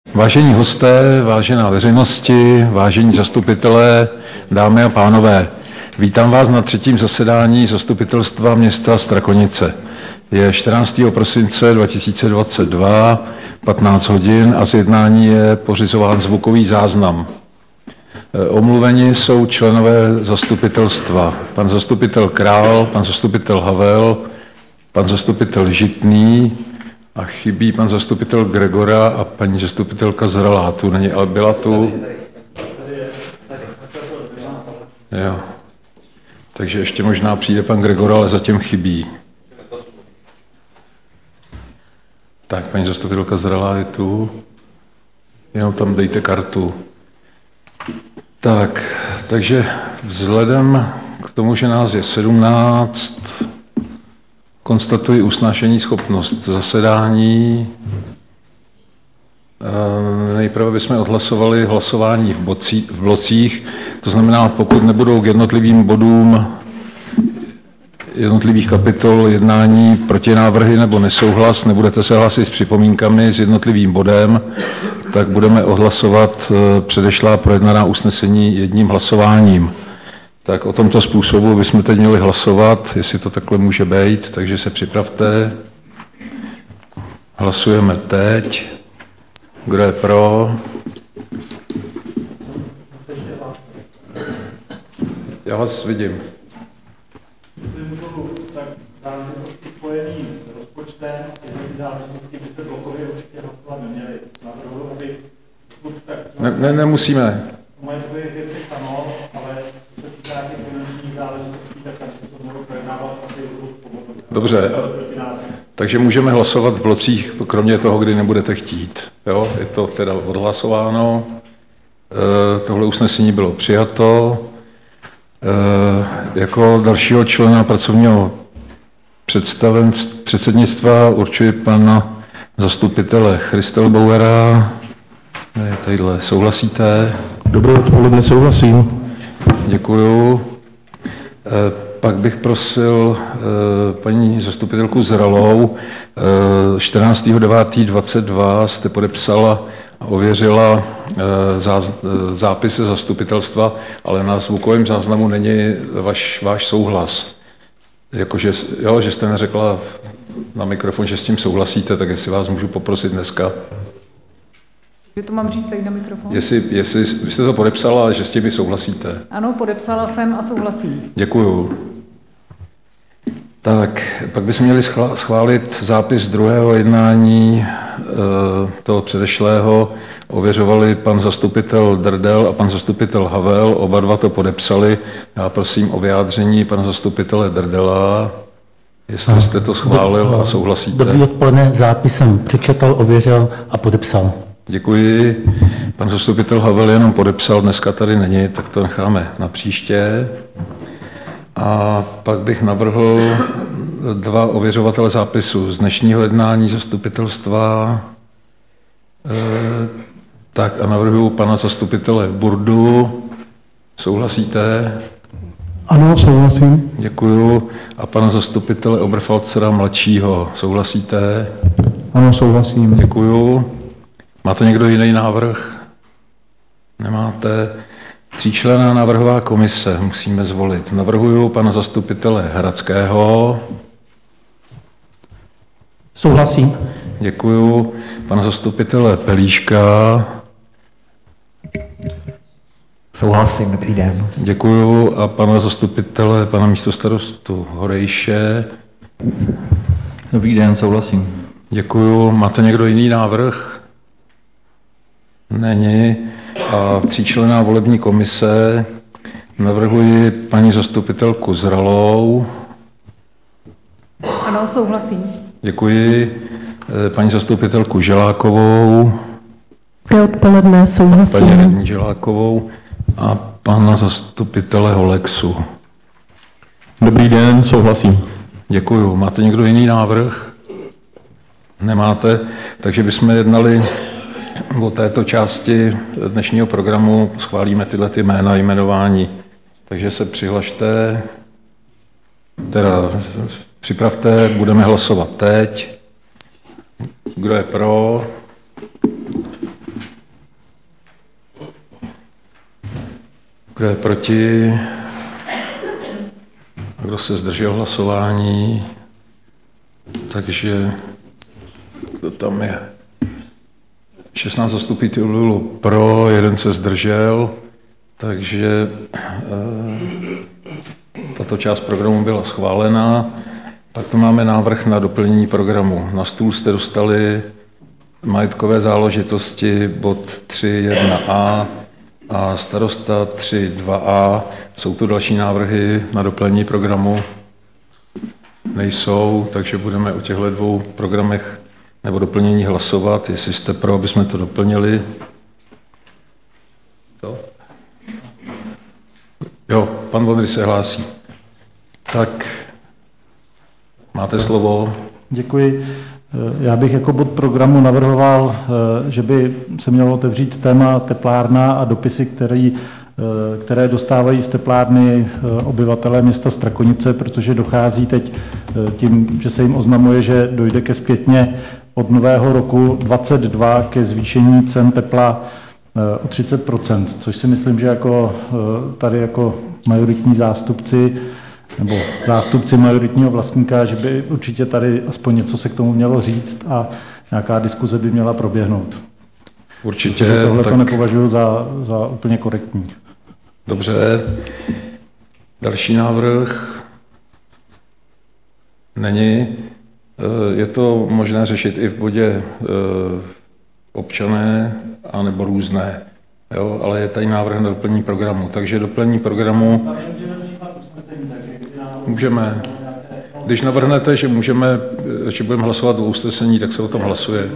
Vážení hosté, vážená veřejnosti, vážení zastupitelé, dámy a pánové, vítám vás na třetím zasedání Zastupitelstva města Strakonice. Je 14. prosince 2022, 15 hodin a z jednání je pořizován zvukový záznam. Omluveni jsou členové zastupitelstva. Pan zastupitel Král, pan zastupitel Havel, pan zastupitel Žitný a chybí pan zastupitel Gregora a paní zastupitelka Zralá. Tu není, ale byla tu. Jo. Takže ještě možná přijde pan Gregor, ale zatím chybí. Tak, paní zastupitelka Zralá je tu. Jenom tam dejte kartu. Tak, takže vzhledem k tomu, že nás je 17, konstatuji usnášení schopnost zasedání. Nejprve bychom odhlasovali hlasování v blocích, to znamená, pokud nebudou k jednotlivým bodům jednotlivých kapitol jednání protinávrhy nebo nesouhlas, nebudete se hlasit s připomínkami s jednotlivým bodem, tak budeme odhlasovat předešlá projednaná usnesení jedním hlasováním. Tak o tomto způsobu bychom teď měli hlasovat, jestli to takhle může být, takže se připravte. Hlasujeme teď. Kdo je pro? Já vás vidím. Spojený s rozpočtem, jednotlivé záležitosti by se blokově určitě hlasovat neměly. Nemusíme. Moje dvě věci ano, ale co se týká těch finančních záležitostí, tak tam se to mohlo projednávat asi Dobře, takže můžeme hlasovat v blocích, kromě toho, kdy nebudete chtít. Jo? Je to teda odhlasováno. Tohle usnesení bylo přijato. Jako dalšího člena pracovního předsednictva určuji pana zastupitele Christelbauera. Tadyhle souhlasíte? Dobré odpoledne, souhlasím. Děkuju. Pak bych prosil paní zastupitelku Zralou. 14.9.22 jste podepsala a ověřila zápisy zastupitelstva, ale na zvukovém záznamu není váš souhlas. Jakože, jo, že jste neřekla na mikrofon, že s tím souhlasíte, tak jestli vás můžu poprosit dneska. Že to mám říct tady na mikrofon? Jestli jste to podepsala, že s tím souhlasíte. Ano, podepsala jsem a souhlasím. Děkuju. Tak, pak bychom měli schválit zápis druhého jednání toho předešlého. Ověřovali pan zastupitel Drdel a pan zastupitel Havel, oba dva to podepsali. Já prosím o vyjádření pana zastupitele Drdela, jestli jste to schválil a souhlasíte. Dobrý odpoledne, zápis jsem přečetl, ověřil a podepsal. Děkuji. Pan zastupitel Havel jenom podepsal, dneska tady není, tak to necháme na příště. A pak bych navrhl dva ověřovatele zápisu z dnešního jednání zastupitelstva. Tak a navrhuji pana zastupitele Burdu. Souhlasíte? Ano, souhlasím. Děkuju. A pana zastupitele Oberfalzera mladšího. Souhlasíte? Ano, souhlasím. Děkuju. Máte někdo jiný návrh? Nemáte? Tříčlenná návrhová komise musíme zvolit. Navrhuju pana zastupitele Hradského. Souhlasím. Děkuju. Pana zastupitele Pelíška. Souhlasím, dobrý den. Děkuju. A pana zastupitele, pana místostarostu Horejše. Dobrý den, souhlasím. Děkuju. Máte někdo jiný návrh? Není. A tříčlenná volební komise navrhuji paní zastupitelku Zralou. Ano, souhlasím. Děkuji. Paní zastupitelku Želákovou. Dobré odpoledne, souhlasím. Paní radní Želákovou a pana zastupitele Holexu. Dobrý den, souhlasím. Děkuju. Máte někdo jiný návrh? Nemáte, takže bychom jednali o této části dnešního programu, schválíme tyhle ty jména jmenování. Takže se přihlašte, teda připravte, budeme hlasovat teď. Kdo je pro? Kdo je proti? A kdo se zdržel hlasování? Takže kdo tam je? 16 zastupitelů bylo pro, 1 se zdržel, takže tato část programu byla schválena. Pak tu máme návrh na doplnění programu. Na stůl jste dostali majetkové záležitosti bod 3.1a a starosta 3.2a. Jsou tu další návrhy na doplnění programu? Nejsou, takže budeme o těchto 2 programech nebo doplnění hlasovat, jestli jste pro, aby jsme to doplnili. Jo, pan Vondry se hlásí. Tak, máte slovo. Děkuji. Já bych jako bod programu navrhoval, že by se mělo otevřít téma teplárna a dopisy, které dostávají z teplárny obyvatelé města Strakonice, protože dochází teď tím, že se jim oznamuje, že dojde ke zpětně od nového roku 2022 ke zvýšení cen tepla o 30%, což si myslím, že tady jako majoritní zástupci nebo zástupci majoritního vlastníka, že by určitě tady aspoň něco se k tomu mělo říct a nějaká diskuze by měla proběhnout. Určitě. Tohle to nepovažuji za úplně korektní. Dobře. Další návrh? Není. Je to možné řešit i v bodě občané anebo různé. Jo, ale je tady návrh na doplnění programu. Takže doplnění programu můžeme. Když navrhnete, že budeme hlasovat o usnesení, tak se o tom hlasuje.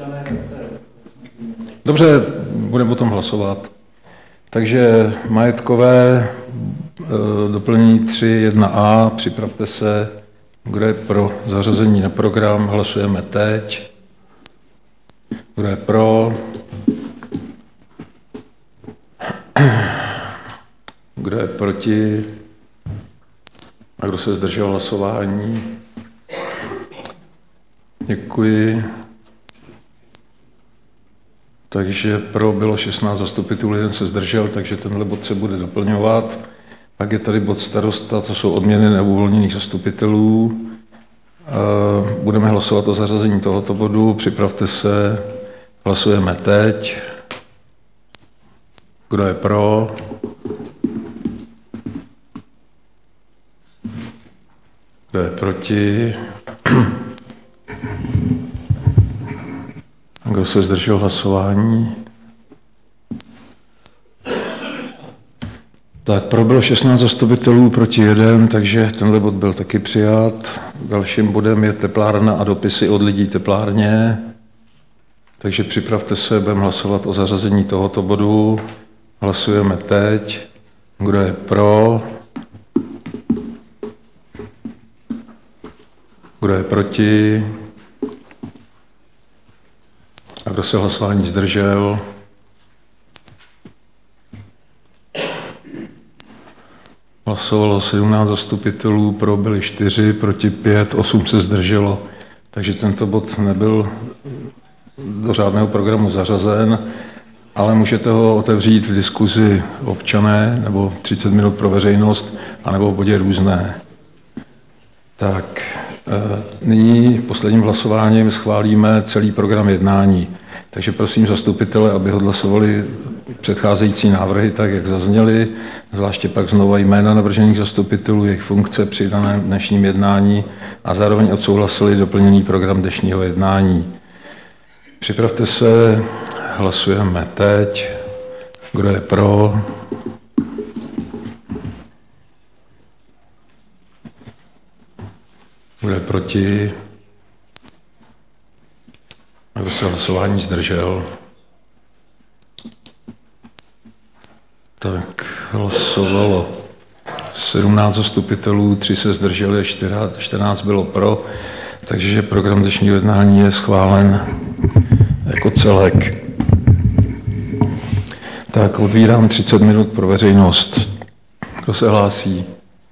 Dobře, budeme o tom hlasovat. Takže majetkové doplnění 3.1a, připravte se, kdo je pro zařazení na program, hlasujeme teď. Kdo je pro? Kdo je proti? A kdo se zdržel hlasování? Děkuji. Takže pro bylo 16 zastupitelů, 1 se zdržel, takže tenhle bod se bude doplňovat. Pak je tady bod starosta, to jsou odměny neuvolněných zastupitelů. Budeme hlasovat o zařazení tohoto bodu. Připravte se, hlasujeme teď. Kdo je pro? Kdo je proti? Kdo se zdržel hlasování? Tak pro bylo 16 zastupitelů proti 1, takže tenhle bod byl taky přijat. Dalším bodem je teplárna a dopisy od lidí teplárně. Takže připravte se, budeme hlasovat o zařazení tohoto bodu. Hlasujeme teď. Kdo je pro? Kdo je proti? A kdo se hlasování zdržel? Hlasovalo 17 zastupitelů, pro byli 4, proti 5, 8 se zdrželo. Takže tento bod nebyl do řádného programu zařazen, ale můžete ho otevřít v diskuzi občané, nebo 30 minut pro veřejnost, anebo v bodě různé. Tak, nyní posledním hlasováním schválíme celý program jednání. Takže prosím zastupitele, aby odhlasovali předcházející návrhy tak, jak zazněly, zvláště pak znova jména navržených zastupitelů, jejich funkce při daném dnešním jednání a zároveň odsouhlasili doplněný program dnešního jednání. Připravte se, hlasujeme teď. Kdo je pro? Kdo je proti? A kdo se hlasování zdržel? Tak hlasovalo 17 zastupitelů, 3 se zdrželi, 14 bylo pro, takže program dnešního jednání je schválen jako celek. Tak otvírám 30 minut pro veřejnost. Kdo se hlásí?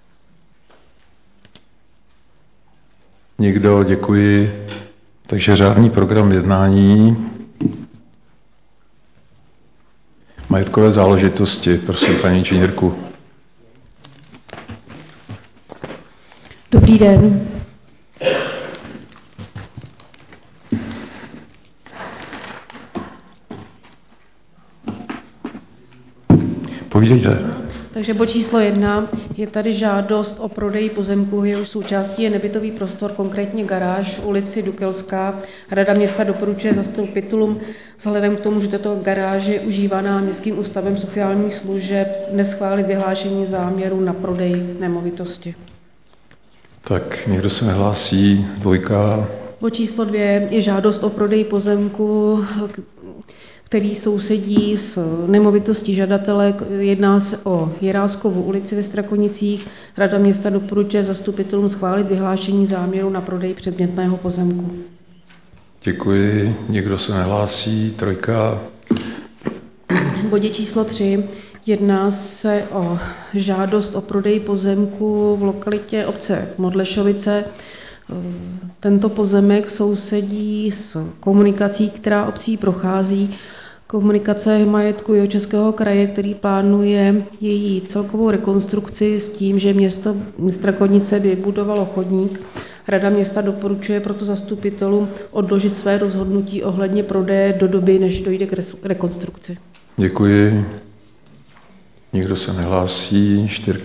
Nikdo, děkuji. Takže řádný program jednání. Majetkové záležitosti, prosím, paní inženýrku. Dobrý den. Povídejte. Takže bod číslo 1 je tady žádost o prodej pozemku, jehož součástí je nebytový prostor, konkrétně garáž v ulici Dukelská. Rada města doporučuje zastupitelům vzhledem k tomu, že tato garáž je užívaná Městským ústavem sociálních služeb, neschválit vyhlášení záměru na prodej nemovitosti. Tak někdo se nehlásí, 2. Bod číslo 2 je žádost o prodej pozemku, který sousedí s nemovitostí žadatele. Jedná se o Jiráskovu ulici ve Strakonicích. Rada města doporučuje zastupitelům schválit vyhlášení záměru na prodej předmětného pozemku. Děkuji. Někdo se nehlásí, 3. V bodě číslo 3 jedná se o žádost o prodej pozemku v lokalitě obce Modlešovice. Tento pozemek sousedí s komunikací, která obcí prochází. Komunikace majetku Jihočeského kraje, který plánuje její celkovou rekonstrukci s tím, že město Strakonice vybudovalo chodník. Rada města doporučuje proto zastupitelům odložit své rozhodnutí ohledně prodeje do doby, než dojde k rekonstrukci. Děkuji. Nikdo se nehlásí, 4.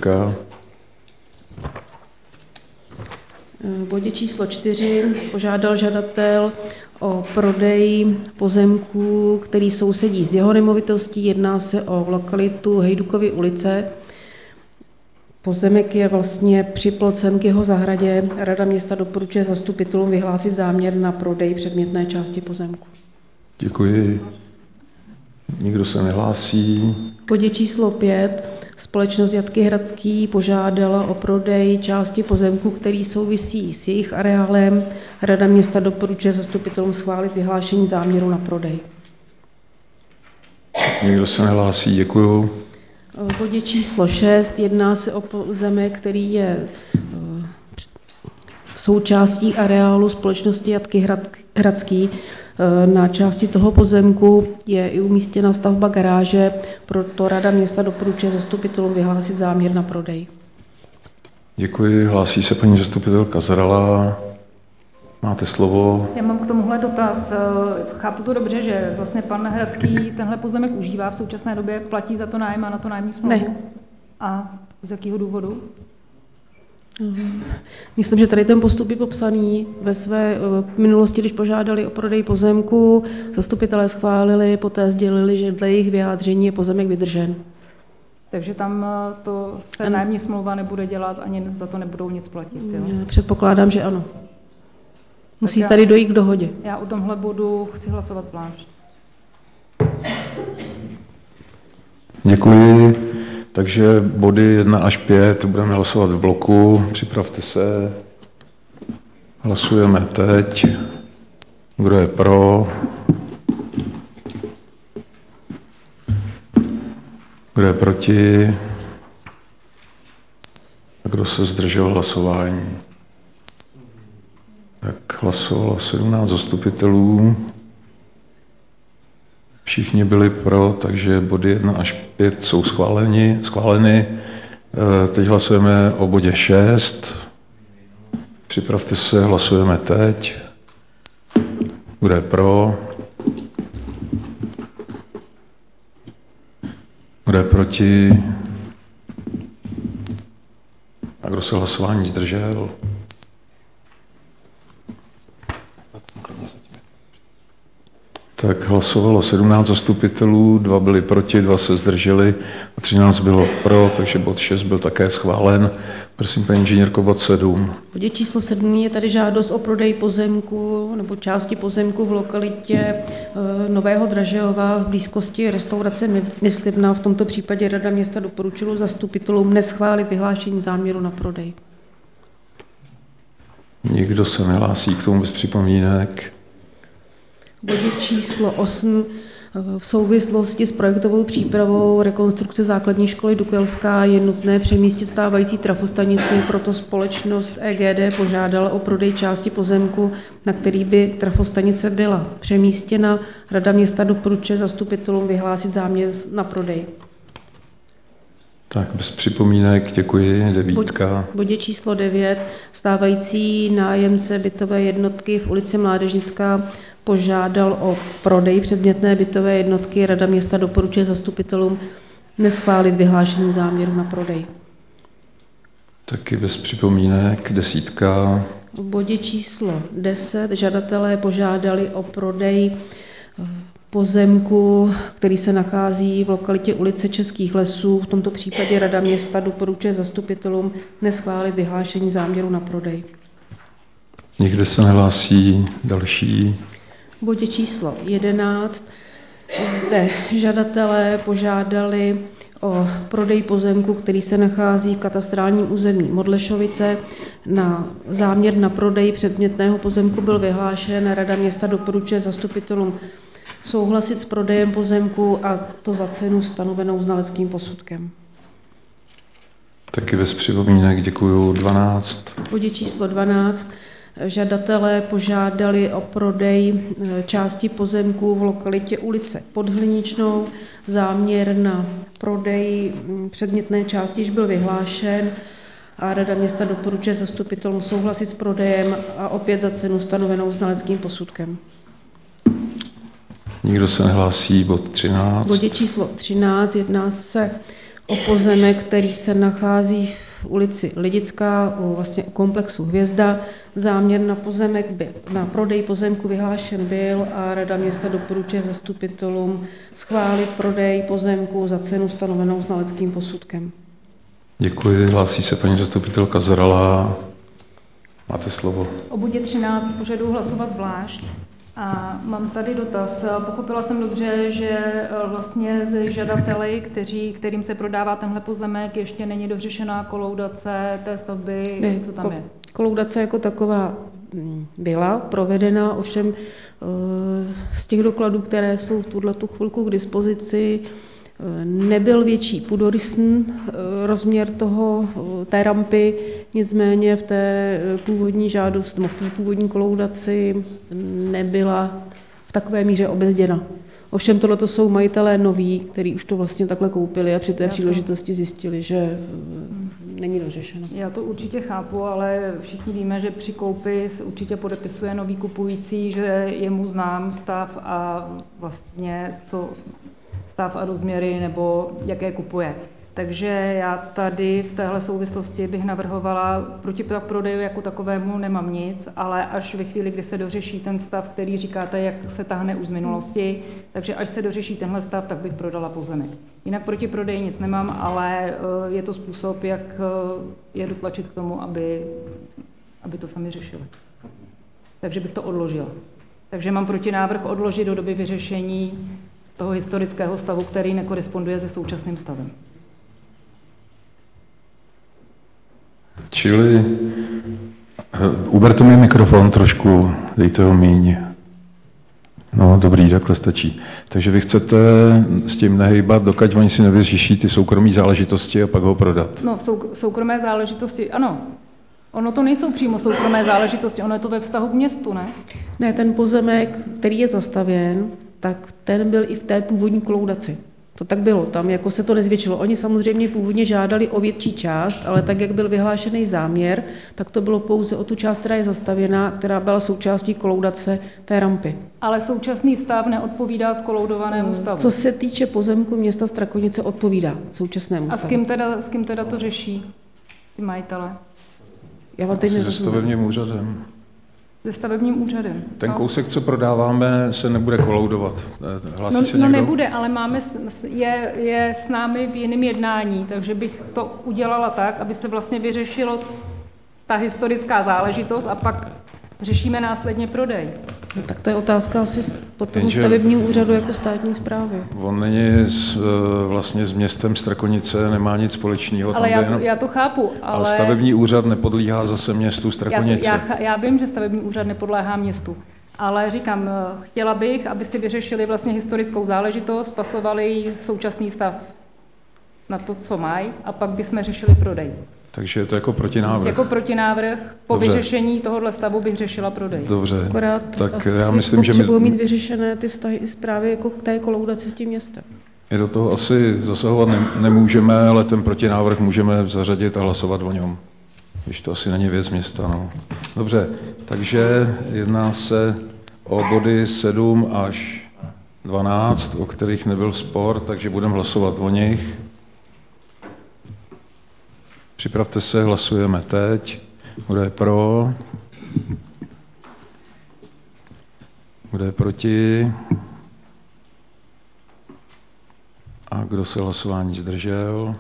V bodě číslo 4 požádal žadatel o prodej pozemku, který sousedí s jeho nemovitostí. Jedná se o lokalitu Hejdukovy ulice. Pozemek je vlastně připlocen k jeho zahradě. Rada města doporučuje zastupitelům vyhlásit záměr na prodej předmětné části pozemku. Děkuji. Nikdo se nehlásí. V bodě číslo 5 společnost Jatky Hradský požádala o prodej části pozemku, který souvisí s jejich areálem. Rada města doporučuje zastupitelům schválit vyhlášení záměru na prodej. Nikdo se nehlásí, děkuju. V bodě číslo 6 jedná se o pozemek, který je součástí areálu společnosti Jatky Hradský. Na části toho pozemku je i umístěna stavba garáže, proto Rada města doporučuje zastupitelům vyhlásit záměr na prodej. Děkuji, hlásí se paní zastupitelka Zralá. Máte slovo. Já mám k tomuhle dotaz. Chápu to dobře, že vlastně pan Hradský tenhle pozemek užívá v současné době, platí za to nájem a na to nájemní smlouvu? Ne. A z jakého důvodu? Myslím, že tady ten postup je popsaný ve své minulosti, když požádali o prodej pozemku, zastupitelé schválili, poté sdělili, že dle jejich vyjádření je pozemek vydržen. Takže tam to se nájemní smlouva nebude dělat, ani za to nebudou nic platit. Jo? Předpokládám, že ano. Musí tady dojít k dohodě. Já o tomhle bodu chci hlasovat zvlášť. Děkuji. Takže body 1 až 5 budeme hlasovat v bloku. Připravte se. Hlasujeme teď. Kdo je pro? Kdo je proti? A kdo se zdržel hlasování? Tak hlasovalo 17 zastupitelů. Všichni byli pro, takže body 1 až 5 jsou schváleny. Teď hlasujeme o bodě 6. Připravte se, hlasujeme teď. Kdo je pro? Kdo je proti? A kdo se hlasování zdržel? Tak hlasovalo 17 zastupitelů, 2 byli proti, 2 se zdrželi a 13 bylo pro, takže bod 6 byl také schválen. Prosím, paní inženýrko, bod 7. V bodě číslo 7 je tady žádost o prodej pozemku nebo části pozemku v lokalitě Nového Dražehova v blízkosti restaurace Myslivna. V tomto případě Rada města doporučila zastupitelům neschválit vyhlášení záměru na prodej. Nikdo se nehlásí k tomu bez připomínek. V bodě číslo 8 V souvislosti s projektovou přípravou rekonstrukce základní školy Dukelská je nutné přemístit stávající trafostanici, proto společnost EGD požádala o prodej části pozemku, na který by trafostanice byla přemístěna. Rada města doporučuje zastupitelům vyhlásit záměr na prodej. Tak bez připomínek, děkuji. 9. V bodě číslo 9 stávající nájemce bytové jednotky v ulici Mládežnická požádal o prodej předmětné bytové jednotky. Rada města doporučuje zastupitelům neschválit vyhlášení záměru na prodej. Taky bez připomínek. 10. V bodě číslo 10 žadatelé požádali o prodej pozemku, který se nachází v lokalitě ulice Českých lesů. V tomto případě Rada města doporučuje zastupitelům neschválit vyhlášení záměru na prodej. Nikde se nehlásí další. V bodě číslo 11 zde žadatelé požádali o prodej pozemku, který se nachází v katastrálním území Modlešovice. Záměr na prodej předmětného pozemku byl vyhlášen. Rada města doporučuje zastupitelům souhlasit s prodejem pozemku a to za cenu stanovenou znaleckým posudkem. Taky bez připomínek, děkuju. 12. V bodě číslo 12 žadatelé požádali o prodej části pozemku v lokalitě ulice Pod Hliničnou. Záměr na prodej předmětné části již byl vyhlášen a Rada města doporučuje zastupitelům souhlasit s prodejem a opět za cenu stanovenou znaleckým posudkem. Nikdo se nehlásí. Bod 13. V bodě číslo 13 jedná se o pozemek, který se nachází v ulici Lidická, vlastně u komplexu Hvězda. Záměr na prodej pozemku vyhlášen byl a Rada města doporučuje zastupitelům schválit prodej pozemku za cenu stanovenou znaleckým posudkem. Děkuji. Hlásí se paní zastupitelka Zorala. Máte slovo. O bodě 13 požaduji hlasovat zvlášť. A mám tady dotaz. Pochopila jsem dobře, že vlastně z žadateli, kterým se prodává tenhle pozemek, ještě není dořešená kolaudace té stavby, ne, co tam je? Kolaudace jako taková byla provedena, ovšem z těch dokladů, které jsou v tuhletu chvilku k dispozici, nebyl větší půdorysný rozměr té rampy, nicméně v té původní žádosti, v té původní kolaudaci nebyla v takové míře obezděna. Ovšem tohleto jsou majitelé noví, kteří už to vlastně takhle koupili a při té příležitosti zjistili, že není dořešeno. Já to určitě chápu, ale všichni víme, že při koupi se určitě podepisuje nový kupující, že je mu znám stav a vlastně stav a rozměry nebo jaké kupuje. Takže já tady v téhle souvislosti bych navrhovala, proti prodeju jako takovému nemám nic, ale až ve chvíli, kdy se dořeší ten stav, který říkáte, jak se tahne už z minulosti, takže až se dořeší tenhle stav, tak bych prodala pozemek. Jinak proti prodeji nic nemám, ale je to způsob, jak je dotlačit k tomu, aby to sami řešili. Takže bych to odložila. Takže mám protinávrh odložit do doby vyřešení toho historického stavu, který nekoresponduje se současným stavem. Čili uberte mi mikrofon trošku, dejte ho míň. No dobrý, takhle stačí. Takže vy chcete s tím nehejbat, dokud oni si nevyřeší ty soukromé záležitosti a pak ho prodat. No, soukromé záležitosti, ano. Ono to nejsou přímo soukromé záležitosti, ono je to ve vztahu k městu, ne? Ne, ten pozemek, který je zastavěn, tak ten byl i v té původní kolaudaci. To tak bylo, tam jako se to nezvětšilo. Oni samozřejmě původně žádali o větší část, ale tak, jak byl vyhlášený záměr, tak to bylo pouze o tu část, která je zastavěná, která byla součástí kolaudace té rampy. Ale současný stav neodpovídá skoloudovanému stavu. Co se týče pozemku města Strakonice, odpovídá současnému stavu. A s kým teda to řeší ty majitele? Já vám teď se stavebním úřadem. Se stavebním úřadem. Ten kousek, co prodáváme, se nebude kolaudovat. Hlásí se někdo? Nebude, ale je s námi v jiném jednání, takže bych to udělala tak, aby se vlastně vyřešilo ta historická záležitost a pak řešíme následně prodej. No, tak to je otázka asi potom stavebního úřadu jako státní správy. On není vlastně s městem Strakonice, nemá nic společného. Ale já to chápu. Ale stavební úřad nepodléhá zase městu Strakonice. Já vím, že stavební úřad nepodléhá městu, Ale říkám, chtěla bych, abyste vyřešili vlastně historickou záležitost, pasovali současný stav na to, co mají, a pak bychom řešili prodej. Takže je to jako protinávrh. Jako protinávrh po Dobře. vyřešení tohohle stavu bych řešila prodej. Dobře, Akorát tak asi já myslím, že potřebují mít vyřešené ty vztahy právě jako k té kolaudaci s tím městem. my do toho asi zasahovat nemůžeme, ale ten protinávrh můžeme zařadit a hlasovat o něm. Když to asi není věc města. No. Dobře, takže jedná se o body 7 až 12, o kterých nebyl spor, takže budeme hlasovat o nich. Připravte se, hlasujeme teď. Kdo je pro? Kdo je proti? A kdo se hlasování zdržel?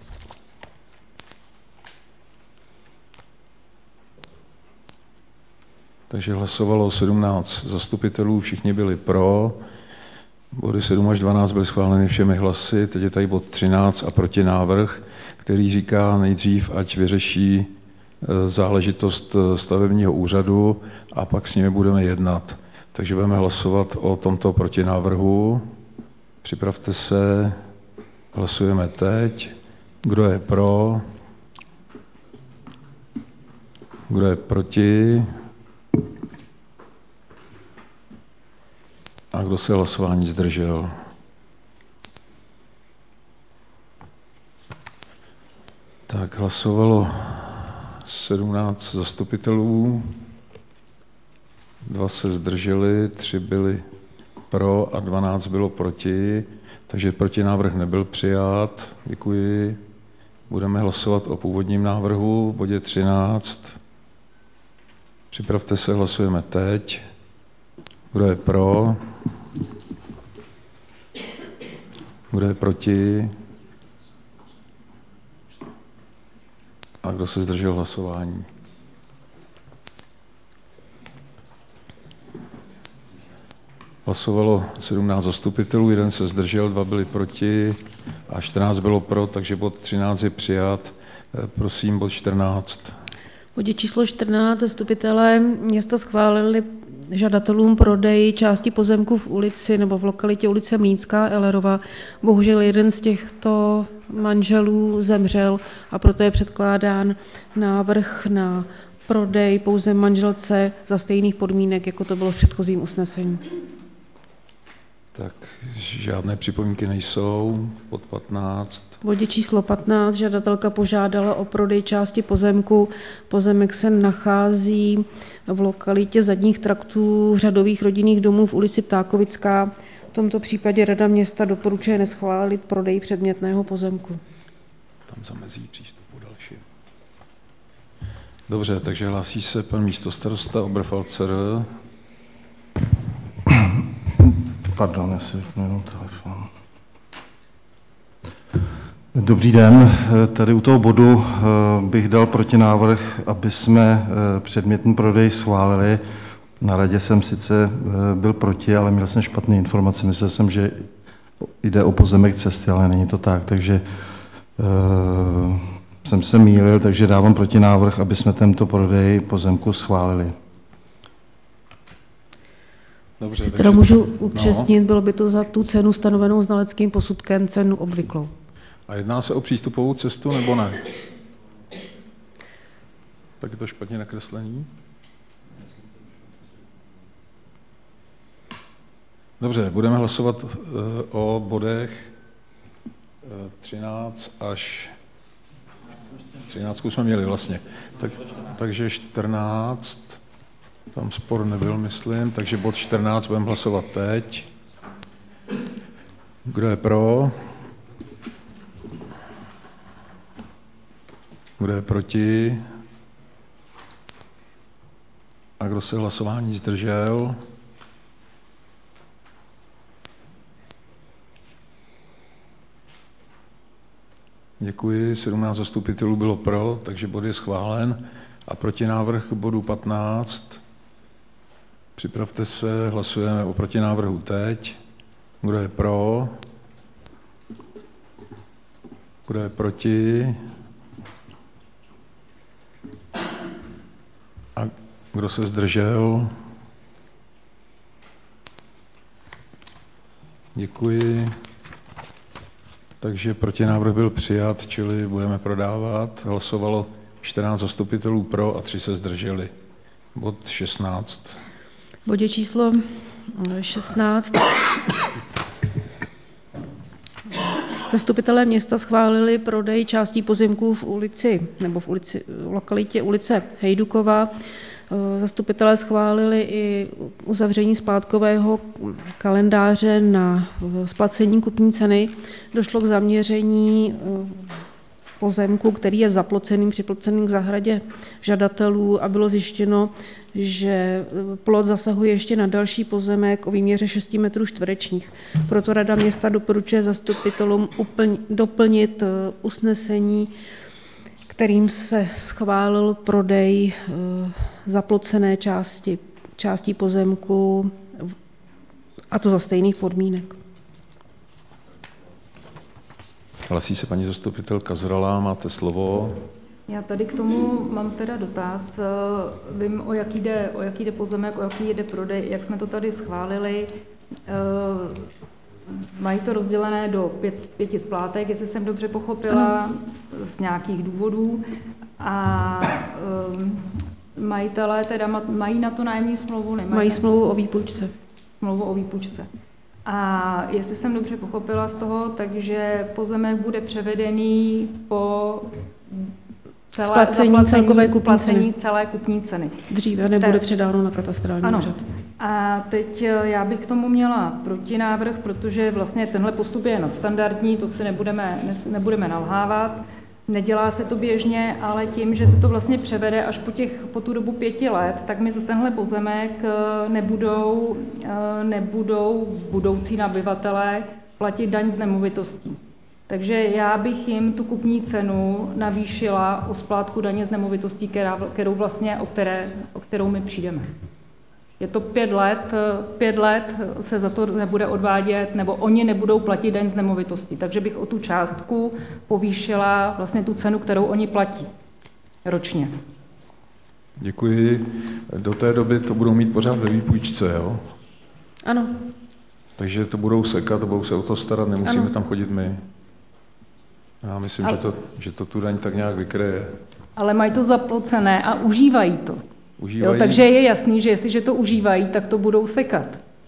Takže hlasovalo 17 zastupitelů, všichni byli pro. Body 7 až 12 byly schváleny všemi hlasy. Teď je tady bod 13 a protinávrh, který říká nejdřív, ať vyřeší záležitost stavebního úřadu a pak s nimi budeme jednat. Takže budeme hlasovat o tomto protinávrhu. Připravte se, hlasujeme teď. Kdo je pro? Kdo je proti? A kdo se hlasování zdržel? Tak hlasovalo 17 zastupitelů, 2 se zdrželi, 3 byli pro a 12 bylo proti, takže protinávrh nebyl přijat. Děkuji. Budeme hlasovat o původním návrhu v bodě 13. Připravte se, hlasujeme teď. Kdo je pro? Kdo je proti? A kdo se zdržel hlasování? Hlasovalo 17 zastupitelů, 1 se zdržel, 2 byli proti a 14 bylo pro, takže bod 13 je přijat. Prosím, bod 14. V bodě číslo 14 zastupitelé města schválili žadatelům prodej části pozemku v ulici nebo v lokalitě ulice Mlýnská Ellerova. Bohužel jeden z těchto manželů zemřel a proto je předkládán návrh na prodej pouze manželce za stejných podmínek, jako to bylo v předchozím usnesení. Tak žádné připomínky nejsou. Bod 15. V bodě číslo 15 žadatelka požádala o prodej části pozemku. Pozemek se nachází v lokalitě zadních traktů řadových rodinných domů v ulici Ptákovická. V tomto případě Rada města doporučuje neschválit prodej předmětného pozemku. Tam zamezí přístupu další. Dobře, takže hlásí se pan místostarosta Oberfalzer. Pardon, já si vypnu jenom telefon. Dobrý den, tady u toho bodu bych dal protinávrh, aby jsme předmětný prodej schválili. Na radě jsem sice byl proti, ale měl jsem špatné informace. Myslel jsem, že jde o pozemek cesty, ale není to tak, takže jsem se mýlil, takže dávám protinávrh, aby jsme tento prodej pozemku schválili. Dobře, Si teda můžu upřesnit, bylo by to za tu cenu stanovenou znaleckým posudkem, cenu obvyklou. A jedná se o přístupovou cestu nebo ne? Tak je to špatně nakreslení? Dobře, budeme hlasovat o bodech 13 až 13 jsme měli vlastně. Takže 14, tam spor nebyl, myslím, takže bod 14 budeme hlasovat teď. Kdo je pro? Kdo je proti? A kdo se hlasování zdržel? Děkuji, 17 zastupitelů bylo pro, takže bod je schválen. A protinávrh k bodu 15. Připravte se, hlasujeme o protinávrhu teď. Kdo je pro? Kdo je proti? A kdo se zdržel? Děkuji. Takže protinávrh byl přijat, čili budeme prodávat. Hlasovalo 14 zastupitelů pro a 3 se zdrželi. Bod 16. V bodě číslo 16 zastupitelé města schválili prodej částí pozemků v lokalitě ulice Hejdukova. Zastupitelé schválili i uzavření splátkového kalendáře na splacení kupní ceny. Došlo k zaměření pozemku, který je připloceným k zahradě žadatelů a bylo zjištěno, že plot zasahuje ještě na další pozemek o výměře 6 metrů čtverečních. Proto Rada města doporučuje zastupitelům doplnit usnesení, kterým se schválil prodej zaplocené části pozemku, a to za stejných podmínek. Hlasí se paní zastupitelka Zralá, máte slovo. Já tady k tomu mám teda dotaz. Vím, o jaký jde pozemek, o jaký jde prodej, jak jsme to tady schválili. Mají to rozdělené do 5 splátek, jestli jsem dobře pochopila, z nějakých důvodů. A majitelé teda mají na to nájemní smlouvu? Nemají? Mají smlouvu o výpůjčce. Smlouvu o výpůjčce. A jestli jsem dobře pochopila z toho, takže pozemek bude převedený po splacení celé kupní ceny. Dříve nebude předáno na katastrální úřad. A teď já bych k tomu měla protinávrh, protože vlastně tenhle postup je nadstandardní, to si nebudeme nalhávat. Nedělá se to běžně, ale tím, že se to vlastně převede až po tu dobu 5 let, tak mi za tenhle pozemek nebudou budoucí nabyvatelé platit daň z nemovitostí. Takže já bych jim tu kupní cenu navýšila o splátku daně z nemovitostí, o kterou my přijdeme. Je to 5 let se za to nebude odvádět, nebo oni nebudou platit daň z nemovitosti. Takže bych o tu částku povýšila vlastně tu cenu, kterou oni platí ročně. Děkuji. Do té doby to budou mít pořád ve výpůjčce, jo? Ano. Takže to budou sekat, budou se o to starat, nemusíme tam chodit my. Já myslím, že to tu daň tak nějak vykryje. Ale mají to zaplacené a užívají to. Jo, takže je jasný, že jestliže to užívají, tak to budou sekat.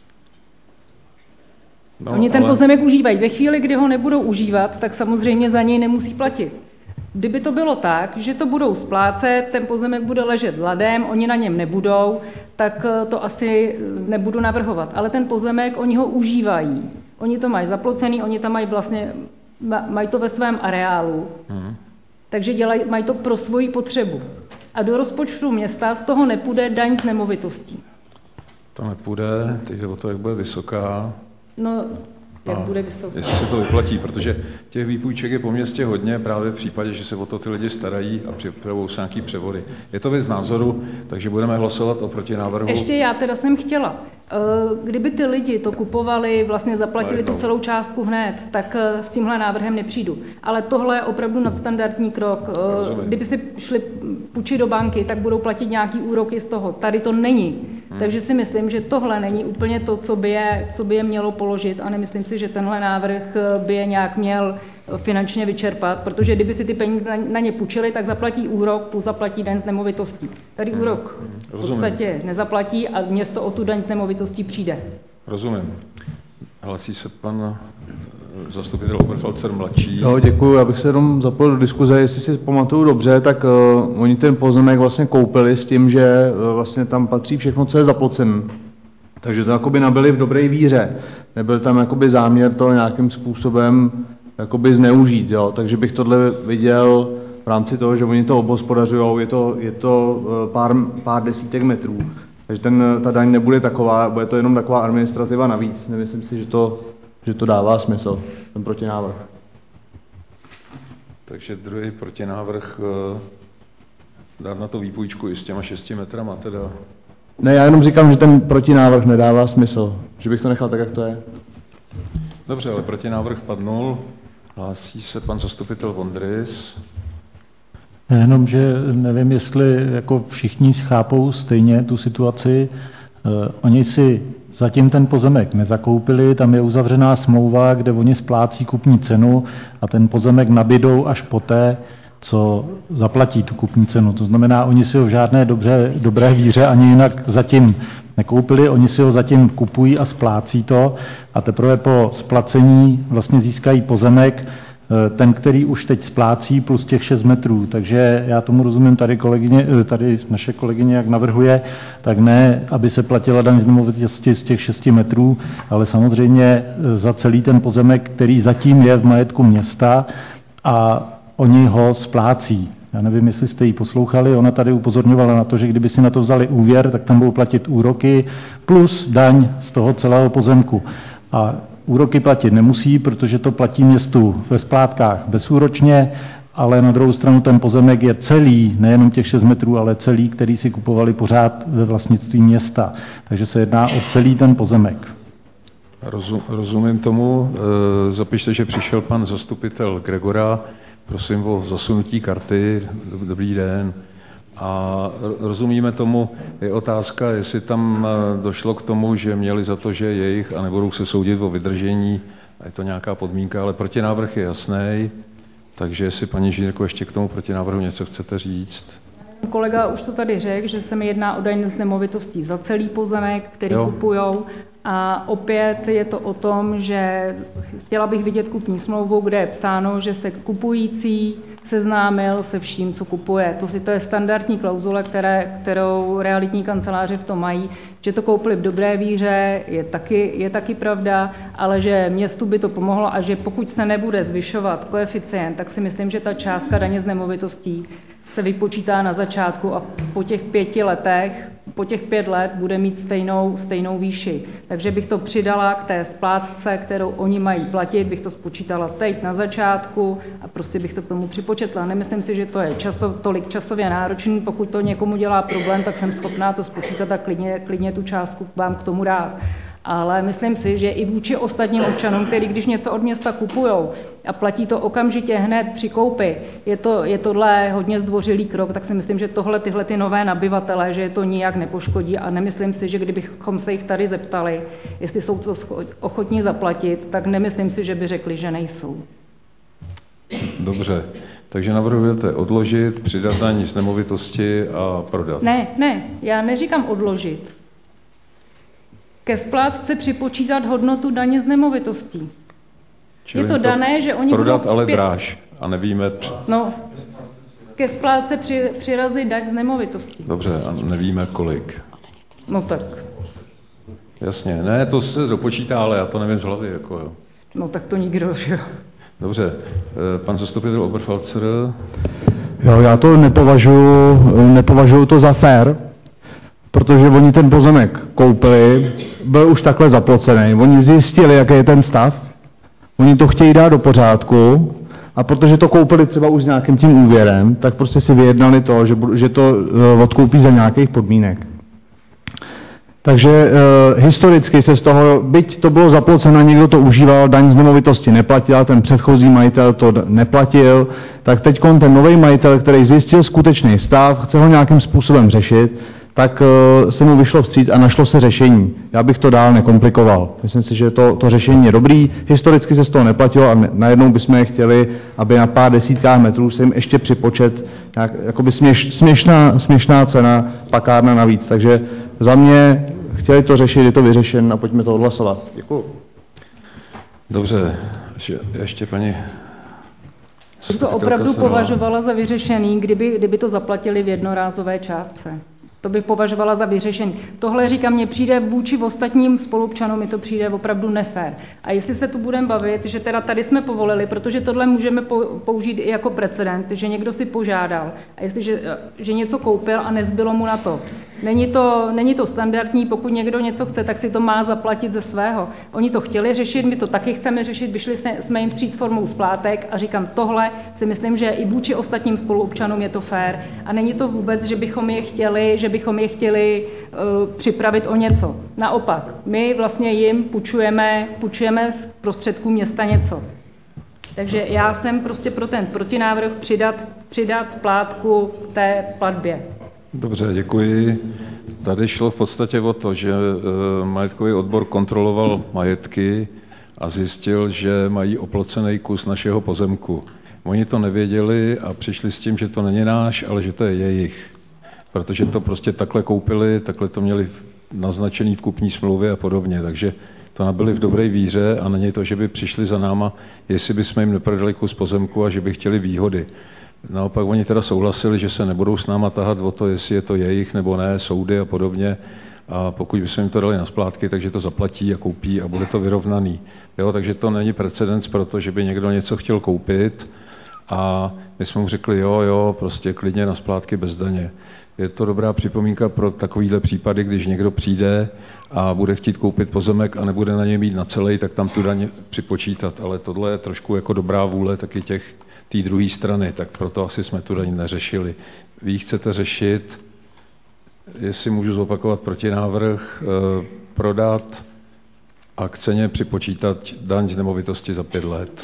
Oni ten pozemek užívají. Ve chvíli, kdy ho nebudou užívat, tak samozřejmě za něj nemusí platit. Kdyby to bylo tak, že to budou splácet, ten pozemek bude ležet ladem, oni na něm nebudou, tak to asi nebudu navrhovat. Ale ten pozemek, oni ho užívají. Oni to mají zaplacený, oni tam mají to ve svém areálu. Takže mají to pro svoji potřebu. A do rozpočtu města z toho nepůjde daň z nemovitostí. To nepůjde, teď jde o to, jak bude vysoká. No, jak bude vysoká. Jestli se to vyplatí, protože těch výpůjček je po městě hodně, právě v případě, že se o to ty lidi starají a připravují se nějaký převody. Je to věc názoru, takže budeme hlasovat o protinávrhu. Ještě já teda jsem chtěla. Kdyby ty lidi to kupovali, vlastně zaplatili tu celou částku hned, tak s tímhle návrhem nepřijdu. Ale tohle je opravdu nadstandardní krok. Kdyby si šli půjčit do banky, tak budou platit nějaký úroky z toho. Tady to není. Takže si myslím, že tohle není úplně to, co by je mělo položit, a nemyslím si, že tenhle návrh by je nějak měl finančně vyčerpat, protože kdyby si ty peníze na ně půjčili, tak zaplatí úrok plus zaplatí daň z nemovitostí. Tady úrok v podstatě nezaplatí a město o tu daň z nemovitostí přijde. Rozumím. Hlasí se pan zastupitel Oberfalzer mladší. Jo, děkuji. Já bych se jenom zapojil do diskuze, jestli si pamatuju dobře, tak oni ten pozemek vlastně koupili s tím, že vlastně tam patří všechno, co je zaplacené. Takže to jakoby nabyli v dobré víře. Nebyl tam jakoby záměr to nějakým způsobem jakoby zneužít, jo. Takže bych tohle viděl v rámci toho, že oni to obhospodařujou, je to pár desítek metrů. Takže ta daň nebude taková, bude to jenom taková administrativa navíc. Nemyslím si, že to dává smysl, ten protinávrh. Takže druhý protinávrh dát na to výpůjčku i s těma 6 metrama teda. Ne, já jenom říkám, že ten protinávrh nedává smysl, že bych to nechal tak, jak to je. Dobře, ale protinávrh padnul. Hlásí se pan zastupitel Vondrys. Jenom, že nevím, jestli jako všichni chápou stejně tu situaci. Oni si zatím ten pozemek nezakoupili, tam je uzavřená smlouva, kde oni splácí kupní cenu a ten pozemek nabydou až poté, co zaplatí tu kupní cenu. To znamená, oni si ho v žádné dobré víře ani jinak zatím nekoupili, oni si ho zatím kupují a splácí to a teprve po splacení vlastně získají pozemek, ten, který už teď splácí, plus těch 6 metrů. Takže já tomu rozumím, tady naše kolegyně, jak navrhuje, tak ne, aby se platila daň z nemovitosti z těch 6 metrů, ale samozřejmě za celý ten pozemek, který zatím je v majetku města a oni ho splácí. Já nevím, jestli jste ji poslouchali, ona tady upozorňovala na to, že kdyby si na to vzali úvěr, tak tam budou platit úroky plus daň z toho celého pozemku. A úroky platit nemusí, protože to platí městu ve splátkách bezúročně, ale na druhou stranu ten pozemek je celý, nejenom těch 6 metrů, ale celý, který si kupovali pořád ve vlastnictví města. Takže se jedná o celý ten pozemek. Rozumím tomu. Zapište, že přišel pan zastupitel Gregora. Prosím o zasunutí karty. Dobrý den. A rozumíme tomu, je otázka, jestli tam došlo k tomu, že měli za to, že je jejich a nebudou se soudit o vydržení. A je to nějaká podmínka, ale protinávrh je jasný. Takže jestli paní inženýrko ještě k tomu protinávrhu něco chcete říct. Kolega už to tady řekl, že se mi jedná o daň z nemovitostí za celý pozemek, který kupujou. A opět je to o tom, že chtěla bych vidět kupní smlouvu, kde je psáno, že se kupující seznámil se vším, co kupuje. To je standardní klauzule, kterou realitní kanceláře v tom mají, že to koupili v dobré víře, je taky pravda, ale že městu by to pomohlo a že pokud se nebude zvyšovat koeficient, tak si myslím, že ta částka daně z nemovitostí se vypočítá na začátku a po těch 5 letech, po těch 5 let bude mít stejnou výši. Takže bych to přidala k té splátce, kterou oni mají platit, bych to spočítala teď na začátku a prostě bych to k tomu připočetla. Nemyslím si, že to je tolik časově náročný. Pokud to někomu dělá problém, tak jsem schopná to spočítat a klidně tu částku vám k tomu dát. Ale myslím si, že i vůči ostatním občanům, kteří když něco od města kupujou a platí to okamžitě hned při koupi, je tohle hodně zdvořilý krok, tak si myslím, že tyhle ty nové nabyvatele, že je to nijak nepoškodí a nemyslím si, že kdybychom se jich tady zeptali, jestli jsou to ochotní zaplatit, tak nemyslím si, že by řekli, že nejsou. Dobře, takže navrhujete odložit, přidat daň z nemovitosti a prodat. Ne, já neříkám odložit. Ke splátce připočítat hodnotu daně z nemovitostí. Čili je to dané, že oni prodat, budou ale dráž a nevíme. No, ke splátce přirazit daň z nemovitostí. Dobře, a nevíme kolik. No tak. Jasně, ne, to se dopočítá, ale já to nevím z hlavy. Jako, jo. No tak to nikdo, že jo. Dobře, pan zastupitel Oberfalzer. Jo, já to nepovažuju to za fér, protože oni ten pozemek koupili, byl už takhle zaplacený, oni zjistili, jaký je ten stav, oni to chtějí dát do pořádku a protože to koupili třeba už s nějakým tím úvěrem, tak prostě si vyjednali to, že to odkoupí za nějakých podmínek. Takže historicky se z toho, byť to bylo zaplaceno, někdo to užíval, daň z nemovitosti neplatil, ten předchozí majitel to neplatil, tak teď ten nový majitel, který zjistil skutečný stav, chce ho nějakým způsobem řešit, tak se mu vyšlo vstříc a našlo se řešení. Já bych to dál nekomplikoval. Myslím si, že to řešení je dobrý. Historicky se z toho neplatilo a najednou bychom je chtěli, aby na pár desítkách metrů se jim ještě připočet jakoby směšná cena, pakárna navíc. Takže za mě chtěli to řešit, je to vyřešen a pojďme to odhlasovat. Děkuju. Dobře, ještě paní... Bych to opravdu považovala za vyřešený, kdyby to zaplatili v jednorázové částce. To bych považovala za vyřešení. Tohle říkám, mně přijde vůči ostatním spoluobčanům, mi to přijde opravdu nefér. A jestli se tu budeme bavit, že teda tady jsme povolili, protože tohle můžeme použít i jako precedent, že někdo si požádal a jestliže že něco koupil a nezbylo mu na to. Není to standardní, pokud někdo něco chce, tak si to má zaplatit ze svého. Oni to chtěli řešit, my to taky chceme řešit, vyšli jsme jim vstříc formou splátek a říkám, tohle si myslím, že i vůči ostatním spoluobčanům je to fér. A není to vůbec, že bychom je chtěli připravit o něco. Naopak, my vlastně jim půjčujeme z prostředků města něco. Takže já jsem prostě pro ten protinávrh přidat plátku k té platbě. Dobře, děkuji. Tady šlo v podstatě o to, že majetkový odbor kontroloval majetky a zjistil, že mají oplocený kus našeho pozemku. Oni to nevěděli a přišli s tím, že to není náš, ale že to je jejich. Protože to prostě takhle koupili, takhle to měli naznačený v kupní smlouvě a podobně. Takže to nabyli v dobré víře a není to, že by přišli za náma, jestli bychom jim neprodali kus pozemku a že by chtěli výhody. Naopak oni teda souhlasili, že se nebudou s náma tahat o to, jestli je to jejich nebo ne, soudy a podobně. A pokud bychom jim to dali na splátky, takže to zaplatí a koupí a bude to vyrovnaný. Jo, takže to není precedens pro to, že by někdo něco chtěl koupit a my jsme mu řekli jo, prostě klidně na splátky bez daně. Je to dobrá připomínka pro takovýhle případy, když někdo přijde a bude chtít koupit pozemek a nebude na něj mít na celý, tak tam tu daň připočítat. Ale tohle je trošku jako dobrá vůle taky té druhé strany, tak proto asi jsme tu daň neřešili. Vy ji chcete řešit, jestli můžu zopakovat protinávrh, prodat a k ceně připočítat daň z nemovitosti za 5 let.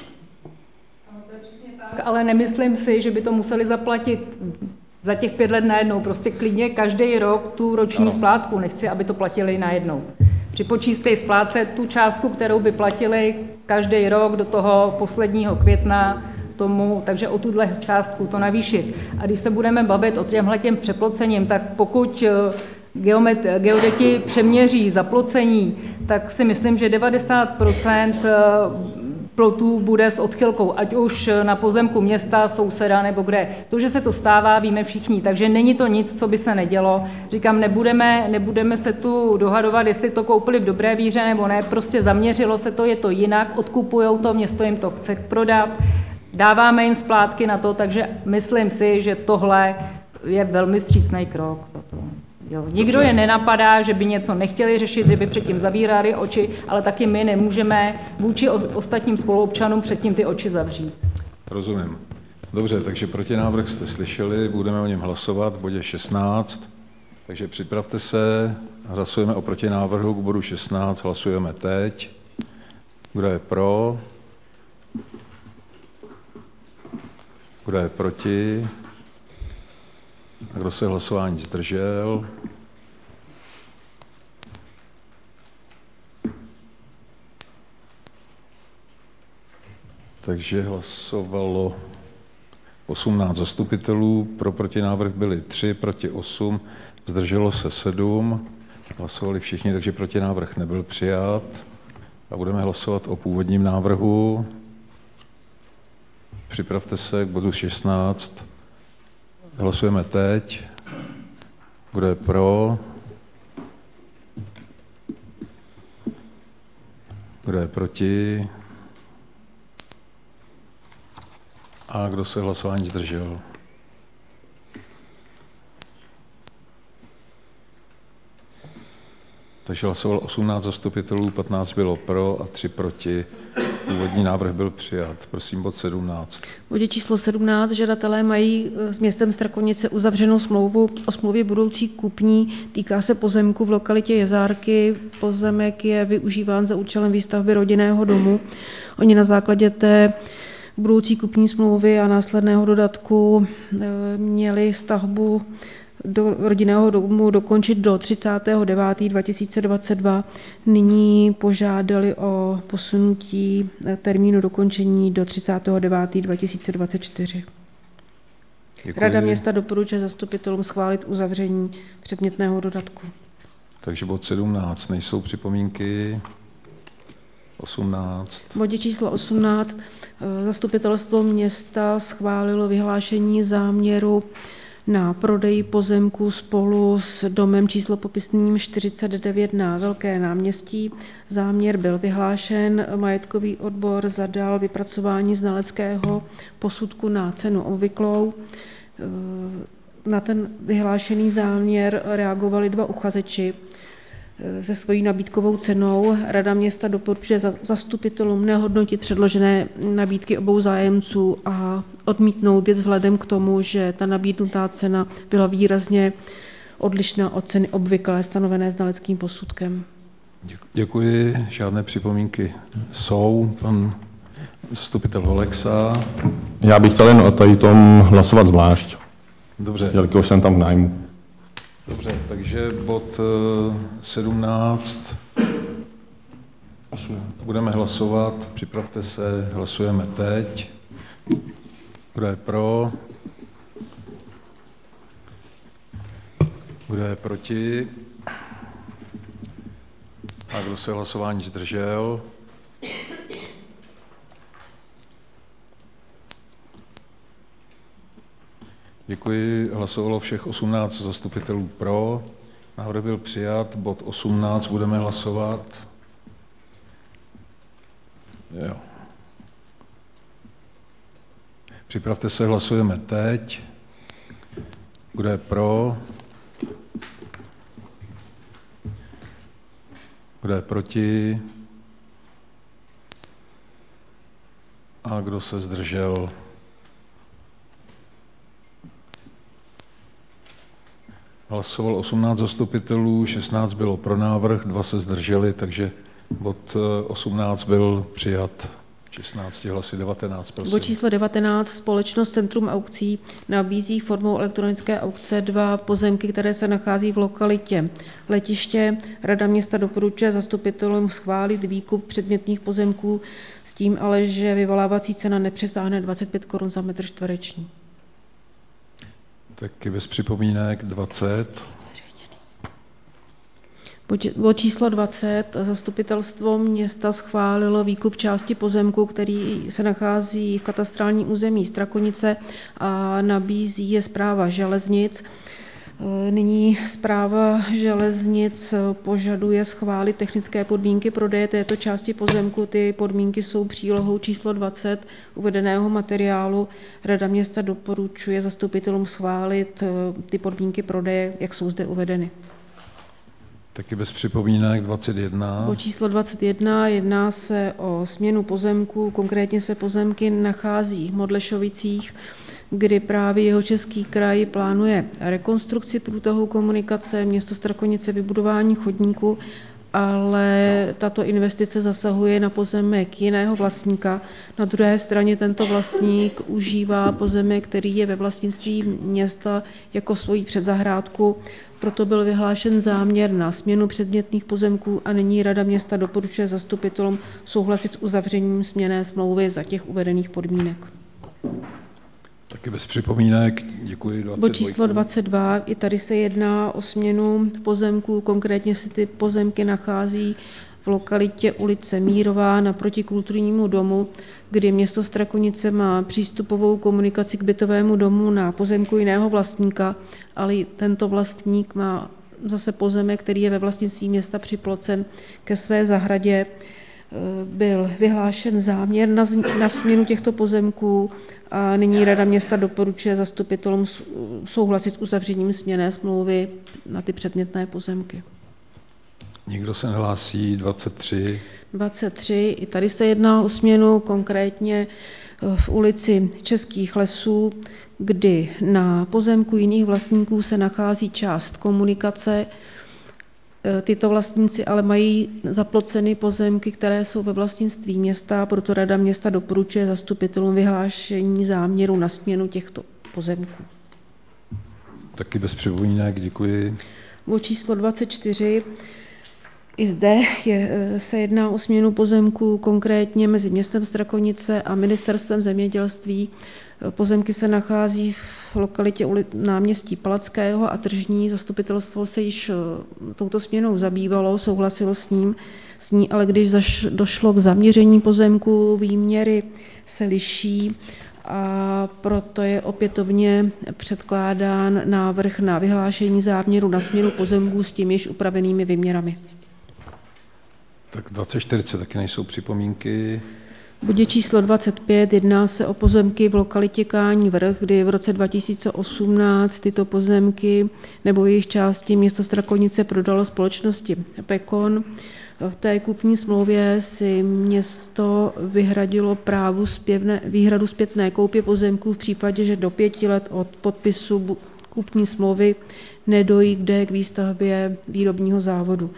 Ale nemyslím si, že by to museli zaplatit za těch 5 let najednou. Prostě klidně každý rok tu roční splátku. Nechci, aby to platili najednou. Připočítej splátce tu částku, kterou by platili každý rok do toho posledního května tomu, takže o tuhle částku to navýšit. A když se budeme bavit o těmhletěm přeplocením, tak pokud geodeti přeměří zaplocení, tak si myslím, že 90% plotů bude s odchylkou, ať už na pozemku města, souseda nebo kde. To, že se to stává, víme všichni, takže není to nic, co by se nedělo. Říkám, nebudeme se tu dohadovat, jestli to koupili v dobré víře nebo ne, prostě zaměřilo se to, je to jinak, odkupujou to, město jim to chce prodat, dáváme jim splátky na to, takže myslím si, že tohle je velmi vstřícný krok. Jo. Nikdo je nenapadá, že by něco nechtěli řešit, že by předtím zavírali oči, ale taky my nemůžeme vůči ostatním spoluobčanům předtím ty oči zavřít. Rozumím. Dobře, takže protinávrh jste slyšeli, budeme o něm hlasovat v bodě 16. Takže připravte se, hlasujeme o protinávrhu k bodu 16, hlasujeme teď. Kdo je pro? Kdo je proti? A kdo se hlasování zdržel? Takže hlasovalo 18 zastupitelů, pro protinávrh byli 3, proti 8, zdrželo se 7, hlasovali všichni, takže protinávrh nebyl přijat. A budeme hlasovat o původním návrhu. Připravte se k bodu 16. Hlasujeme teď. Kdo je pro? Kdo je proti? A kdo se hlasování zdržel? Takže hlasovalo 18 zastupitelů, 15 bylo pro a 3 proti. Původní návrh byl přijat. Prosím, bod 17. V bodě číslo 17 žadatelé mají s městem Strakonice uzavřenou smlouvu o smlouvě budoucí kupní. Týká se pozemku v lokalitě Jezárky. Pozemek je využíván za účelem výstavby rodinného domu. Oni na základě té budoucí kupní smlouvy a následného dodatku měli stavbu do rodinného domu dokončit do 30.9.2022. Nyní požádali o posunutí termínu dokončení do 30.9.2024. Rada města doporučuje zastupitelům schválit uzavření předmětného dodatku. Takže bod 17. Nejsou připomínky? 18. V bodě číslo 18 zastupitelstvo města schválilo vyhlášení záměru na prodej pozemku spolu s domem číslo popisným 49 na Velké náměstí. Záměr byl vyhlášen, majetkový odbor zadal vypracování znaleckého posudku na cenu obvyklou. Na ten vyhlášený záměr reagovali 2 uchazeči se svojí nabídkovou cenou. Rada města doporučuje zastupitelům nehodnotit předložené nabídky obou zájemců a odmítnout věc vzhledem k tomu, že ta nabídnutá cena byla výrazně odlišná od ceny obvyklé stanovené znaleckým posudkem. Děkuji. Žádné připomínky jsou. Pan zastupitel Holexa. Já bych chtěl jen o tady tom hlasovat zvlášť. Dobře. Jelikož jsem tam v nájmu. Dobře, takže bod 17 budeme hlasovat. Připravte se, hlasujeme teď. Kdo je pro? Kdo je proti? A kdo se hlasování zdržel? Děkuji. Hlasovalo všech 18 zastupitelů pro. Návrh byl přijat. Bod 18 budeme hlasovat. Jo. Připravte se, hlasujeme teď. Kdo je pro? Kdo je proti? A kdo se zdržel? Hlasoval 18 zastupitelů, 16 bylo pro návrh, 2 se zdrželi, takže bod 18 byl přijat. 16 hlasy, 19, prosím. Bod číslo 19. Společnost Centrum aukcí nabízí formou elektronické aukce 2 pozemky, které se nachází v lokalitě Letiště. Rada města doporučuje zastupitelům schválit výkup předmětných pozemků s tím ale, že vyvolávací cena nepřesáhne 25 Kč za metr čtvereční. Taky bez připomínek 20. Bod číslo 20. Zastupitelstvo města schválilo výkup části pozemku, který se nachází v katastrálním území Strakonice a nabízí je Správa železnic. Nyní Správa železnic požaduje schválit technické podmínky prodeje této části pozemku. Ty podmínky jsou přílohou číslo 20 uvedeného materiálu. Rada města doporučuje zastupitelům schválit ty podmínky prodeje, jak jsou zde uvedeny. Taky bez připomínek 21. Bod číslo 21 jedná se o směnu pozemků, konkrétně se pozemky nachází v Modlešovicích, kdy právě Jihočeský kraj plánuje rekonstrukci průtahu komunikace, město Strakonice vybudování chodníku, ale tato investice zasahuje na pozemek jiného vlastníka. Na druhé straně tento vlastník užívá pozemek, který je ve vlastnictví města jako svoji předzahrádku, proto byl vyhlášen záměr na směnu předmětných pozemků a nyní Rada města doporučuje zastupitelům souhlasit s uzavřením směnné smlouvy za těch uvedených podmínek. Taky bez připomínek, děkuji. 22. Bod číslo 22, i tady se jedná o směnu pozemků, konkrétně se ty pozemky nachází v lokalitě ulice Mírová naproti kulturnímu domu, kdy město Strakonice má přístupovou komunikaci k bytovému domu na pozemku jiného vlastníka, ale tento vlastník má zase pozemek, který je ve vlastnictví města připlocen ke své zahradě. Byl vyhlášen záměr na směnu těchto pozemků a nyní Rada města doporučuje zastupitelům souhlasit s uzavřením směnné smlouvy na ty předmětné pozemky. Nikdo se nehlásí. 23. 23. I tady se jedná o směnu, konkrétně v ulici Českých lesů, kdy na pozemku jiných vlastníků se nachází část komunikace. Tyto vlastníci ale mají zaploceny pozemky, které jsou ve vlastnictví města, proto Rada města doporučuje zastupitelům vyhlášení záměru na směnu těchto pozemků. Taky bez připomínek, děkuji. Bod číslo 24. I zde se jedná o směnu pozemků, konkrétně mezi městem Strakonice a ministerstvem zemědělství. Pozemky se nachází v lokalitě náměstí Palackého a Tržní. Zastupitelstvo se již touto směnou zabývalo, souhlasilo s ní, ale když došlo k zaměření pozemku, výměry se liší a proto je opětovně předkládán návrh na vyhlášení záměru na směnu pozemků s tím již upravenými výměrami. Tak 24 taky nejsou připomínky. V bodě číslo 25 jedná se o pozemky v lokalitě Kání Vrch, kdy v roce 2018 tyto pozemky nebo jejich části město Strakonice prodalo společnosti Pekon. V té kupní smlouvě si město vyhradilo výhradu zpětné koupě pozemků v případě, že do 5 let od podpisu kupní smlouvy nedojde k výstavbě výrobního závodu.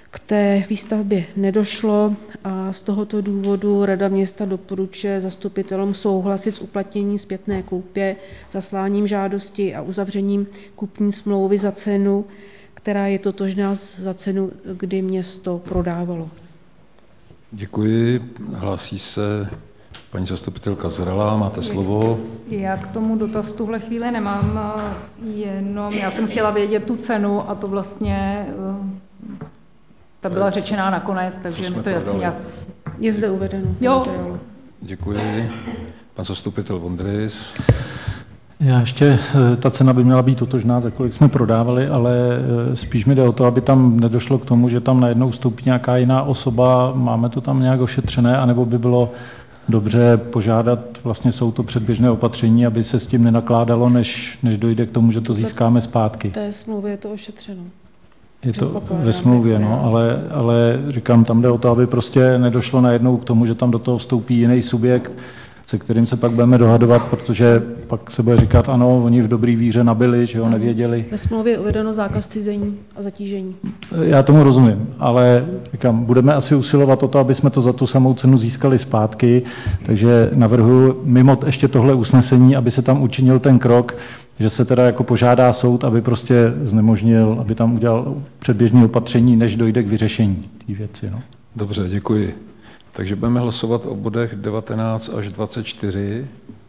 k té výstavbě nedošlo a z tohoto důvodu Rada města doporučuje zastupitelům souhlasit s uplatněním zpětné koupě, zasláním žádosti a uzavřením kupní smlouvy za cenu, která je totožná za cenu, kdy město prodávalo. Děkuji. Hlásí se paní zastupitelka Zralá, máte slovo. Já k tomu dotaz v tuhle chvíli nemám, jenom já jsem chtěla vědět tu cenu a to vlastně ta byla řečená nakonec, takže mi to jasně. Je zde uvedeno. Jo. Děkuji. Pan zastupitel Vondrys. Já ještě, ta cena by měla být totožná, za kolik jsme prodávali, ale spíš mi jde o to, aby tam nedošlo k tomu, že tam najednou vstoupí nějaká jiná osoba, máme to tam nějak ošetřené, anebo by bylo dobře požádat, vlastně jsou to předběžné opatření, aby se s tím nenakládalo, než dojde k tomu, že to získáme zpátky. V té smlouvě je to ošetřeno. Je to ve smlouvě, no, ale říkám, tam jde o to, aby prostě nedošlo najednou k tomu, že tam do toho vstoupí jiný subjekt, se kterým se pak budeme dohadovat, protože pak se bude říkat, ano, oni v dobrý víře nabili, že ho nevěděli. Ve smlouvě je uvedeno zákaz cizení a zatížení. Já tomu rozumím, ale říkám, budeme asi usilovat o to, aby jsme to za tu samou cenu získali zpátky, takže navrhuji mimo ještě tohle usnesení, aby se tam učinil ten krok, že se teda jako požádá soud, aby prostě znemožnil, aby tam udělal předběžné opatření, než dojde k vyřešení té věci. No. Dobře, děkuji. Takže budeme hlasovat o bodech 19 až 24.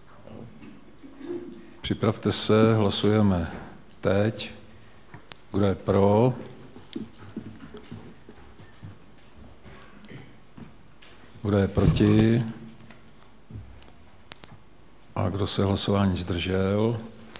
Připravte se, hlasujeme teď. Kdo je pro? Kdo je proti? A kdo se hlasování zdržel?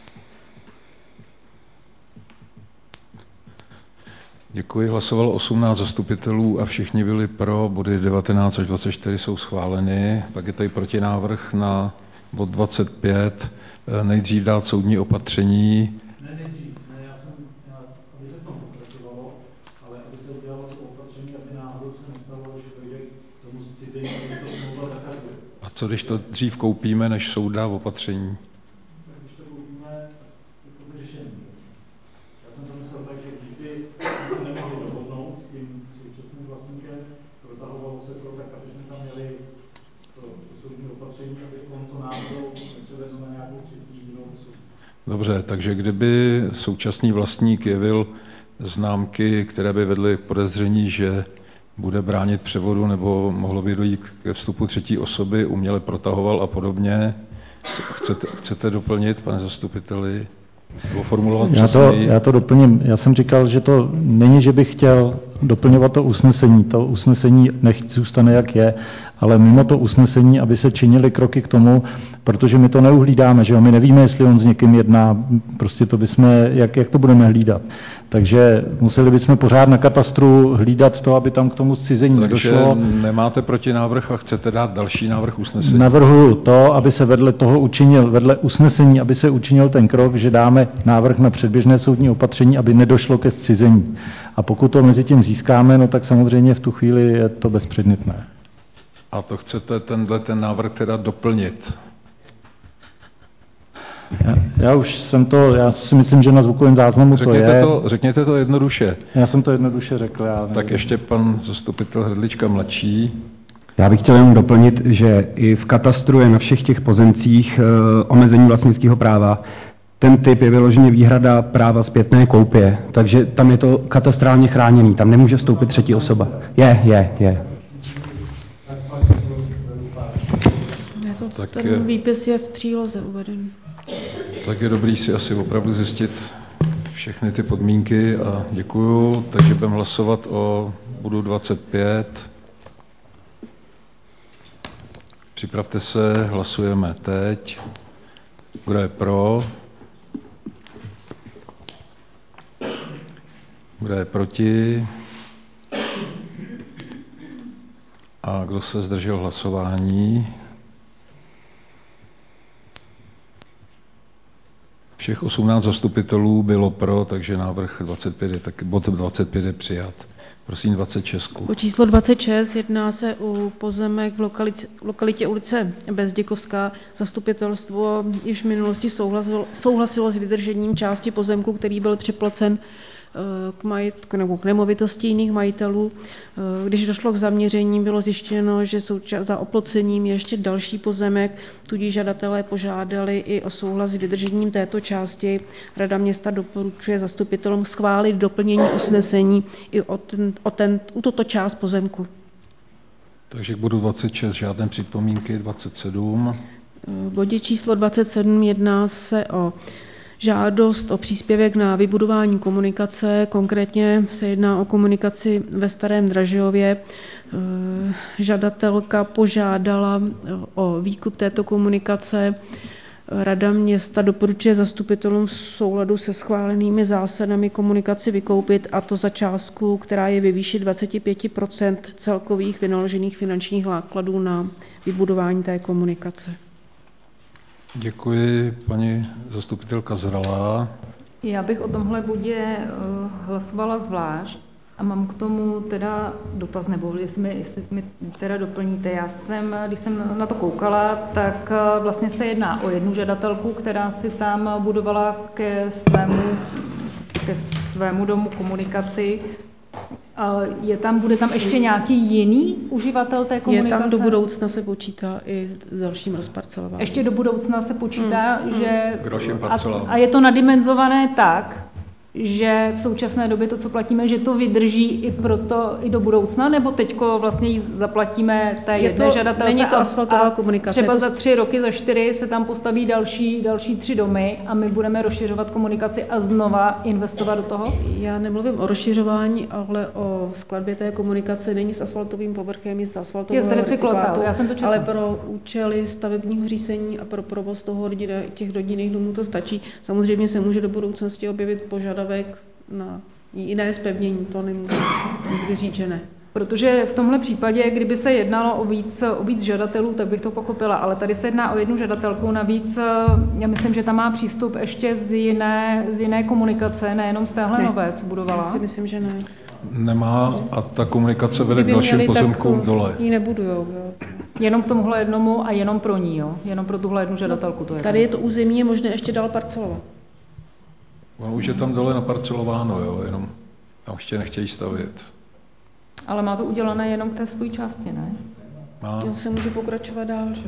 Děkuji. Hlasovalo 18 zastupitelů a všichni byli pro. Body 19 až 24 jsou schváleny. Pak je tady protinávrh na bod 25. Nejdřív dát soudní opatření. Ne, já jsem, aby se to pokračovalo, ale aby se udělalo to opatření, aby náhodou se nestalo, že dojde k tomu zcizení, aby to smlouva zakazuje. A co když to dřív koupíme, než soud dá opatření? Když to koupíme, je to vyřešení. Já jsem to myslel tak, že když by se nemohli dohodnout s tím současným vlastníkem, protahovalo se to tak, aby jsme tam měli to soudní opatření, aby on to náhodou nepřevezl na nějakou třetí jinou osobu. Dobře, takže kdyby současný vlastník jevil známky, které by vedly k podezření, že bude bránit převodu nebo mohlo by dojít ke vstupu třetí osoby, uměle protahoval a podobně, chcete doplnit, pane zastupiteli? Nebo formulovat já to doplním. Já jsem říkal, že to není, že bych chtěl doplňovat to usnesení. To usnesení nechť zůstane, jak je, ale mimo to usnesení, aby se činily kroky k tomu, protože my to neuhlídáme, že jo? My nevíme, jestli on s někým jedná, prostě to bychom, jak to budeme hlídat. Takže museli bychom pořád na katastru hlídat to, aby tam k tomu zcizení nedošlo. Takže nemáte protinávrh a chcete dát další návrh usnesení? Navrhuji to, aby se vedle usnesení, aby se učinil ten krok, že dáme návrh na předběžné soudní opatření, aby nedošlo ke zcizení. A pokud to mezi tím získáme, no tak samozřejmě v tu chvíli je to bezpředmětné. A to chcete ten návrh teda doplnit? Já si myslím, že na zvukovém záznamu to je. Řekněte to jednoduše. Já jsem to jednoduše řekl. Tak ještě pan zastupitel Hrdlička mladší. Já bych chtěl jenom doplnit, že i v katastru je na všech těch pozemcích omezení vlastnického práva. Ten typ je vyloženě výhrada práva zpětné koupě, takže tam je to katastrálně chráněný, tam nemůže vstoupit třetí osoba. Je. Ten výpis je v příloze uveden. Tak je dobrý si asi opravdu zjistit všechny ty podmínky a děkuju. Takže budeme hlasovat o bodu 25. Připravte se, hlasujeme teď. Kdo je pro? Kdo je proti? A kdo se zdržel hlasování? Všech 18 zastupitelů bylo pro, takže návrh 25 je, tak bod 25 je přijat. Prosím 26. O číslo 26 jedná se o pozemek v lokalitě ulice Bezděkovská. Zastupitelstvo již v minulosti souhlasilo s vydržením části pozemku, který byl připlacen k majetku nebo k nemovitosti jiných majitelů. Když došlo k zaměření, bylo zjištěno, že za oplocením je ještě další pozemek, tudíž žadatelé požádali i o souhlas s vydržením této části. Rada města doporučuje zastupitelům schválit doplnění usnesení i o tuto část pozemku. Takže k bodu 26 žádné připomínky, 27. V bodě číslo 27 jedná se o žádost o příspěvek na vybudování komunikace, konkrétně se jedná o komunikaci ve Starém Dražově. Žadatelka požádala o výkup této komunikace. Rada města doporučuje zastupitelům v souladu se schválenými zásadami komunikaci vykoupit, a to za částku, která je ve výši 25% celkových vynaložených finančních nákladů na vybudování té komunikace. Děkuji, paní zastupitelka Zralá. Já bych o tomhle bodě hlasovala zvlášť a mám k tomu teda dotaz, nebo jestli mi teda doplníte. Když jsem na to koukala, tak vlastně se jedná o jednu žadatelku, která si tam budovala ke svému domu komunikaci. Bude tam ještě nějaký jiný uživatel té komunikace? Je tam, do budoucna se počítá i s dalším rozparcelováním. Ještě do budoucna se počítá, že... K dalším parcelám. A je to nadimenzované tak, že v současné době to, co platíme, že to vydrží i do budoucna, nebo teďko vlastně ji zaplatíme té jedné žadatelce? Není to asfaltová komunikace. Třeba za 3 roky, za 4 se tam postaví další 3 domy a my budeme rozšiřovat komunikaci a znova investovat do toho? Já nemluvím o rozšiřování, ale o skladbě té komunikace. Není s asfaltovým povrchem, je s asfaltovou recyklátu, ale pro účely stavebního řízení a pro provoz těch rodinných domů to stačí. Samozřejmě se může do budoucnosti objevit požadavek na jiné zpevnění, to nemůžu nikdy říct, že ne. Protože v tomhle případě, kdyby se jednalo o víc žadatelů, tak bych to pochopila, ale tady se jedná o jednu žadatelku, navíc já myslím, že tam má přístup ještě z jiné komunikace, nejenom z téhle nové, co budovala. Já si myslím, že ne. Nemá a ta komunikace vede k dalším pozemkům dole. Ji nebudujou, jo. Jenom k tomuhle jednomu a jenom pro ní, jo? Jenom pro tuhle jednu žadatelku to je. Tady je to území, je možné ještě dál parcelovat. Ono už je tam dole naparcelováno, jo, jenom tam ještě nechtějí stavět. Ale má to udělané jenom k té své části, ne? Má. Jo, se může pokračovat dál, že?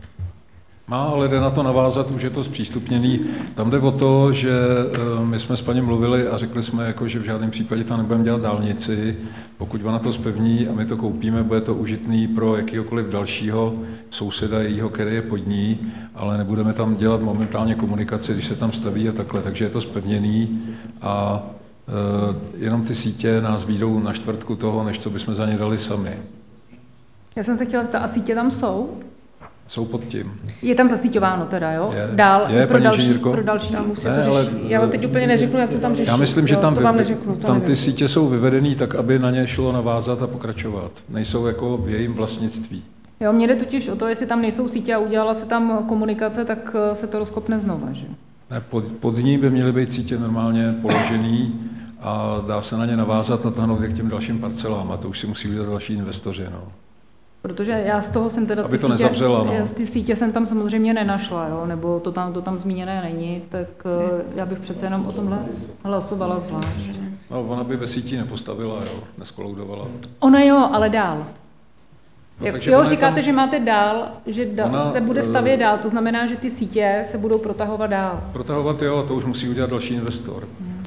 Má, ale jde na to navázat, už je to zpřístupněný. Tam jde o to, že my jsme s paní mluvili a řekli jsme, jako, že v žádném případě tam nebudeme dělat dálnici. Pokud ona to zpevní a my to koupíme, bude to užitný pro jakýhokoliv dalšího souseda jejího, který je pod ní, ale nebudeme tam dělat momentálně komunikaci, když se tam staví a takhle, takže je to zpevněný a jenom ty sítě nás výjdou na čtvrtku toho, než co bychom za ně dali sami. Já jsem se chtěla zeptat, a sítě tam jsou? Jsou pod tím. Je tam zasíťováno teda, jo? Dál pro další. Já vám teď úplně neřeknu, jak to tam řeší. Já myslím, že tam, tam ty sítě jsou vyvedený tak, aby na ně šlo navázat a pokračovat. Nejsou jako v jejím vlastnictví. Jo, mně jde totiž o to, jestli tam nejsou sítě a udělala se tam komunikace, tak se to rozkopne znova, že? Ne, pod ní by měly být sítě normálně položený a dá se na ně navázat a tahnout k těm dalším parcelám a to už si musí udělat další investoři, no. Protože já z toho jsem teda ty sítě jsem tam samozřejmě nenašla, jo? Nebo to tam zmíněné není, tak já bych přece jenom o tomhle hlasovala zvlášť. No, ona by ve síti nepostavila, jo? Neskoloudovala. Ona jo, ale dál. No, jo, říkáte, že máte dál, že se bude stavět dál, to znamená, že ty sítě se budou protahovat dál. Protahovat jo, to už musí udělat další investor.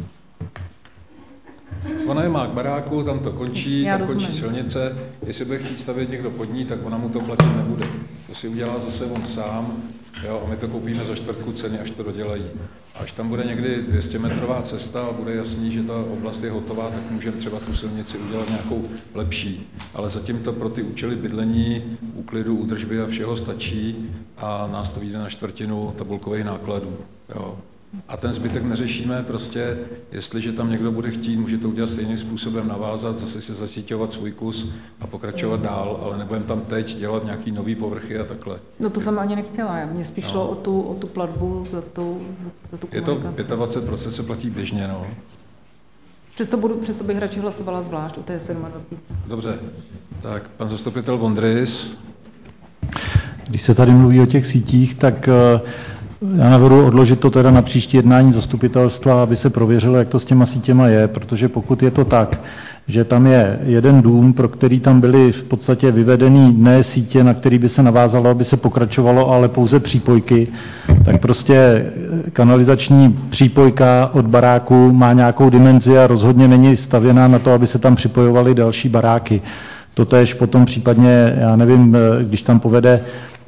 Ona je má k baráku, tam to končí, tam končí silnice. Jestli bude chtít stavět někdo pod ní, tak ona mu to platit nebude. To si udělá zase on sám, jo, a my to koupíme za čtvrtku ceny, až to dodělají. Až tam bude někdy 200metrová cesta a bude jasný, že ta oblast je hotová, tak můžeme třeba tu silnici udělat nějakou lepší. Ale zatím to pro ty účely bydlení, úklidu, údržby a všeho stačí a nás to vyjde na čtvrtinu tabulkových nákladů. Jo. A ten zbytek neřešíme, prostě jestliže tam někdo bude chtít, může to udělat stejným způsobem, navázat, zase se zasíťovat svůj kus a pokračovat dál, ale nebudeme tam teď dělat nějaký nový povrchy a takhle. No to jsem ani nechtěla, mě spíš šlo o tu platbu za tu komunikaci. Je to 25% se platí běžně, no. Přesto bych radši hlasovala zvlášť o té 27. Dobře, tak pan zastupitel Vondrys. Když se tady mluví o těch sítích, tak Já navrhuji odložit to teda na příští jednání zastupitelstva, aby se prověřilo, jak to s těma sítěma je, protože pokud je to tak, že tam je jeden dům, pro který tam byly v podstatě vyvedený ne sítě, na který by se navázalo, aby se pokračovalo, ale pouze přípojky, tak prostě kanalizační přípojka od baráku má nějakou dimenzi a rozhodně není stavěná na to, aby se tam připojovaly další baráky. Totéž potom případně, já nevím, když tam povede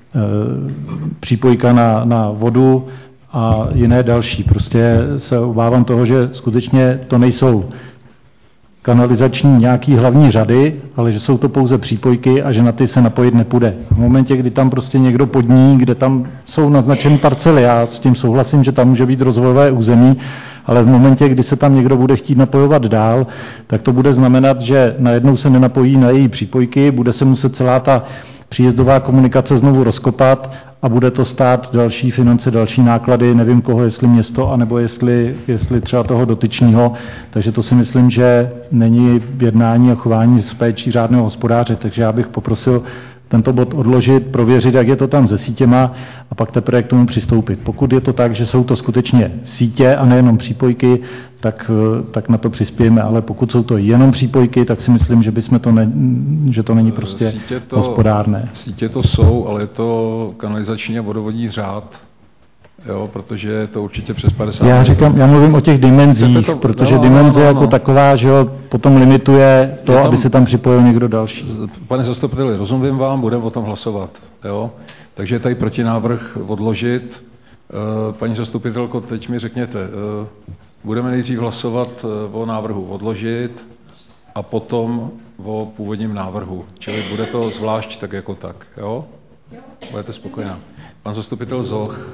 přípojka na vodu a jiné další. Prostě se obávám toho, že skutečně to nejsou kanalizační nějaký hlavní řady, ale že jsou to pouze přípojky a že na ty se napojit nepůjde. V momentě, kdy tam prostě někdo podní, kde tam jsou naznačeny parcely, já s tím souhlasím, že tam může být rozvojové území, ale v momentě, kdy se tam někdo bude chtít napojovat dál, tak to bude znamenat, že najednou se nenapojí na její přípojky, bude se muset celá ta příjezdová komunikace znovu rozkopat a bude to stát další finance, další náklady, nevím koho, jestli město, anebo jestli třeba toho dotyčného. Takže to si myslím, že není jednání a chování s péčí řádného hospodáře. Takže já bych poprosil tento bod odložit, prověřit, jak je to tam se sítěma a pak teprve k tomu přistoupit. Pokud je to tak, že jsou to skutečně sítě a nejenom přípojky, tak na to přispějeme, ale pokud jsou to jenom přípojky, tak si myslím, že že to není prostě hospodárné. Sítě to jsou, ale je to kanalizační a vodovodní řád, jo, protože je to určitě přes 50. Já mluvím o těch dimenzích, protože dimenze jako taková, že jo, potom limituje to, aby se tam připojil někdo další. Pane zastupiteli, rozumím vám, budeme o tom hlasovat, jo. Takže je tady protinávrh odložit. Paní zastupitelko, teď mi řekněte, budeme nejdřív hlasovat o návrhu odložit a potom o původním návrhu. Čili bude to zvlášť tak jako tak, jo? Budete spokojená. Pan zastupitel Zoch.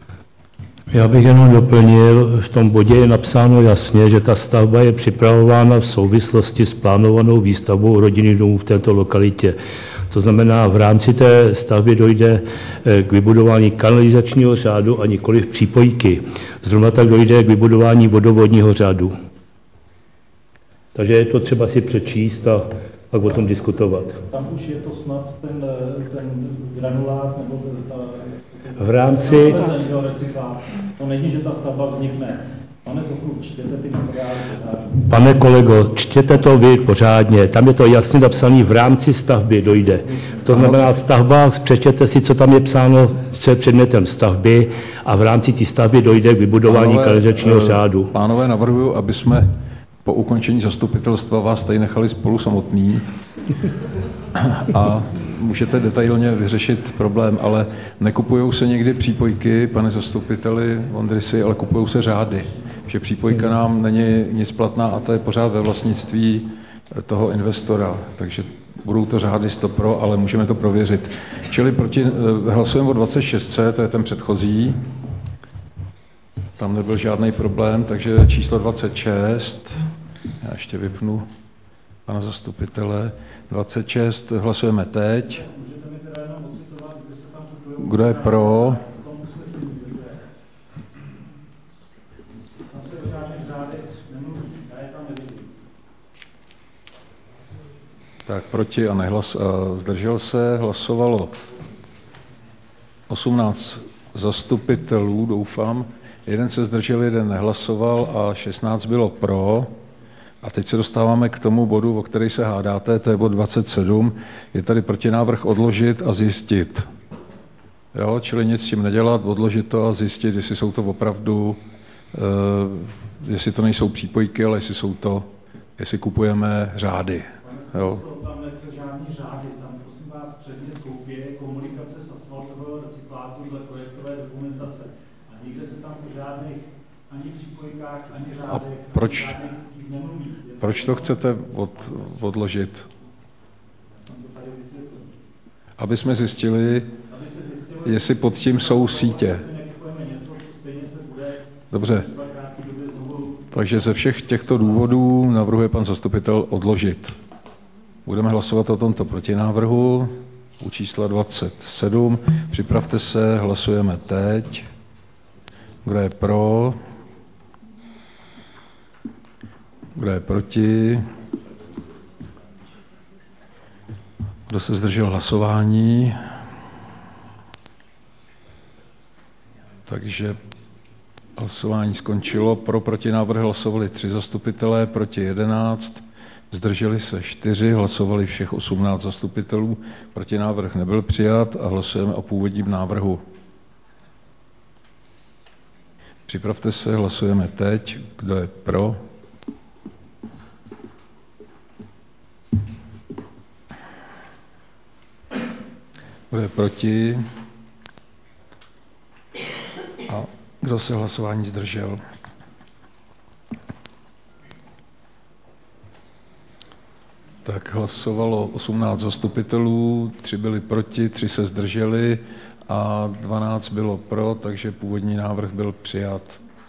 Já bych jenom doplnil, v tom bodě je napsáno jasně, že ta stavba je připravována v souvislosti s plánovanou výstavbou rodinných domů v této lokalitě. To znamená, v rámci té stavby dojde k vybudování kanalizačního řádu a nikoliv přípojky. Zrovna tak dojde k vybudování vodovodního řádu. Takže je to třeba si přečíst a pak o tom diskutovat. Tam už je to snad ten granulát nebo v rámci... To není, že ta stavba vznikne. Pane Zochu, čtěte ty materiály. Pane kolego, čtěte to vy pořádně. Tam je to jasně napsané, v rámci stavby dojde. To znamená stavba, přečtěte si, co tam je psáno, co je předmětem stavby a v rámci té stavby dojde k vybudování kanalizačního řádu. Pánové, navrhuji, aby jsme po ukončení zastupitelstva vás tady nechali spolu samotný a můžete detailně vyřešit problém, ale nekupujou se někdy přípojky, pane zastupiteli Vondrysi, ale kupujou se řády. Že přípojka nám není nic platná a to je pořád ve vlastnictví toho investora, takže budou to řády 100 pro, ale můžeme to prověřit. Čili hlasujeme o 26, to je ten předchozí. Tam nebyl žádný problém, takže číslo 26, já ještě vypnu pana zastupitele, 26, hlasujeme teď. Kdo je pro? Tak proti a zdržel se, hlasovalo 18 zastupitelů, doufám. Jeden se zdržel, jeden nehlasoval a 16 bylo pro. A teď se dostáváme k tomu bodu, o který se hádáte, to je bod 27. Je tady protinávrh odložit a zjistit. Jo, čili nic s tím nedělat, odložit to a zjistit, jestli jsou to opravdu, jestli to nejsou přípojky, ale jestli kupujeme řády. Jo. Tam nechce žádný řády, tam prosím vás předmět koupě je komunikace s asfaltového recyklátu dle projektové dokumentace. A nikde se tam o žádných ani přípojkách, ani řádech, Proč to chcete odložit? Aby jsme zjistili, jestli pod tím jsou sítě. Dobře. Takže ze všech těchto důvodů navrhuje pan zastupitel odložit. Budeme hlasovat o tomto protinávrhu u čísla 27. Připravte se, hlasujeme teď. Kdo je pro? Kdo je proti? Kdo se zdržel hlasování? Takže hlasování skončilo. Pro protinávrh hlasovali 3 zastupitelé, proti 11, zdrželi se 4, hlasovali všech 18 zastupitelů. Protinávrh nebyl přijat a hlasujeme o původním návrhu. Připravte se, hlasujeme teď. Kdo je pro? Kdo je proti? A kdo se hlasování zdržel? Tak hlasovalo 18 zastupitelů, 3 byli proti, 3 se zdrželi a 12 bylo pro, takže původní návrh byl přijat.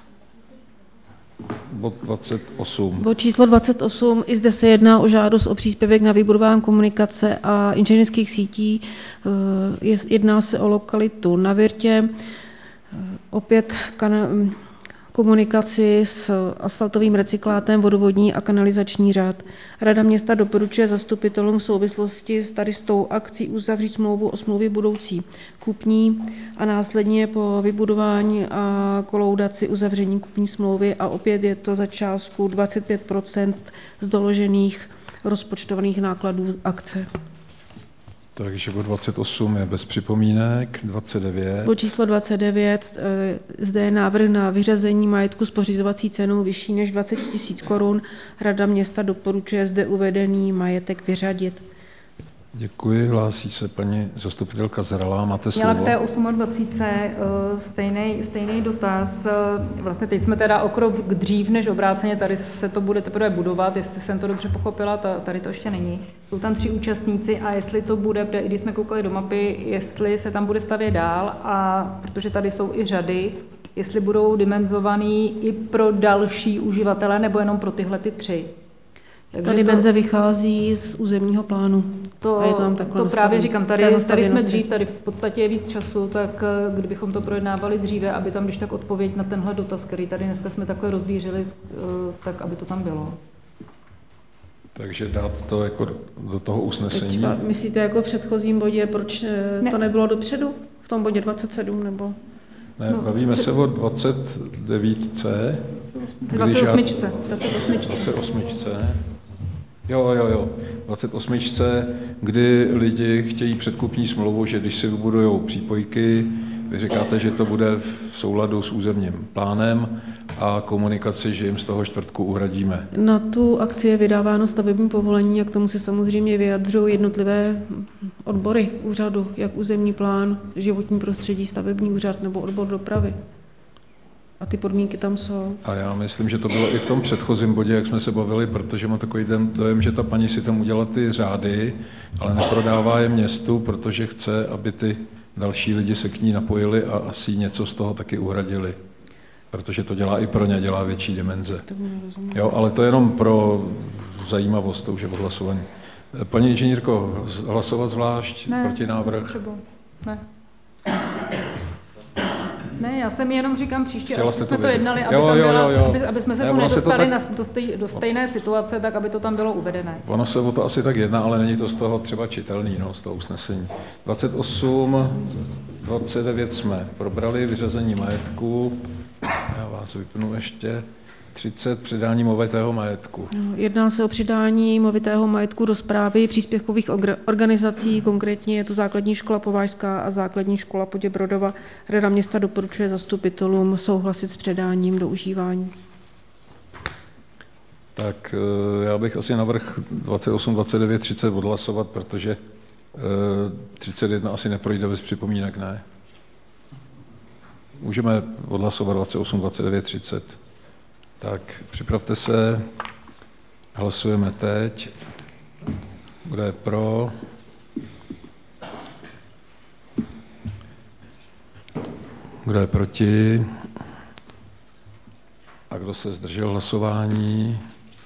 Bod 28. Bod číslo 28, i zde se jedná o žádost o příspěvek na vybudování komunikace a inženýrských sítí. Jedná se o lokalitu na Virtě, opět komunikaci s asfaltovým recyklátem, vodovodní a kanalizační řád. Rada města doporučuje zastupitelům v souvislosti s tou akcí uzavřít smlouvu o smlouvě budoucí kupní a následně po vybudování a kolaudaci uzavření kupní smlouvy a opět je to za částku 25% z doložených rozpočtovaných nákladů akce. Takže bod 28 je bez připomínek. 29. Bod číslo 29, zde je návrh na vyřazení majetku s pořizovací cenou vyšší než 20 000 korun. Rada města doporučuje zde uvedený majetek vyřadit. Děkuji, hlásí se paní zastupitelka Zralá, máte slovo. Já k té 28. Stejný dotaz. Vlastně teď jsme teda o krok dřív než obráceně, tady se to bude teprve budovat, jestli jsem to dobře pochopila, tady to ještě není. Jsou tam 3 účastníci a jestli to bude, protože když jsme koukali do mapy, jestli se tam bude stavět dál, a protože tady jsou i řady, jestli budou dimenzovaný i pro další uživatele, nebo jenom pro tyhle 3. Ta dimenze vychází z územního plánu. To právě říkám, tady jsme dřív, tady v podstatě je víc času, tak kdybychom to projednávali dříve, aby tam když tak odpověď na tenhle dotaz, který tady dneska jsme takhle rozvířili, tak aby to tam bylo. Takže dát to jako do toho usnesení. Myslíte jako v předchozím bodě, proč to nebylo dopředu? V tom bodě 27 nebo? Ne, bavíme se o 29C. 28. Jo. 28. Kdy lidi chtějí předkupní smlouvu, že když si vybudujou přípojky, vy říkáte, že to bude v souladu s územním plánem a komunikaci, že jim z toho čtvrtku uhradíme. Na tu akci je vydáváno stavební povolení a k tomu se samozřejmě vyjadřují jednotlivé odbory úřadu, jak územní plán, životní prostředí, stavební úřad nebo odbor dopravy. A ty podmínky tam jsou. A já myslím, že to bylo i v tom předchozím bodě, jak jsme se bavili, protože mám takový dojem, že ta paní si tam udělala ty řády, ale neprodává je městu, protože chce, aby ty další lidi se k ní napojili a asi něco z toho taky uhradili. Protože to dělá i pro ně, dělá větší dimenze. Jo, ale to je jenom pro zajímavost, to už je odhlasovaný. Paní inženýrko, hlasovat zvlášť proti návrh? Ne. Ne, já jsem jenom říkám příště, aby jsme to jednali, aby jsme se tu nedostali do stejné situace, tak aby to tam bylo uvedené. Ono se o to asi tak jedná, ale není to z toho třeba čitelný, z toho usnesení. 28, 29 jsme probrali, vyřazení majetku. Já vás vypnu ještě. 30 předání movitého majetku. Jedná se o přidání movitého majetku do správy příspěvkových organizací, konkrétně je to Základní škola Povážská a Základní škola Poděbrodova. Rada města doporučuje zastupitelům souhlasit s předáním do užívání. Tak já bych asi navrhl 28, 29, 30 odhlasovat, protože 31 asi neprojde bez připomínek, ne? Můžeme odhlasovat 28, 29, 30. Tak, připravte se, hlasujeme teď. Kdo je pro? Kdo je proti? A kdo se zdržel hlasování?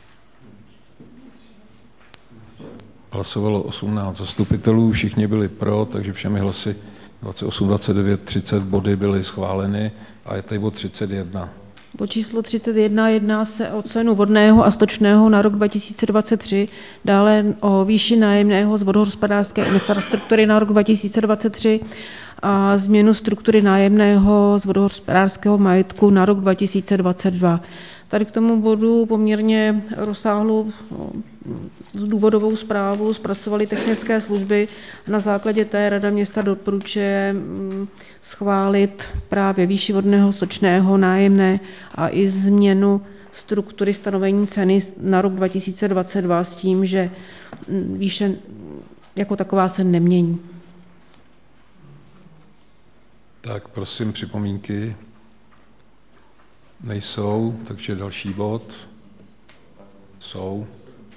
Hlasovalo 18 zastupitelů, všichni byli pro, takže všemi hlasy 28, 29, 30 body byly schváleny a je tady bod 31. Bod číslo 31 jedná se o cenu vodného a stočného na rok 2023, dále o výši nájemného z vodohospodářské infrastruktury na rok 2023 a změnu struktury nájemného z vodohospodářského majetku na rok 2022. Tady k tomu bodu poměrně rozsáhlou důvodovou zprávu zpracovaly technické služby. Na základě té Rada města doporučuje schválit právě výši vodného stočného nájemné a i změnu struktury stanovení ceny na rok 2022 s tím, že výše jako taková se nemění. Tak prosím, připomínky nejsou, takže další bod jsou.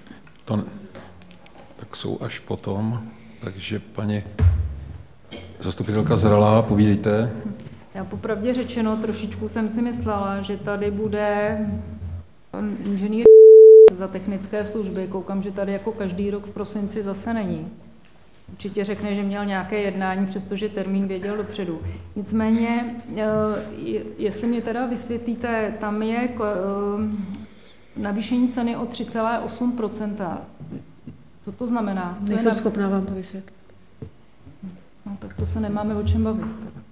Tak jsou až potom, takže paní zastupitelka Zralá, povídejte. Já popravdě řečeno, trošičku jsem si myslela, že tady bude pan inženýr za technické služby. Koukám, že tady jako každý rok v prosinci zase není. Určitě řekne, že měl nějaké jednání, přestože termín věděl dopředu. Nicméně, jestli mě teda vysvětlíte, tam je navýšení ceny o 3,8%. Co to znamená? Nejsem schopná vám to vysvětlit. No, tak to se nemáme o čem bavit.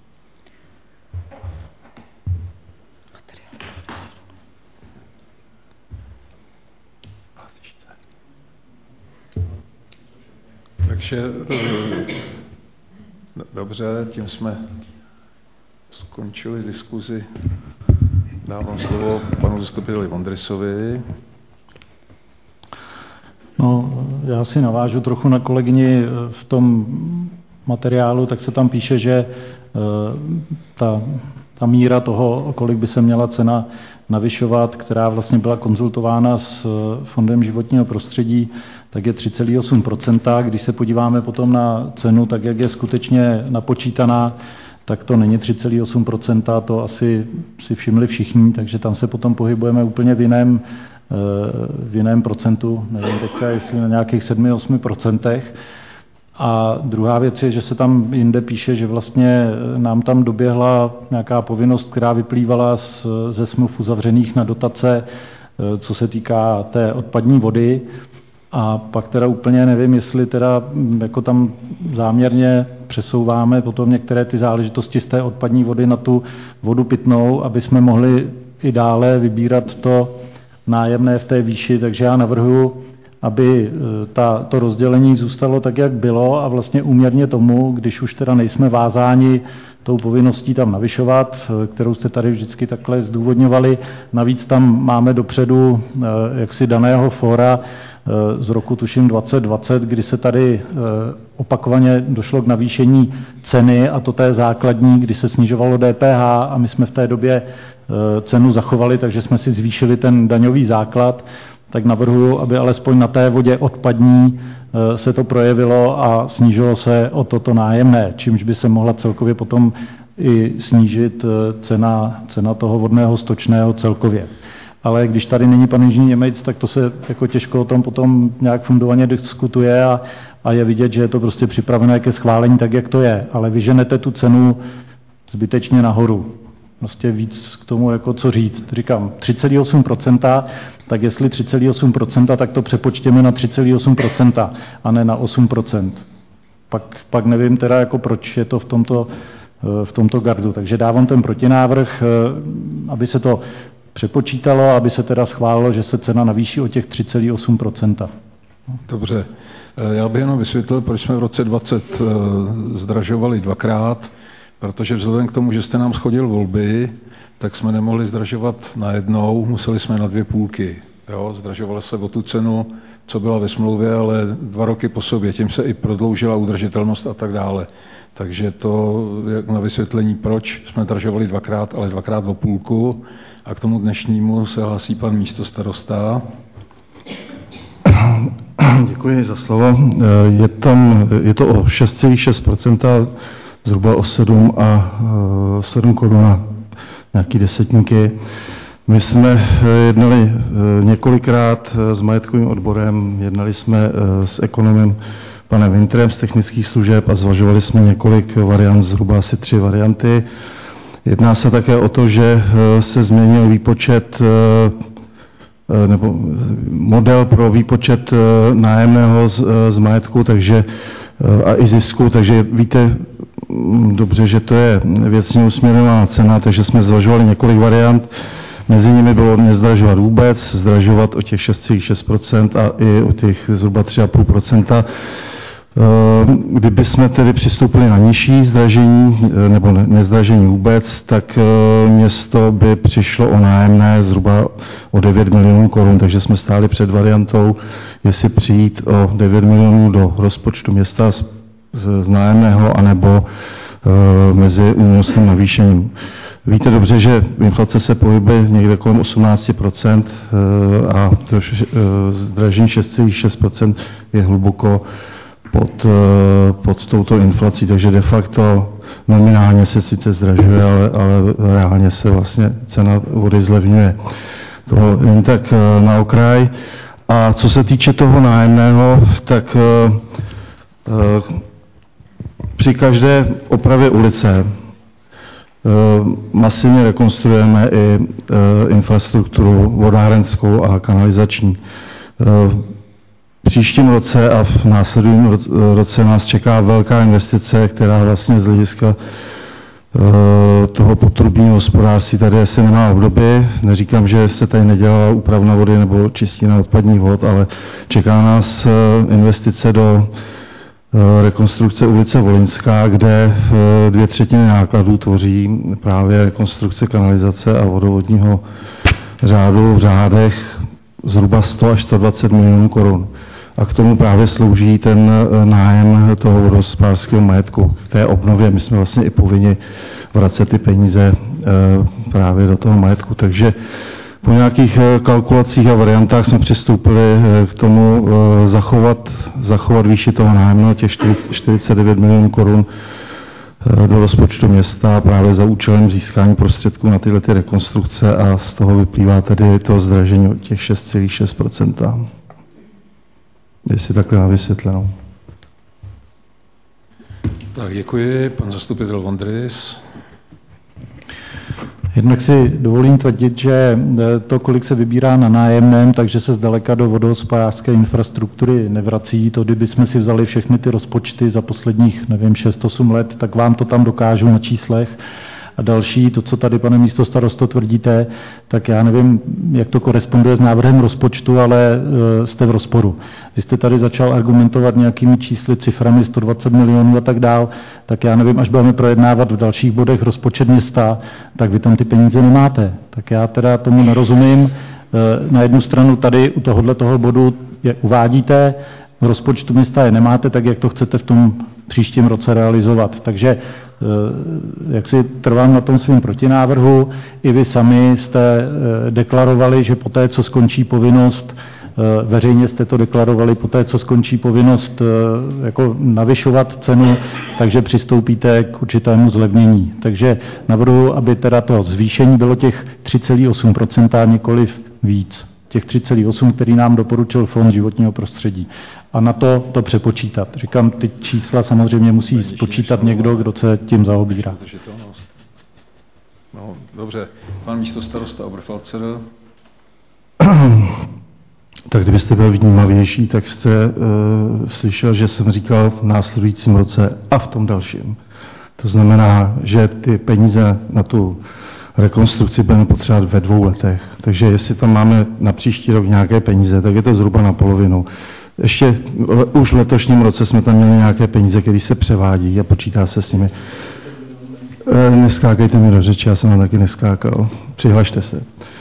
Takže dobře, tím jsme skončili diskuzi. Dávám slovo panu zastupiteli Vondrysovi. No, já si navážu trochu na kolegyni v tom materiálu, tak se tam píše, že ta míra toho, kolik by se měla cena navyšovat, která vlastně byla konzultována s Fondem životního prostředí, tak je 3,8%. Když se podíváme potom na cenu, tak jak je skutečně napočítaná, tak to není 3,8%, to asi si všimli všichni, takže tam se potom pohybujeme úplně v jiném procentu, nevím teďka, jestli na nějakých 7-8%. A druhá věc je, že se tam jinde píše, že vlastně nám tam doběhla nějaká povinnost, která vyplývala ze smluv uzavřených na dotace, co se týká té odpadní vody. A pak teda úplně nevím, jestli teda jako tam záměrně přesouváme potom některé ty záležitosti z té odpadní vody na tu vodu pitnou, aby jsme mohli i dále vybírat to nájemné v té výši. Takže já navrhuji, aby to rozdělení zůstalo tak, jak bylo a vlastně úměrně tomu, když už teda nejsme vázáni tou povinností tam navyšovat, kterou jste tady vždycky takhle zdůvodňovali. Navíc tam máme dopředu jaksi daného fóra z roku tuším 2020, kdy se tady opakovaně došlo k navýšení ceny a to té základní, kdy se snižovalo DPH a my jsme v té době cenu zachovali, takže jsme si zvýšili ten daňový základ, tak navrhuji, aby alespoň na té vodě odpadní se to projevilo a snížilo se o toto nájemné, čímž by se mohla celkově potom i snížit cena toho vodného stočného celkově. Ale když tady není pan inženýr Němec, tak to se jako těžko o tom potom nějak fundovaně diskutuje a je vidět, že je to prostě připravené ke schválení tak, jak to je. Ale vyženete tu cenu zbytečně nahoru. Prostě víc k tomu, jako co říct. Říkám, 3,8%, tak jestli 3,8%, tak to přepočtěme na 3,8% a ne na 8%. Pak nevím teda, jako proč je to v tomto gardu. Takže dávám ten protinávrh, aby se to přepočítalo, aby se teda schválilo, že se cena navýší o těch 3,8%. Dobře. Já bych jenom vysvětlil, proč jsme v roce 2020 zdražovali dvakrát, protože vzhledem k tomu, že jste nám shodil volby, tak jsme nemohli zdražovat najednou, museli jsme na 2 půlky. Jo? Zdražovalo se o tu cenu, co byla ve smlouvě, ale 2 roky po sobě. Tím se i prodloužila udržitelnost a tak dále. Takže to na vysvětlení, proč jsme zdražovali dvakrát, ale dvakrát o půlku. A k tomu dnešnímu se hlásí pan místostarosta. Děkuji za slovo. Je to o 6,6%, zhruba o 7 korun nějaký desetníky. My jsme jednali několikrát s majetkovým odborem, jednali jsme s ekonomem panem Winterem z technických služeb a zvažovali jsme několik variant, zhruba asi 3 varianty. Jedná se také o to, že se změnil výpočet nebo model pro výpočet nájemného z majetku, takže a i zisku, takže víte, dobře, že to je věcně usměrněná cena, takže jsme zvažovali několik variant. Mezi nimi bylo nezdražovat vůbec, zdražovat o těch 6,6% a i o těch zhruba 3,5%. Kdyby jsme tedy přistoupili na nižší zdražení nebo nezdražení vůbec, tak město by přišlo o nájemné zhruba o 9 milionů korun, takže jsme stáli před variantou, jestli přijít o 9 milionů do rozpočtu města z nájemného, anebo mezi únosným navýšením. Víte dobře, že inflace se pohybuje někde kolem 18% a to zdražení 6,6% je hluboko pod touto inflací, takže de facto nominálně se sice zdražuje, ale reálně se vlastně cena vody zlevňuje. To jen tak na okraj. A co se týče toho nájemného, tak při každé opravě ulice masivně rekonstruujeme i infrastrukturu vodárenskou a kanalizační. V příštím roce a v následujícím roce nás čeká velká investice, která vlastně z hlediska toho potrubního hospodářství tady je semená období. Neříkám, že se tady nedělá úpravna vody nebo čistina odpadních vod, ale čeká nás investice do rekonstrukce ulice Volinská, kde 2/3 nákladů tvoří právě rekonstrukce kanalizace a vodovodního řádu v řádech zhruba 100 až 120 milionů korun. A k tomu právě slouží ten nájem toho vodohospodářského majetku. K té obnově my jsme vlastně i povinni vracet ty peníze právě do toho majetku. Takže po nějakých kalkulacích a variantách jsme přistoupili k tomu zachovat výši toho nájemného, těch 49 milionů korun do rozpočtu města právě za účelem získání prostředků na tyhle rekonstrukce a z toho vyplývá tedy to zdražení od těch 6,6%. Jestli takhle na vysvětlenou. Tak děkuji. Pan zastupitel Vondrys. Jednak si dovolím tvrdit, že to, kolik se vybírá na nájemném, takže se zdaleka do vodohospodářské infrastruktury nevrací. To, kdybychom si vzali všechny ty rozpočty za posledních, nevím, 6-8 let, tak vám to tam dokážu na číslech. A další, to, co tady, pane místostarosto, tvrdíte, tak já nevím, jak to koresponduje s návrhem rozpočtu, ale jste v rozporu. Vy jste tady začal argumentovat nějakými čísly, ciframi 120 milionů a tak dál, tak já nevím, až budeme projednávat v dalších bodech rozpočet města, tak vy tam ty peníze nemáte. Tak já teda tomu nerozumím. Na jednu stranu tady u tohoto bodu je uvádíte, v rozpočtu města je nemáte, tak jak to chcete v tom příštím roce realizovat. Takže jak si trvám na tom svým protinávrhu, i vy sami jste deklarovali, že poté, co skončí povinnost, veřejně jste to deklarovali, poté, co skončí povinnost jako navyšovat cenu, takže přistoupíte k určitému zlevnění. Takže navrhuji, aby teda to zvýšení bylo těch 3,8% a nikoliv víc. Těch 3,8, který nám doporučil Fond životního prostředí. A na to přepočítat. Říkám, ty čísla samozřejmě musí spočítat někdo, kdo se tím zaobírá. No, dobře. Pan místostarosta Oberfalzer. Tak kdybyste byl vnímavější, tak jste slyšel, že jsem říkal v následujícím roce a v tom dalším. To znamená, že ty peníze na tu rekonstrukci budeme potřebovat ve 2 letech. Takže jestli tam máme na příští rok nějaké peníze, tak je to zhruba na polovinu. Ještě už v letošním roce jsme tam měli nějaké peníze, které se převádí a počítá se s nimi. Neskákejte mi do řeči, já jsem tam taky neskákal. Přihlašte se.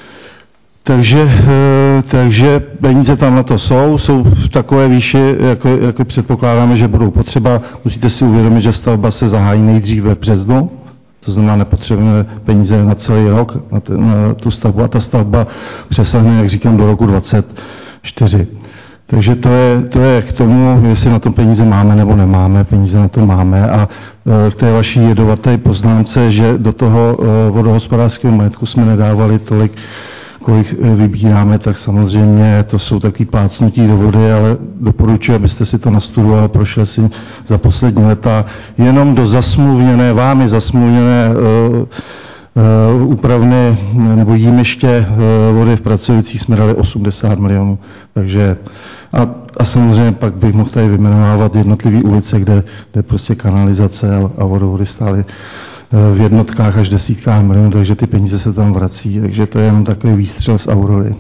Takže peníze tam na to jsou v takové výši, jako předpokládáme, že budou potřeba. Musíte si uvědomit, že stavba se zahájí nejdřív ve březnu, to znamená, nepotřebujeme peníze na celý rok na tu stavbu a ta stavba přesahne, jak říkám, do roku 2024. Takže to je k tomu, jestli na to peníze máme nebo nemáme, peníze na to máme a k té vaší jedovaté poznámce, že do toho vodohospodářského majetku jsme nedávali tolik, kolik vybíráme, tak samozřejmě to jsou taky plácnutí do vody, ale doporučuji, abyste si to nastudoval, prošel si za poslední leta jenom do vámi zasmluvněné úpravny nebo jímiště vody v Pracovicích jsme dali 80 milionů. Takže a samozřejmě pak bych mohl tady vyjmenovávat jednotlivé ulice, kde prostě kanalizace a vodovody stály v jednotkách až desítkách milionů, takže ty peníze se tam vrací. Takže to je jenom takový výstřel z Aurory.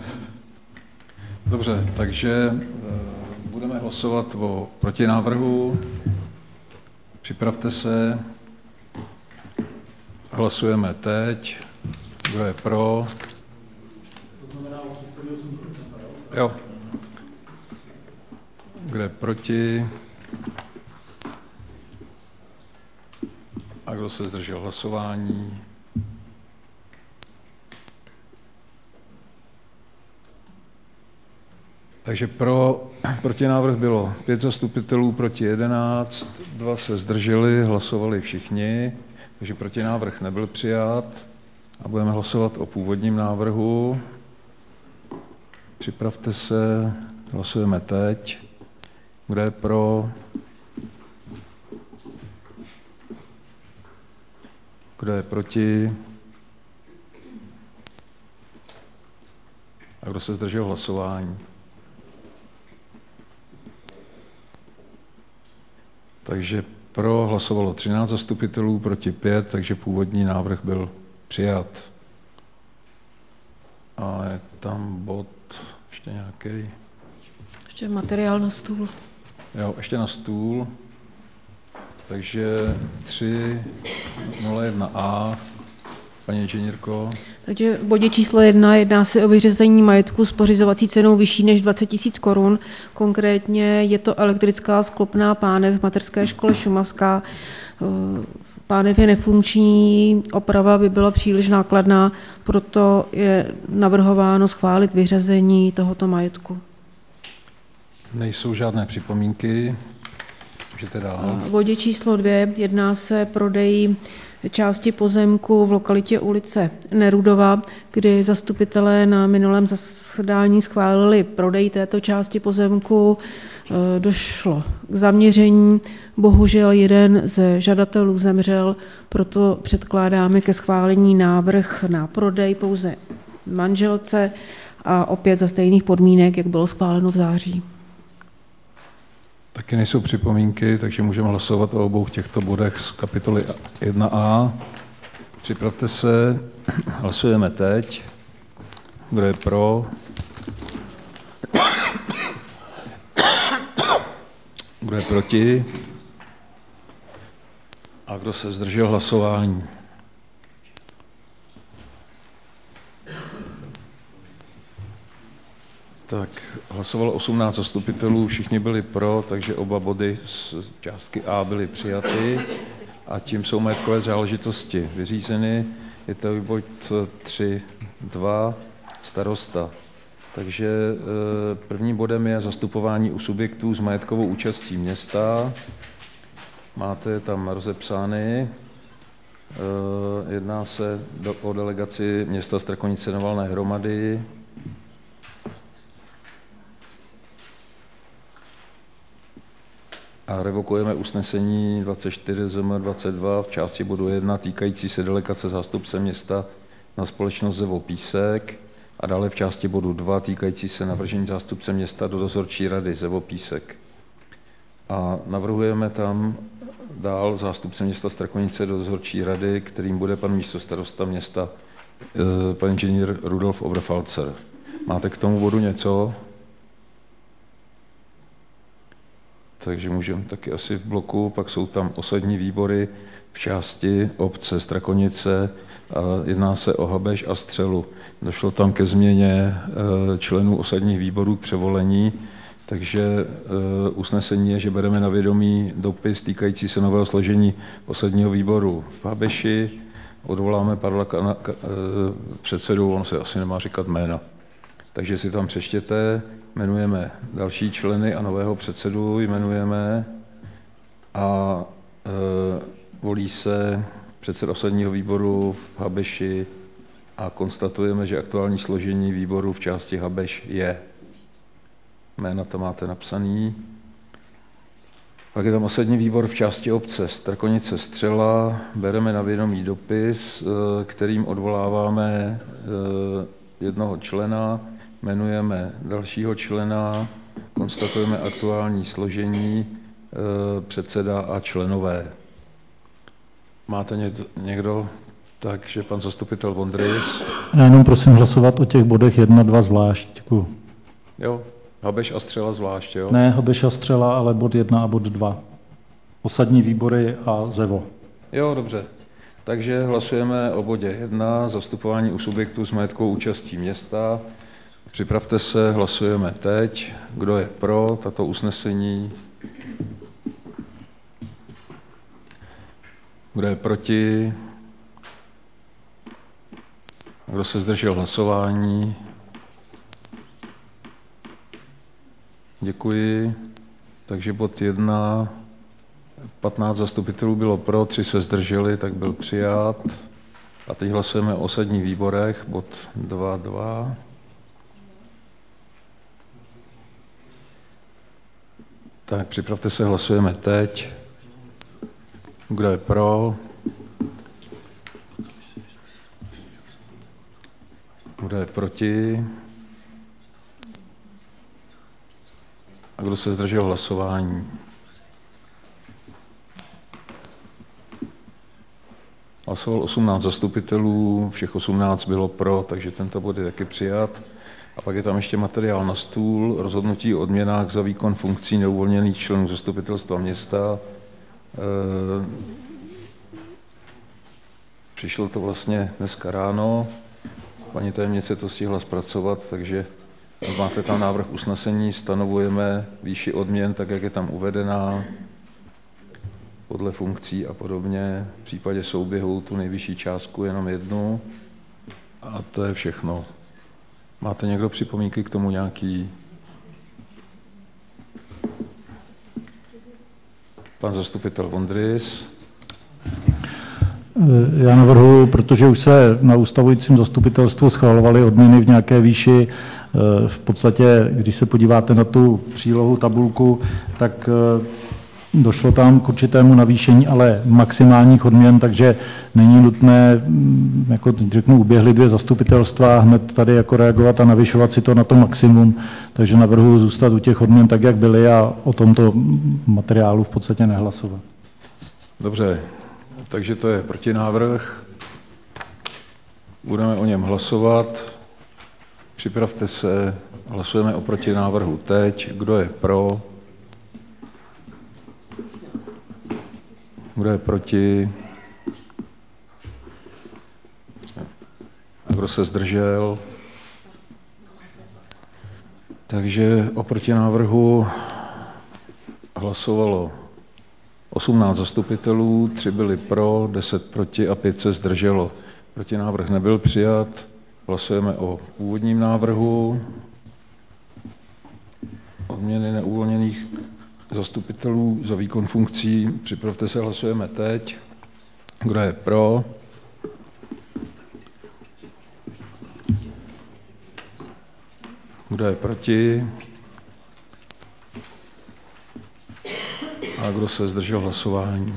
Dobře, takže budeme hlasovat o protinávrhu. Připravte se. Hlasujeme teď. Kdo je pro? Jo. Kdo je proti? A kdo se zdržel hlasování? Takže protinávrh bylo 5 zastupitelů proti 11, 2 se zdrželi, hlasovali všichni, takže protinávrh nebyl přijat a budeme hlasovat o původním návrhu. Připravte se, hlasujeme teď. Kdo je pro? Kdo je proti? A kdo se zdržel hlasování? Takže pro hlasovalo 13 zastupitelů proti 5, takže původní návrh byl přijat. A je tam bod ještě nějaký. Ještě materiál na stůl. Jo, ještě na stůl. Takže 301A, paní inženýrko. Takže v bodě číslo 1 jedná se o vyřazení majetku s pořizovací cenou vyšší než 20 000 korun. Konkrétně je to elektrická sklopná pánev v mateřské škole Šumavská. Pánev je nefunkční, oprava by byla příliš nákladná, proto je navrhováno schválit vyřazení tohoto majetku. Nejsou žádné připomínky. Můžete dál. V bodě číslo 2 jedná se prodej části pozemku v lokalitě ulice Nerudova, kdy zastupitelé na minulém zasedání schválili prodej této části pozemku. Došlo k zaměření, bohužel jeden ze žadatelů zemřel, proto předkládáme ke schválení návrh na prodej pouze manželce a opět za stejných podmínek, jak bylo schváleno v září. Taky nejsou připomínky, takže můžeme hlasovat o obou těchto bodech z kapitoly 1a. Připravte se, hlasujeme teď. Kdo je pro? Kdo je proti? A kdo se zdržel hlasování? Tak, hlasovalo 18 zastupitelů, všichni byli pro, takže oba body z částky A byly přijaty a tím jsou majetkové záležitosti vyřízeny. Je to bod 3.2 starosta. Takže prvním bodem je zastupování u subjektů s majetkovou účastí města. Máte je tam rozepsány. Jedná se o delegaci města Strakonice na valné hromady. A revokujeme usnesení 24 ZM 22 v části bodu 1 týkající se delegace zástupce města na společnost Zevo Písek a dále v části bodu 2 týkající se navržení zástupce města do dozorčí rady Zevo Písek. A navrhujeme tam dál zástupce města Strakonice do dozorčí rady, kterým bude pan místostarosta města, pan inženýr Rudolf Oberfalzer. Máte k tomu bodu něco? Takže můžeme taky asi v bloku, pak jsou tam osadní výbory v části obce Strakonice a jedná se o Habeš a Střelu. Došlo tam ke změně členů osadních výborů k převolení, takže usnesení je, že bereme na vědomí dopis týkající se nového složení osadního výboru v Habeši, odvoláme Pavla předsedu, on se asi nemá říkat jména. Takže si tam přečtěte, jmenujeme další členy a nového předsedu jmenujeme a volí se předseda osadního výboru v Habeši a konstatujeme, že aktuální složení výboru v části Habeš je. Jména tam máte napsaný. Pak je tam osadní výbor v části obce Strakonice Střela. Bereme na vědomí dopis, kterým odvoláváme jednoho člena, jmenujeme dalšího člena, konstatujeme aktuální složení, předseda a členové. Máte někdo? Takže pan zastupitel Vondrys. Já jenom prosím hlasovat o těch bodech 1, 2 zvlášť. Děkuju. Jo, Habeš a Střela zvlášť, jo? Ne Habeš a Střela, ale bod 1 a bod 2. Osadní výbory a ZEVO. Jo, dobře. Takže hlasujeme o bodě 1, zastupování u subjektů s majetkovou účastí města. Připravte se, hlasujeme teď. Kdo je pro tato usnesení? Kdo je proti? Kdo se zdržel hlasování? Děkuji. Takže bod 1, 15 zastupitelů bylo pro, 3 se zdrželi, tak byl přijat. A teď hlasujeme o osadních výborech, bod 2.2. Tak připravte se, hlasujeme teď. Kdo je pro? Kdo je proti? A kdo se zdržel hlasování? Hlasoval 18 zastupitelů, všech 18 bylo pro, takže tento bod je taky přijat. A pak je tam ještě materiál na stůl, rozhodnutí o odměnách za výkon funkcí neuvolněných členů zastupitelstva města. Přišlo to vlastně dneska ráno, paní tajemnice to stihla zpracovat, takže máte tam návrh usnesení, stanovujeme výši odměn, tak jak je tam uvedená, podle funkcí a podobně. V případě souběhu tu nejvyšší částku jenom jednu a to je všechno. Máte někdo připomínky k tomu nějaký? Pan zastupitel Vondrys. Já navrhuji, protože už se na ustavujícím zastupitelstvu schvalovaly odměny v nějaké výši, v podstatě, když se podíváte na tu přílohu, tabulku, tak došlo tam k určitému navýšení, ale maximálních odměn, takže není nutné, jako řeknu, uběhly 2 zastupitelstva, hned tady jako reagovat a navyšovat si to na to maximum. Takže navrhuji zůstat u těch odměn tak, jak byly a o tomto materiálu v podstatě nehlasovat. Dobře, takže to je protinávrh. Budeme o něm hlasovat. Připravte se, hlasujeme o protinávrhu teď. Kdo je pro? Kdo je proti? A kdo se zdržel? Takže o protinávrhu hlasovalo 18 zastupitelů, 3 byli pro, 10 proti a 5 se zdrželo. Protinávrh nebyl přijat. Hlasujeme o původním návrhu. Odměny neuvolněných zastupitelů za výkon funkcí. Připravte se, hlasujeme teď. Kdo je pro? Kdo je proti? A kdo se zdržel hlasování?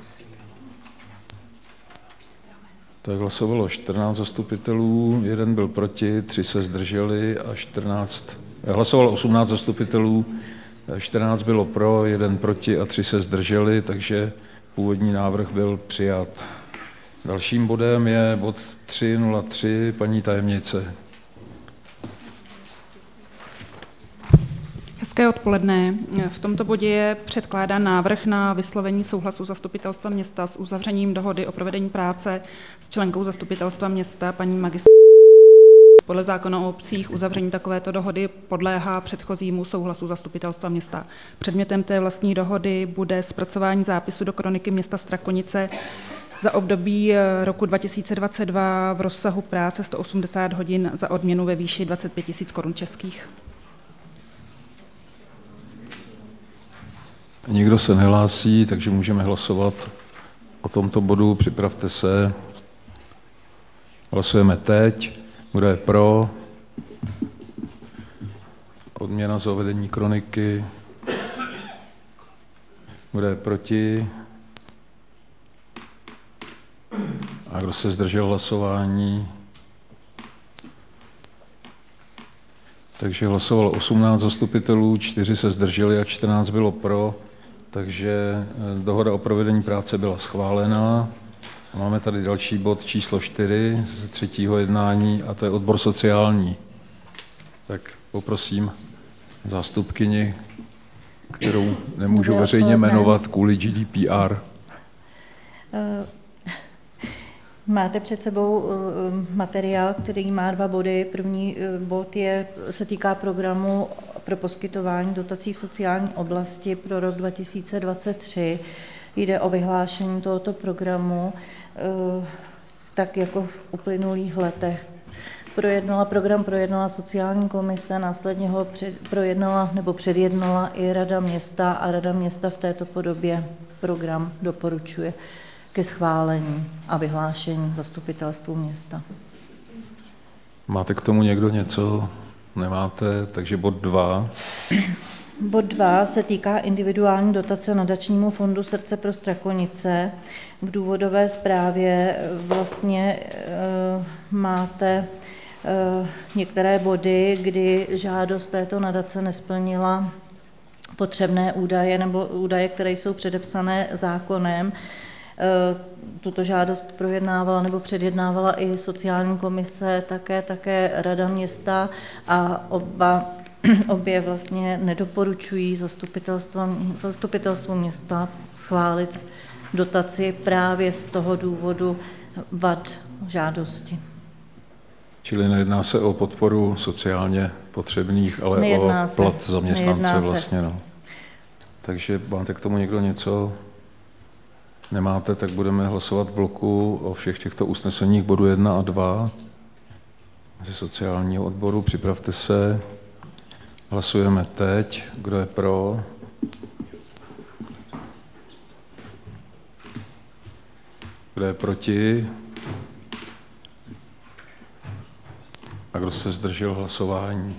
Tak hlasovalo 14 zastupitelů, 1 byl proti, 3 se zdrželi a 14. Hlasovalo 18 zastupitelů, 14 bylo pro, 1 proti a 3 se zdrželi, takže původní návrh byl přijat. Dalším bodem je bod 3.03, paní tajemnice. Hezké odpoledne. V tomto bodě je předkládán návrh na vyslovení souhlasu zastupitelstva města s uzavřením dohody o provedení práce s členkou zastupitelstva města paní magistrátkou. Podle zákona o obcích uzavření takovéto dohody podléhá předchozímu souhlasu zastupitelstva města. Předmětem té vlastní dohody bude zpracování zápisu do kroniky města Strakonice za období roku 2022 v rozsahu práce 180 hodin za odměnu ve výši 25 000 korun českých. Nikdo se nehlásí, takže můžeme hlasovat o tomto bodu. Připravte se. Hlasujeme teď. Kdo je pro? Odměna za uvedení kroniky. Kdo je proti? A kdo se zdržel hlasování? Takže hlasovalo 18 zastupitelů, 4 se zdrželi a 14 bylo pro, takže dohoda o provedení práce byla schválená. A máme tady další bod číslo 4 ze třetího jednání a to je odbor sociální. Tak poprosím zástupkyni, kterou nemůžu veřejně jmenovat kvůli GDPR. Máte před sebou materiál, který má 2 body. První bod se týká programu pro poskytování dotací v sociální oblasti pro rok 2023. Jde o vyhlášení tohoto programu, tak jako v uplynulých letech. Program projednala sociální komise, následně ho předjednala i Rada města a Rada města v této podobě program doporučuje ke schválení a vyhlášení zastupitelstvu města. Máte k tomu někdo něco? Nemáte, takže bod 2. Bod 2 se týká individuální dotace nadačnímu fondu Srdce pro Strakonice. V důvodové zprávě vlastně máte některé body, kdy žádost této nadace nesplnila potřebné údaje nebo údaje, které jsou předepsané zákonem. Tuto žádost projednávala nebo předjednávala i sociální komise, také Rada města a obě vlastně nedoporučují zastupitelstvu města schválit dotaci právě z toho důvodu vad žádosti. Čili nejedná se o podporu sociálně potřebných, ale o plat zaměstnance vlastně. No. Takže máte k tomu někdo něco? Nemáte, tak budeme hlasovat v bloku o všech těchto usneseních bodu 1 a 2 ze sociálního odboru. Připravte se. Hlasujeme teď. Kdo je pro? Kdo je proti? A kdo se zdržel hlasování?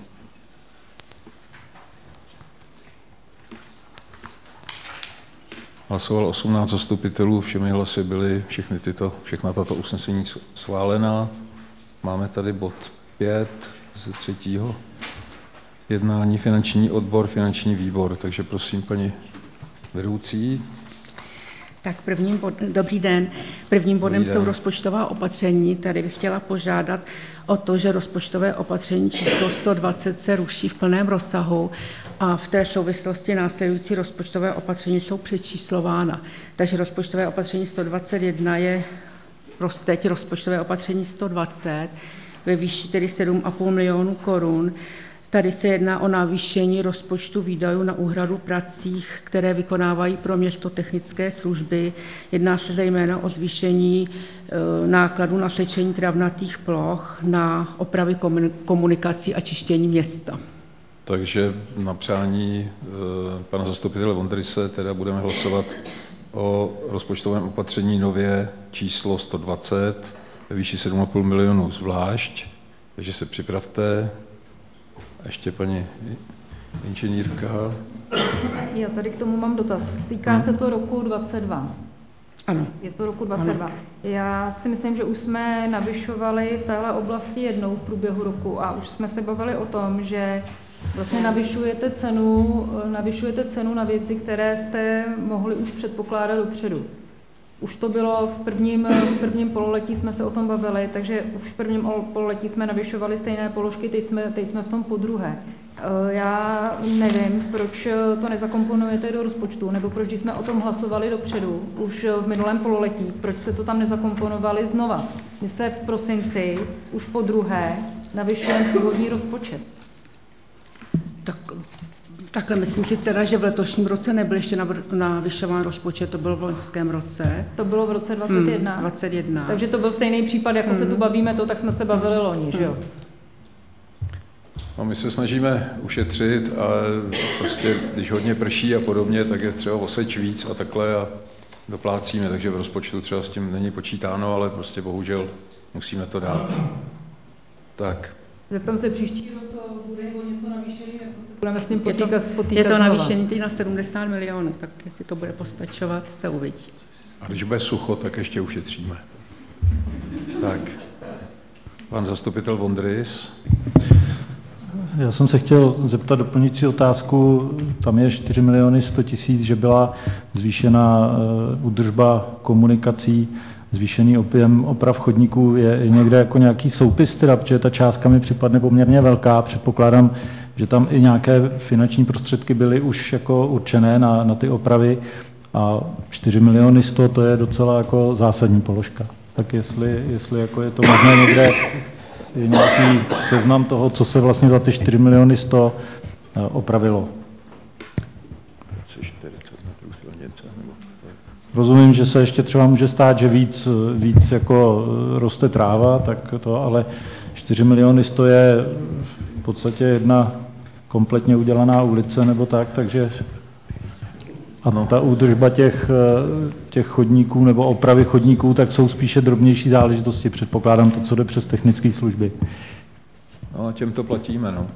Hlasovalo 18 zastupitelů, všemi hlasy byly všechna tato usnesení schválená. Máme tady bod 5 ze třetího jednání finanční odbor, finanční výbor. Takže prosím, paní vedoucí. Tak dobrý den. Prvním bodem jsou rozpočtová opatření. Tady bych chtěla požádat o to, že rozpočtové opatření číslo 120 se ruší v plném rozsahu a v té souvislosti následující rozpočtové opatření jsou přečíslována. Takže rozpočtové opatření 121 je teď rozpočtové opatření 120 ve výši tedy 7,5 milionu korun. Tady se jedná o navýšení rozpočtu výdajů na úhradu pracích, které vykonávají pro město technické služby. Jedná se zejména o zvýšení nákladů na sečení travnatých ploch, na opravy komunikací a čištění města. Takže na přání pana zastupitele Vondryse teda budeme hlasovat o rozpočtovém opatření nově číslo 120 ve výši 7,5 milionů zvlášť. Takže se připravte. A ještě paní inženýrka. Já tady k tomu mám dotaz. Týká se to roku 22. Ano. Je to roku 22. Ano. Já si myslím, že už jsme navyšovali v téhle oblasti jednou v průběhu roku a už jsme se bavili o tom, že vlastně navyšujete cenu na věci, které jste mohli už předpokládat dopředu. Už to bylo v prvním pololetí, jsme se o tom bavili, takže už v prvním pololetí jsme navyšovali stejné položky, teď jsme v tom podruhé. Já nevím, proč to nezakomponujete do rozpočtu, nebo proč, když jsme o tom hlasovali dopředu, už v minulém pololetí, proč se to tam nezakomponovali znova. My se v prosinci už podruhé navyšujeme původní rozpočet. Takhle myslím si teda, že v letošním roce nebyl ještě navyšován rozpočet, to bylo v loňském roce. To bylo v roce 21. 21. Takže to byl stejný případ, jako se tu bavíme tak jsme se bavili loni, že jo? No, my se snažíme ušetřit, ale prostě, když hodně prší a podobně, tak je třeba oseč víc a takhle a doplácíme, takže v rozpočtu třeba s tím není počítáno, ale prostě bohužel musíme to dát. Tak, Zeptám se, příští rok bude o něco navýšený, nebo se budeme s tím potýkat Je to znova? navýšení teď na 70 milionů, tak jestli to bude postačovat, se uvidí. A když bude sucho, tak ještě ušetříme. Tak, pan zastupitel Vondrys. Já jsem se chtěl zeptat doplňující otázku, tam je 4 miliony 100 000, že byla zvýšena údržba komunikací, zvýšený objem oprav chodníků, je někde jako nějaký soupis, teda, protože ta částka mi připadne poměrně velká, předpokládám, že tam i nějaké finanční prostředky byly už jako určené na ty opravy a 4 miliony 100, to je docela jako zásadní položka. Tak jestli jako je to možné někde je nějaký seznam toho, co se vlastně za ty 4 miliony 100 opravilo. Rozumím, že se ještě třeba může stát, že víc jako roste tráva, tak to, ale 4 miliony 100 je v podstatě jedna kompletně udělaná ulice nebo tak, takže a ta údržba těch chodníků nebo opravy chodníků, tak jsou spíše drobnější záležitosti. Předpokládám to, co jde přes technické služby. No, těm to platíme, no.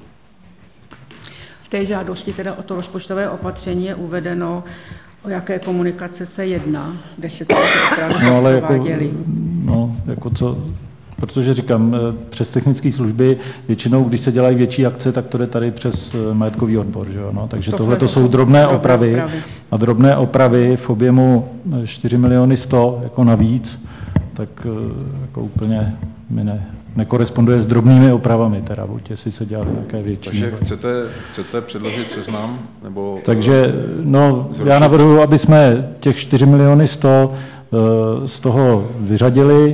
V té žádosti teda o to rozpočtové opatření je uvedeno, o jaké komunikace se jedná, kde se to opravdu prováděly. Jako co, protože říkám, přes technické služby většinou, když se dělají větší akce, tak to jde tady přes majetkový odbor, že jo? No, takže tohle to jsou drobné opravy a drobné opravy v objemu 4 miliony 100 jako navíc, tak jako úplně mi nekoresponduje s drobnými opravami, teda buď jestli se dělá nějaké větší. Takže chcete předložit seznam? Nebo takže já navrhuji, aby jsme těch 4 miliony 100 z toho vyřadili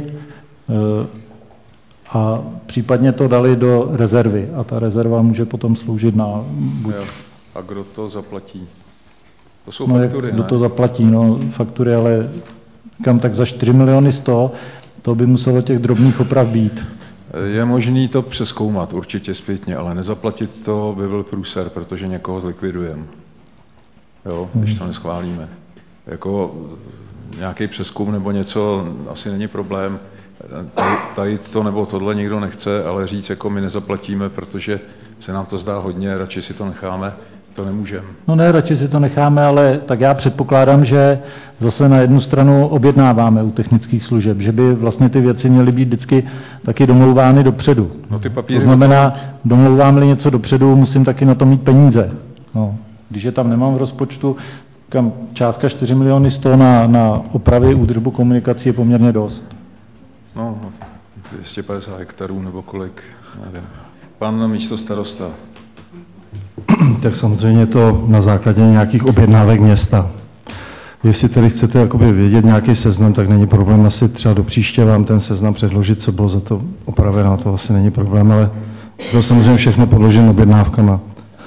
a případně to dali do rezervy. A ta rezerva může potom sloužit na... A kdo to zaplatí? To jsou faktury, kdo to zaplatí? Faktury, ale kam tak za 4 miliony 100, to by muselo těch drobných oprav být. Je možný to přezkoumat určitě zpětně, ale nezaplatit to by byl průser, protože někoho zlikvidujeme. Jo, když to neschválíme. Jako nějaký přezkum nebo něco asi není problém. Tady to nebo tohle nikdo nechce, ale říct, jako my nezaplatíme, protože se nám to zdá hodně, radši si to necháme, to nemůžeme. No ne, radši si to necháme, ale tak já předpokládám, že zase na jednu stranu objednáváme u technických služeb, že by vlastně ty věci měly být vždycky taky domlouvány dopředu. No, ty papíry to znamená, domlouvám-li něco dopředu, musím taky na to mít peníze. No, když je tam nemám v rozpočtu, kam částka 4 miliony 100 na opravy, údržbu komunikací je poměrně dost. No, 250 hektarů nebo kolik, nevím. Pan místostarosta. Tak samozřejmě to na základě nějakých objednávek města. Jestli tedy chcete jakoby vědět nějaký seznam, tak není problém asi třeba do příště vám ten seznam předložit, co bylo za to opravené, to asi není problém, ale to samozřejmě všechno podloženo objednávkama.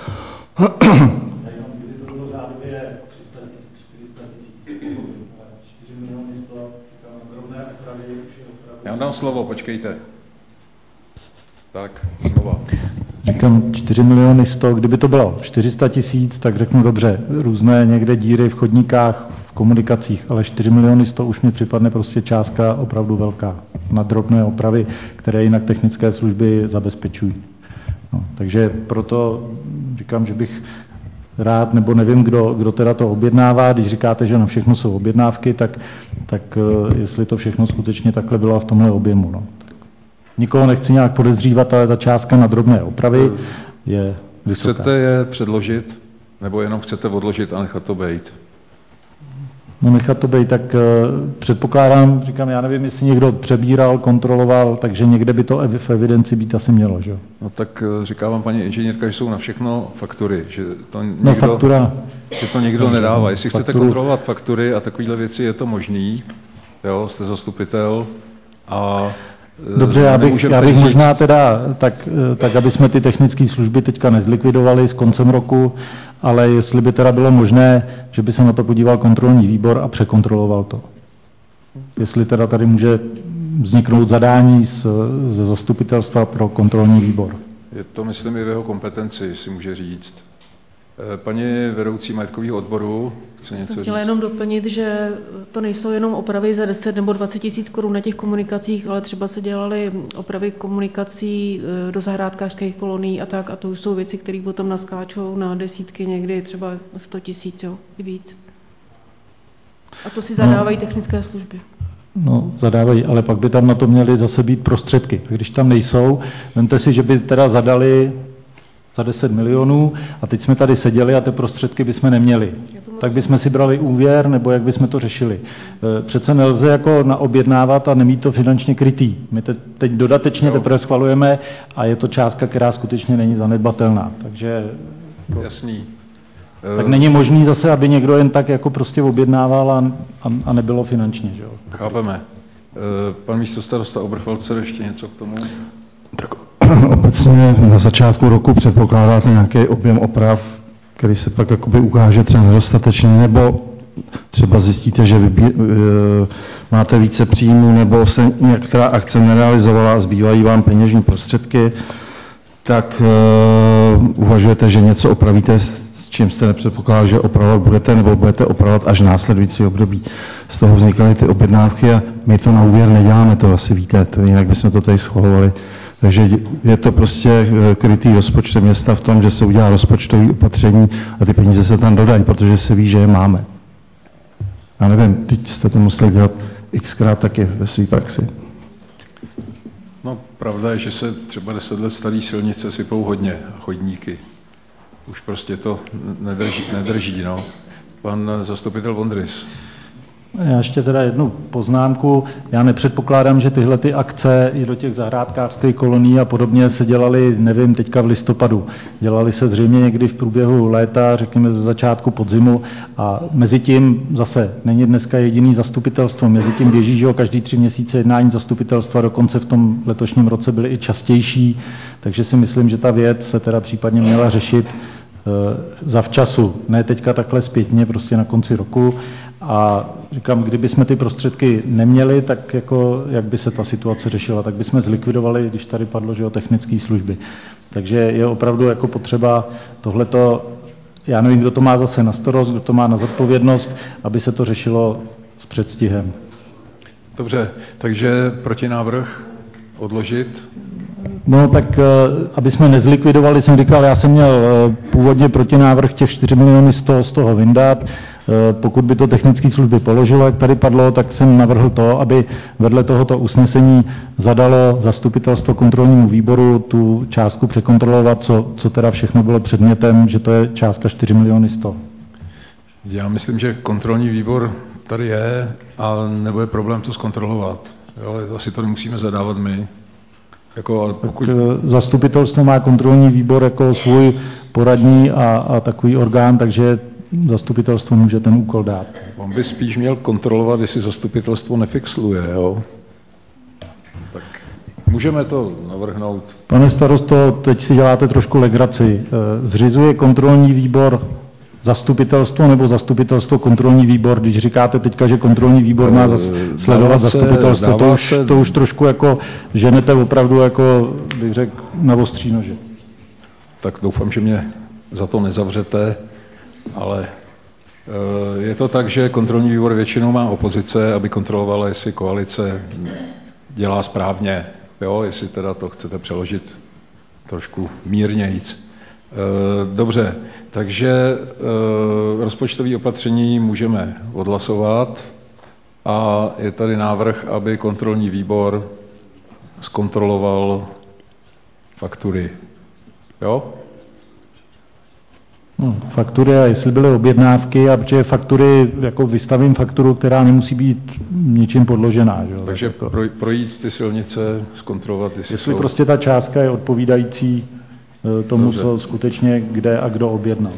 Já vám dám slovo, počkejte. Tak, znova. Říkám 4 miliony 100, kdyby to bylo 400 000, tak řeknu dobře, různé někde díry v chodníkách, v komunikacích, ale 4 miliony 100 už mi připadne prostě částka opravdu velká na drobné opravy, které jinak technické služby zabezpečují. No, takže proto říkám, že bych rád, nebo nevím, kdo teda to objednává, když říkáte, že na všechno jsou objednávky, tak jestli to všechno skutečně takhle bylo v tomhle objemu. No. Nikoho nechci nějak podezřívat, ale ta částka na drobné opravy je vysoká. Chcete je předložit, nebo jenom chcete odložit a nechat to být? No nechat to být, tak předpokládám, říkám, já nevím, jestli někdo přebíral, kontroloval, takže někde by to v evidenci být asi mělo, že jo? No tak říká vám paní inženýrka, že jsou na všechno faktury, že to někdo nedává. Jestli chcete kontrolovat faktury a takovéhle věci, je to možný, jo, jste zastupitel a dobře, já bych možná teda, tak aby jsme ty technické služby teďka nezlikvidovali s koncem roku, ale jestli by teda bylo možné, že by se na to podíval kontrolní výbor a překontroloval to. Jestli teda tady může vzniknout zadání ze zastupitelstva pro kontrolní výbor. Je to, myslím, i v jeho kompetenci, si může říct. Paní vedoucí majetkového odboru chce něco říct? Chtěla jenom doplnit, že to nejsou jenom opravy za 10 nebo 20 tisíc korun na těch komunikacích, ale třeba se dělaly opravy komunikací do zahrádkářských kolonií a tak, a to už jsou věci, které potom naskáčou na desítky, někdy třeba 100 tisíc, jo, i víc. A to si zadávají technické služby. No, zadávají, ale pak by tam na to měly zase být prostředky. A když tam nejsou, vemte si, že by teda zadali za 10 milionů a teď jsme tady seděli a ty prostředky bychom neměli. Tak bychom si brali úvěr, nebo jak bychom to řešili. Přece nelze jako naobjednávat a nemít to finančně krytý. My teď dodatečně teprve schvalujeme a je to částka, která skutečně není zanedbatelná. Takže jasný. Tak není možný zase, aby někdo jen tak jako prostě objednával a nebylo finančně. Že jo? Chápeme. Pan místostarosta Oberfeldzer, ještě něco k tomu? Tak obecně na začátku roku předpokládáte nějaký objem oprav, který se pak jakoby ukáže třeba nedostatečně, nebo třeba zjistíte, že máte více příjmů, nebo se některá akce nerealizovala a zbývají vám peněžní prostředky, tak uvažujete, že něco opravíte, s čím jste nepředpokládali, že opravovat budete, nebo budete opravovat až v následující období. Z toho vznikaly ty objednávky a my to na úvěr neděláme, to asi víte, to jinak bychom to tady schvalovali. Takže je to prostě krytý rozpočtem města v tom, že se udělá rozpočtové opatření a ty peníze se tam dodají, protože se ví, že je máme. Já nevím, teď jste to museli dělat xkrát taky ve své praxi. No, pravda je, že se třeba 10 let starý silnice sypou hodně a chodníky. Už prostě to nedrží, no. Pan zastupitel Vondrys. Já ještě teda jednu poznámku. Já nepředpokládám, že tyhle ty akce i do těch zahrádkářských kolonií a podobně se dělaly, nevím, teďka v listopadu. Dělaly se zřejmě někdy v průběhu léta, řekněme ze začátku podzimu a mezi tím zase není dneska jediný zastupitelstvo. Mezi tím běží, že jo, každý 3 měsíce jednání zastupitelstva, dokonce v tom letošním roce byly i častější, takže si myslím, že ta věc se teda případně měla řešit zavčasu, ne teďka takhle zpětně, prostě na konci roku. A říkám, kdyby jsme ty prostředky neměli, tak jako, jak by se ta situace řešila, tak bychom zlikvidovali, když tady padlo, že o technické služby. Takže je opravdu jako potřeba tohleto, já nevím, kdo to má zase na starost, kdo to má na zodpovědnost, aby se to řešilo s předstihem. Dobře, takže protinávrh odložit? No tak, aby jsme nezlikvidovali, jsem říkal, já jsem měl původně protinávrh těch 4 miliony 100 z toho vyndat. Pokud by to technické služby položilo, jak tady padlo, tak jsem navrhl to, aby vedle tohoto usnesení zadalo zastupitelstvo kontrolnímu výboru tu částku překontrolovat, co teda všechno bylo předmětem, že to je částka 4 miliony 100. Já myslím, že kontrolní výbor tady je a nebude problém to zkontrolovat. Jo, ale asi to nemusíme zadávat my. Jako, pokud... Zastupitelstvo má kontrolní výbor jako svůj poradní a takový orgán, takže zastupitelstvo může ten úkol dát. On by spíš měl kontrolovat, jestli zastupitelstvo nefixluje, jo? Tak můžeme to navrhnout. Pane starosto, teď si děláte trošku legraci. Zřizuje kontrolní výbor zastupitelstvo nebo zastupitelstvo kontrolní výbor? Když říkáte teďka, že kontrolní výbor má sledovat zastupitelstvo, to už trošku jako ženete opravdu jako, bych řekl, na ostří nože. Tak doufám, že mě za to nezavřete, ale je to tak, že kontrolní výbor většinou má opozice, aby kontrolovala, jestli koalice dělá správně, jo? Jestli teda to chcete přeložit trošku mírnějc. Dobře, takže rozpočtové opatření můžeme odhlasovat a je tady návrh, aby kontrolní výbor zkontroloval faktury. Jo? Faktury a jestli byly objednávky, a protože faktury, jako vystavím fakturu, která nemusí být ničím podložená. Že? Takže projít ty silnice, zkontrolovat, jestli jsou... prostě ta částka je odpovídající tomu, dobře, co skutečně kde a kdo objednal.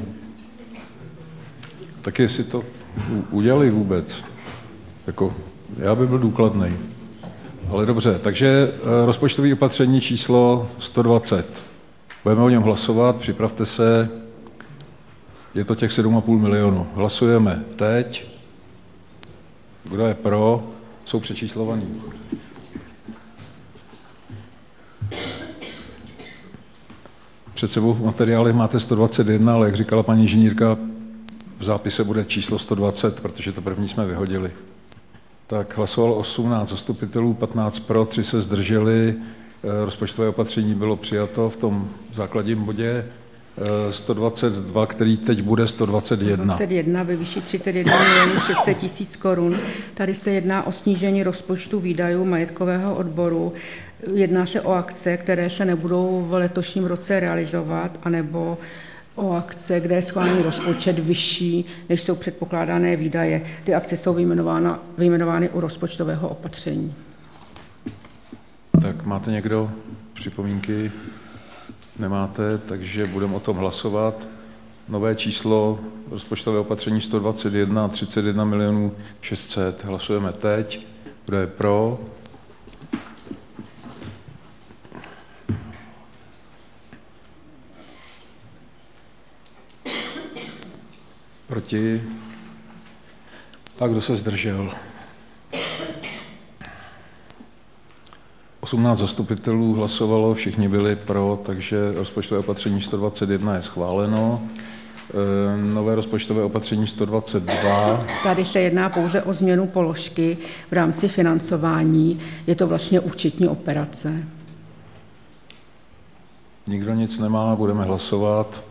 Tak jestli to udělali vůbec, jako já bych byl důkladnej. Ale dobře, takže rozpočtové opatření číslo 120. Budeme o něm hlasovat, připravte se, je to těch 7,5 milionu. Hlasujeme teď. Kdo je pro? Jsou přečíslovaní. Před sebou v materiálech máte 121, ale jak říkala paní inženýrka, v zápise bude číslo 120, protože to první jsme vyhodili. Tak hlasovalo 18 zastupitelů, 15 pro, 3 se zdrželi. Rozpočtové opatření bylo přijato v tom základním bodě 122, který teď bude 121. 121 ve výši 31 600 000 korun. Tady se jedná o snížení rozpočtu výdajů majetkového odboru. Jedná se o akce, které se nebudou v letošním roce realizovat, anebo o akce, kde je schválený rozpočet vyšší, než jsou předpokládané výdaje. Ty akce jsou vyjmenovány u rozpočtového opatření. Tak máte někdo připomínky? Nemáte, takže budeme o tom hlasovat. Nové číslo rozpočtové opatření 121, 31 milionů 600. Hlasujeme teď. Kdo je pro? Proti? A kdo se zdržel? 18 zastupitelů hlasovalo, všichni byli pro, takže rozpočtové opatření 121 je schváleno. Nové rozpočtové opatření 122. Tady se jedná pouze o změnu položky v rámci financování. Je to vlastně účetní operace. Nikdo nic nemá, budeme hlasovat.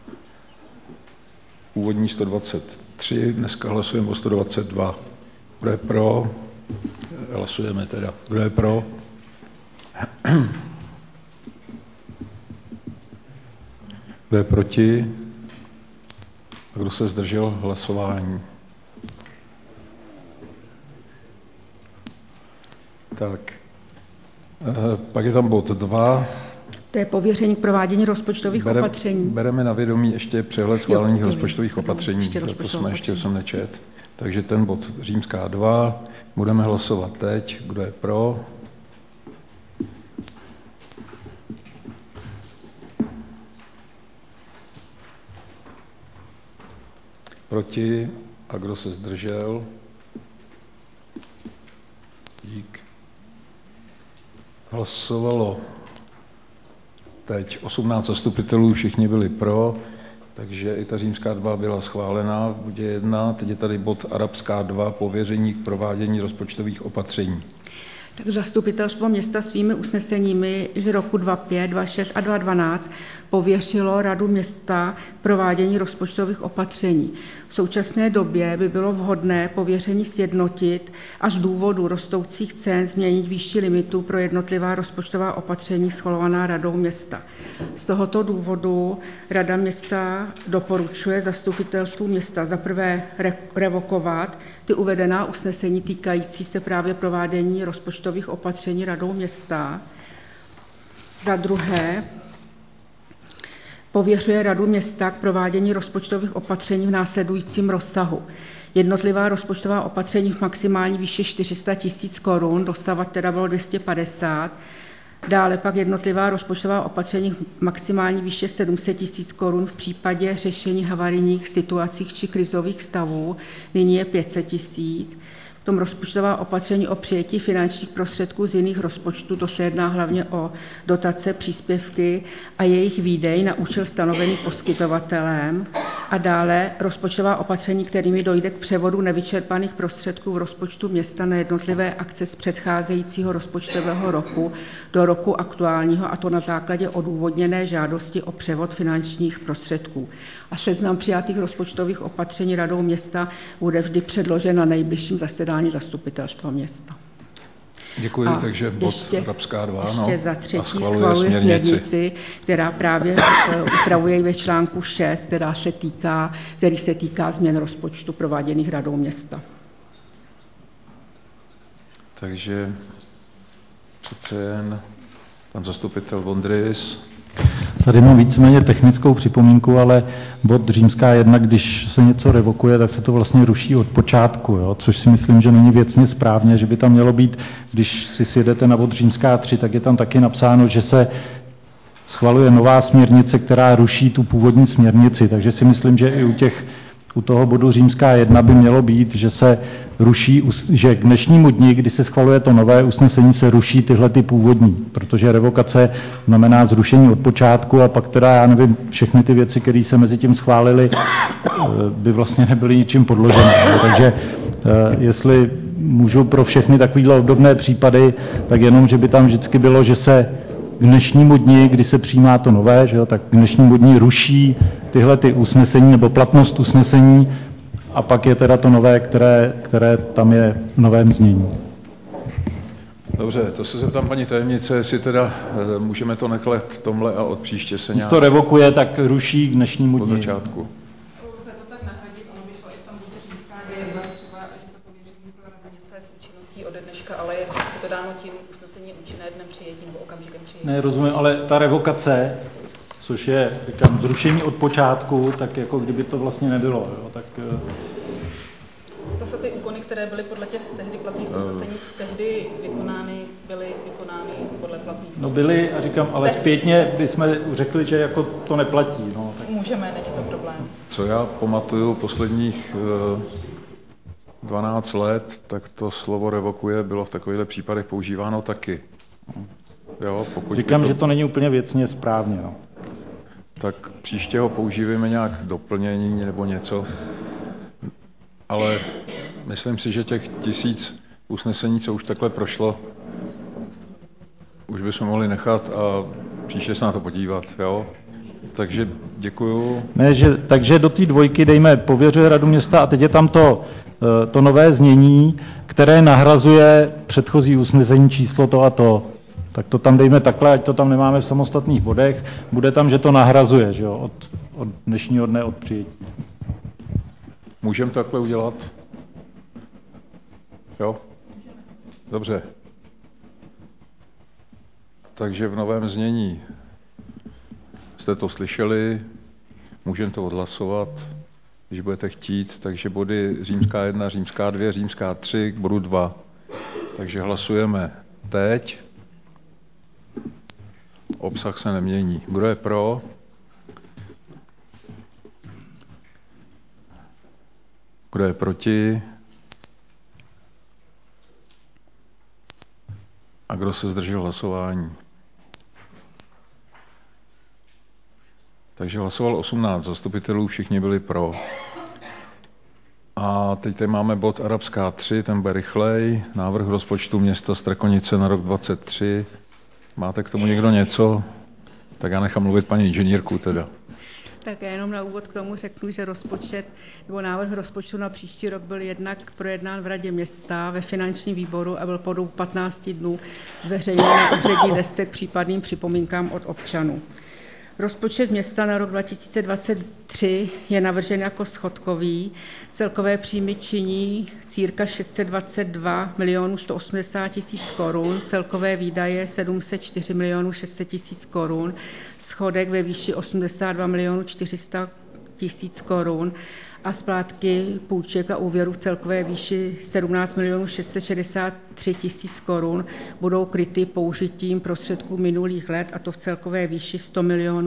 Původní 123, dneska hlasujeme o 122. Kdo je pro? Hlasujeme teda. Kdo je pro? Kdo je proti? A kdo se zdržel hlasování? Tak. Pak je tam bod 2. To je pověření k provádění rozpočtových opatření. Bereme na vědomí ještě přehled schválených rozpočtových opatření. To jsme ještě jsem nečet. Takže ten bod římská 2. Budeme hlasovat teď. Kdo je pro? Proti? A kdo se zdržel? Dík. Hlasovalo teď 18 zastupitelů, všichni byli pro, takže i ta římská 2 byla schválená v bodě 1. Teď je tady bod arabská 2, pověření k provádění rozpočtových opatření. Tak zastupitelstvo města svými usneseními z roku 2005, 2006 a 2012 pověřilo Radu města k provádění rozpočtových opatření. V současné době by bylo vhodné pověření sjednotit a z důvodu rostoucích cen změnit výši limitů pro jednotlivá rozpočtová opatření schvalovaná Radou města. Z tohoto důvodu Rada města doporučuje zastupitelstvu města za prvé revokovat ty uvedená usnesení týkající se právě provádění rozpočtových opatření Radou města. Za druhé pověřuje Radu města k provádění rozpočtových opatření v následujícím rozsahu. Jednotlivá rozpočtová opatření v maximální výši 400 000 korun, dosavadž teda bylo 250. Dále pak jednotlivá rozpočtová opatření v maximální výši 700 000 korun v případě řešení havarijních situací či krizových stavů, nyní je 500 000. V tom rozpočtová opatření o přijetí finančních prostředků z jiných rozpočtů, to se jedná hlavně o dotace, příspěvky a jejich výdej na účel stanovený poskytovatelem. A dále rozpočtová opatření, kterými dojde k převodu nevyčerpaných prostředků v rozpočtu města na jednotlivé akce z předcházejícího rozpočtového roku do roku aktuálního, a to na základě odůvodněné žádosti o převod finančních prostředků. A seznam přijatých rozpočtových opatření Radou města bude vždy předložen na nejbližším zasedání zastupitelstva města. Děkuji, takže bod arabská 2. Ještě za třetí schvaluje směrnici, která právě upravuje ve článku 6, který se týká změn rozpočtu prováděných Radou města. Takže přece jen pan zastupitel Vondrys. Tady mám víceméně technickou připomínku, ale bod římská 1, když se něco revokuje, tak se to vlastně ruší od počátku, jo? Což si myslím, že není věcně správně, že by tam mělo být, když si sjedete na bod římská 3, tak je tam taky napsáno, že se schvaluje nová směrnice, která ruší tu původní směrnici, takže si myslím, že i u toho bodu římská 1 by mělo být, že se že k dnešnímu dni, kdy se schvaluje to nové usnesení, se ruší tyhle ty původní, protože revokace znamená zrušení od počátku a pak teda, já nevím, všechny ty věci, které se mezi tím schválily, by vlastně nebyly ničím podložené. Takže jestli můžu pro všechny takovéhle obdobné případy, tak jenom, že by tam vždycky bylo, že se k dnešnímu dni, kdy se přijímá to nové, že jo, tak k dnešnímu dni ruší tyhle ty usnesení nebo platnost usnesení a pak je teda to nové, které tam je v novém znění. Dobře, to se zeptám paní tajemnice, jestli teda můžeme to neklet v tomhle a od příště se nějak... Když to revokuje, tak ruší k dnešnímu dni. Od začátku. Ode dneška, ale je to dáno tím usnesení účinné dnem přijetí nebo okamžikem přijetí. Ne, rozumím, ale ta revokace, což je, říkám, zrušení od počátku, tak jako kdyby to vlastně nebylo, jo, tak... Zase ty úkony, které byly podle těch tehdy platných usnesení, tehdy byly vykonány podle platných usnesení. No byly, a říkám, ale zpětně bychom řekli, že jako to neplatí, no. Tak... Můžeme, není to problém. Co já pamatuju posledních 12 let, tak to slovo revokuje bylo v takovýchhle případech používáno taky. Jo, pokud říkám, že to není úplně věcně správně. No. Tak příště ho použijeme nějak doplnění nebo něco. Ale myslím si, že těch 1000 usnesení, co už takhle prošlo, už bychom mohli nechat a příště se na to podívat. Jo? Takže děkuju. Ne, takže do té 2 dejme pověřuje Radu města a teď je tam to nové znění, které nahrazuje předchozí usnesení číslo to a to. Tak to tam dejme takhle, ať to tam nemáme v samostatných bodech. Bude tam, že to nahrazuje, že jo, od dnešního dne od přijetí. Můžeme takhle udělat? Jo? Dobře. Takže v novém znění jste to slyšeli, můžeme to odhlasovat, když budete chtít, takže body římská 1, římská 2, římská 3 k bodu 2. Takže hlasujeme teď. Obsah se nemění. Kdo je pro? Kdo je proti? A kdo se zdržel hlasování? Takže hlasoval 18 zastupitelů, všichni byli pro. A teď tady máme bod Arabská 3, ten bude rychlej. Návrh rozpočtu města Strakonice na rok 2023. Máte k tomu někdo něco? Tak já nechám mluvit paní inženýrku teda. Tak já jenom na úvod k tomu řeknu, že rozpočet nebo návrh rozpočtu na příští rok byl jednak projednán v Radě města ve finančním výboru a byl po dobu 15 dnů zveřejněn na úřední desce k případným připomínkám od občanů. Rozpočet města na rok 2023 je navržen jako schodkový. Celkové příjmy činí cirka 622 180 000 korun, celkové výdaje 704 600 000 korun, schodek ve výši 82 400 000 korun a splátky půjček a úvěrů v celkové výši 17 663 000 korun budou kryty použitím prostředků minulých let, a to v celkové výši 100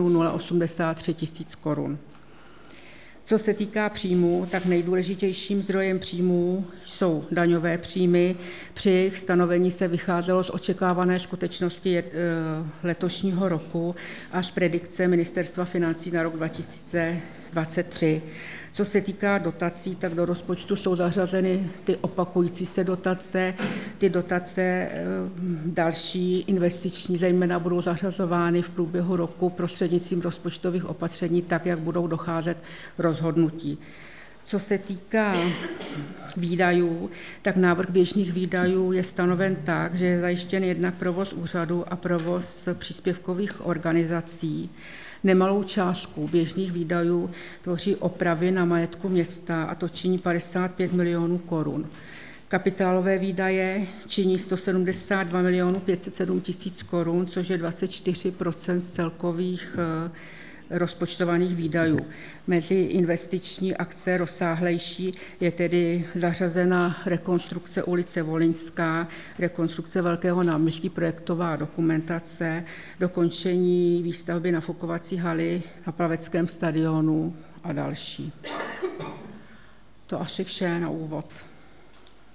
083 000 korun. Co se týká příjmů, tak nejdůležitějším zdrojem příjmů jsou daňové příjmy. Při jejich stanovení se vycházelo z očekávané skutečnosti letošního roku a z predikce Ministerstva financí na rok 2023. Co se týká dotací, tak do rozpočtu jsou zařazeny ty opakující se dotace. Ty dotace další investiční zejména budou zařazovány v průběhu roku prostřednictvím rozpočtových opatření, tak jak budou docházet rozhodnutí. Co se týká výdajů, tak návrh běžných výdajů je stanoven tak, že je zajištěn jednak provoz úřadu a provoz příspěvkových organizací. Nemalou částku běžných výdajů tvoří opravy na majetku města, a to činí 55 milionů korun. Kapitálové výdaje činí 172 507 000 korun, což je 24% z celkových rozpočtovaných výdajů. Mezi investiční akce rozsáhlejší je tedy zařazena rekonstrukce ulice Voliňská, rekonstrukce Velkého náměstí, projektová dokumentace, dokončení výstavby nafukovací haly na plaveckém stadionu a další. To asi vše na úvod.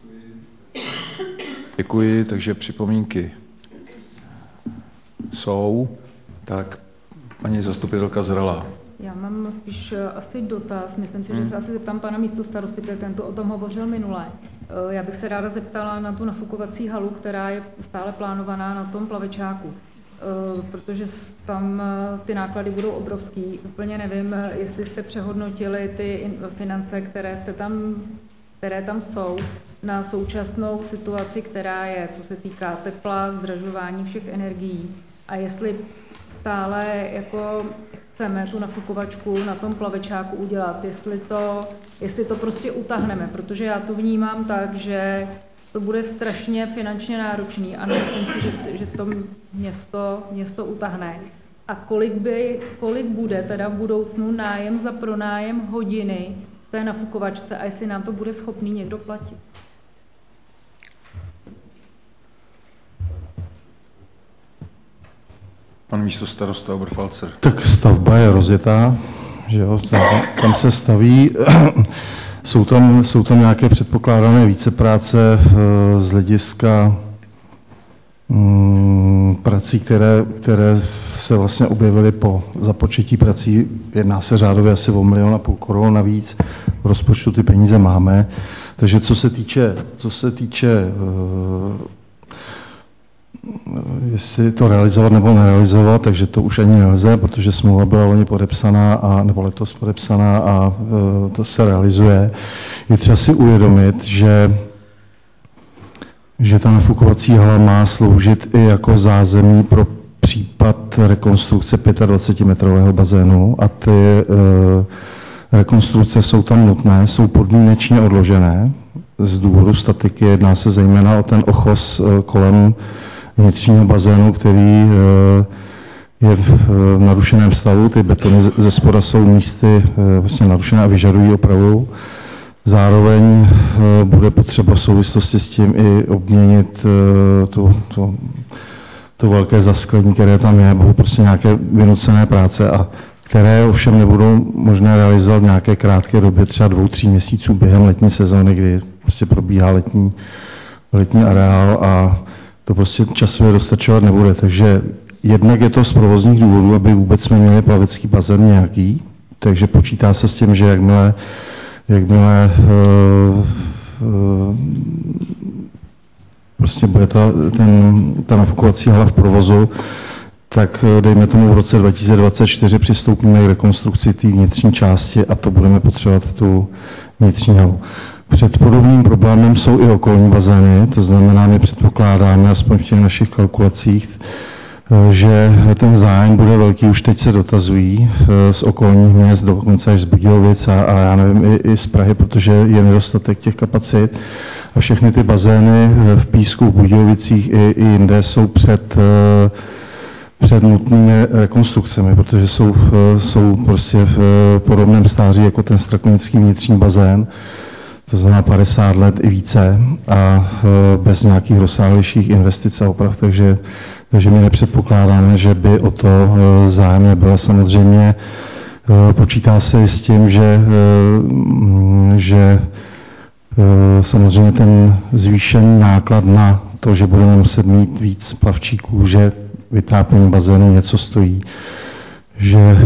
Děkuji, takže připomínky jsou. Tak paní zastupitelka Zralá. Já mám spíš asi dotaz. Myslím si, že se asi zeptám pana místostarosty, protože ten o tom hovořil minule. Já bych se ráda zeptala na tu nafukovací halu, která je stále plánovaná na tom plavečáku. Protože tam ty náklady budou obrovský. Úplně nevím, jestli jste přehodnotili ty finance, které tam jsou, na současnou situaci, která je, co se týká tepla, zdražování všech energií. A jestli stále jako chceme tu nafukovačku na tom plavečáku udělat, jestli to prostě utahneme, protože já to vnímám tak, že to bude strašně finančně náročný a nemyslím si, že to město utáhne. A kolik bude teda v budoucnu nájem za pronájem hodiny té nafukovačce a jestli nám to bude schopný někdo platit. Pan místostarosta Oberfalzer. Tak stavba je rozjetá, že jo, tam se staví. Jsou tam nějaké předpokládané vícepráce z hlediska prací, které se vlastně objevily po započetí prací. Jedná se řádově asi o 1,5 milionu korun navíc. V rozpočtu ty peníze máme. Takže co se týče jestli to realizovat nebo nerealizovat, takže to už ani nelze, protože smlouva byla loni podepsaná nebo letos podepsaná a to se realizuje. Je třeba si uvědomit, že ta nafukovací hala má sloužit i jako zázemí pro případ rekonstrukce 25-metrového bazénu a ty rekonstrukce jsou tam nutné, jsou podmínečně odložené z důvodu statiky. Jedná se zejména o ten ochos kolem vnitřního bazénu, který je v narušeném stavu. Ty betony ze spoda jsou místy vlastně narušené a vyžadují opravu. Zároveň bude potřeba v souvislosti s tím i obměnit to velké zasklení, které tam je, budou prostě nějaké vynucené práce, a které ovšem nebudou možné realizovat v nějaké krátké době, třeba 2-3 měsíců během letní sezóny, kdy prostě probíhá letní areál a to prostě časově dostačovat nebude. Takže jednak je to z provozních důvodů, aby vůbec jsme měli plavecký bazén nějaký, takže počítá se s tím, že jakmile prostě bude ta nafukovací hala v provozu, tak dejme tomu v roce 2024 přistoupíme k rekonstrukci té vnitřní části a to budeme potřebovat tu vnitřní halu. Před podobným problémem jsou i okolní bazény, to znamená, my předpokládáme, aspoň v těch našich kalkulacích, že ten zájem bude velký, už teď se dotazují z okolních měst, dokonce až z Budějovic a já nevím, i z Prahy, protože je nedostatek těch kapacit. A všechny ty bazény v Písku, v Budějovicích i jinde jsou před nutnými rekonstrukcemi, protože jsou prostě v podobném stáří jako ten strakonický vnitřní bazén, to znamená 50 let i více a bez nějakých rozsáhlejších investic a oprav, takže my nepředpokládáme, že by o to zájem nebyl. Samozřejmě počítá se i s tím, že samozřejmě ten zvýšený náklad na to, že budeme muset mít víc plavčíků, že vytápění bazénu něco stojí, že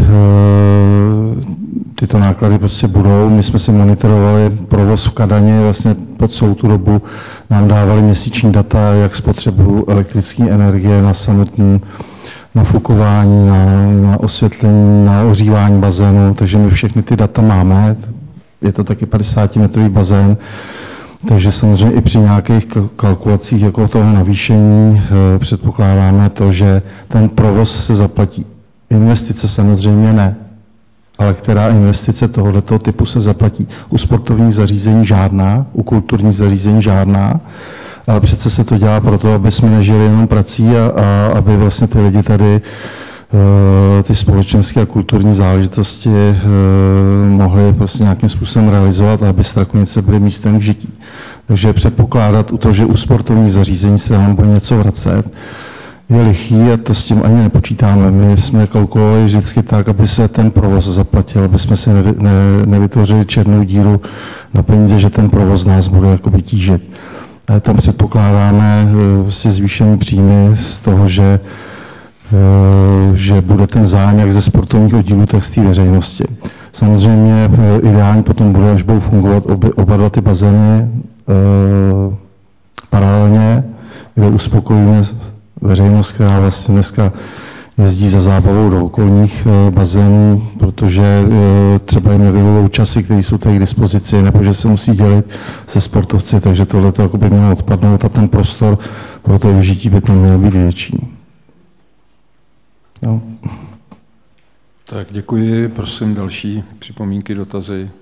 tyto náklady prostě budou. My jsme si monitorovali provoz v Kadani, vlastně po celou tu dobu nám dávali měsíční data, jak spotřebu elektrické energie na samotné nafukování, na osvětlení, na ohřívání bazénu, takže my všechny ty data máme. Je to taky 50-metrový bazén, takže samozřejmě i při nějakých kalkulacích jako toho navýšení předpokládáme to, že ten provoz se zaplatí. Investice samozřejmě ne, ale která investice tohoto typu se zaplatí? U sportovních zařízení žádná, u kulturních zařízení žádná, ale přece se to dělá proto, aby jsme nežili jenom prací a aby vlastně ty lidi tady ty společenské a kulturní záležitosti mohly prostě nějakým způsobem realizovat a aby Strakonice byly místem k žití. Takže předpokládat že u sportovních zařízení se nám bude něco vracet, je lichý a to s tím ani nepočítáme. My jsme kalkulovali vždycky tak, aby se ten provoz zaplatil, aby jsme si nevytvořili černou díru na peníze, že ten provoz nás bude jakoby tížit. tam předpokládáme si zvýšené příjmy z toho, že bude ten zájem jak ze sportovních oddílů, tak z té veřejnosti. Samozřejmě ideální potom bude, až budou fungovat oba dva ty bazény paralelně, kde uspokojíme veřejnost, která vlastně dneska jezdí za zábavou do okolních bazénů, protože třeba jim nevyhovují časy, které jsou tady k dispozici, nebo že se musí dělit se sportovci, takže tohle by mělo odpadnout a ten prostor pro to vyžití by tam měl být větší. No. Tak děkuji, prosím další připomínky, dotazy.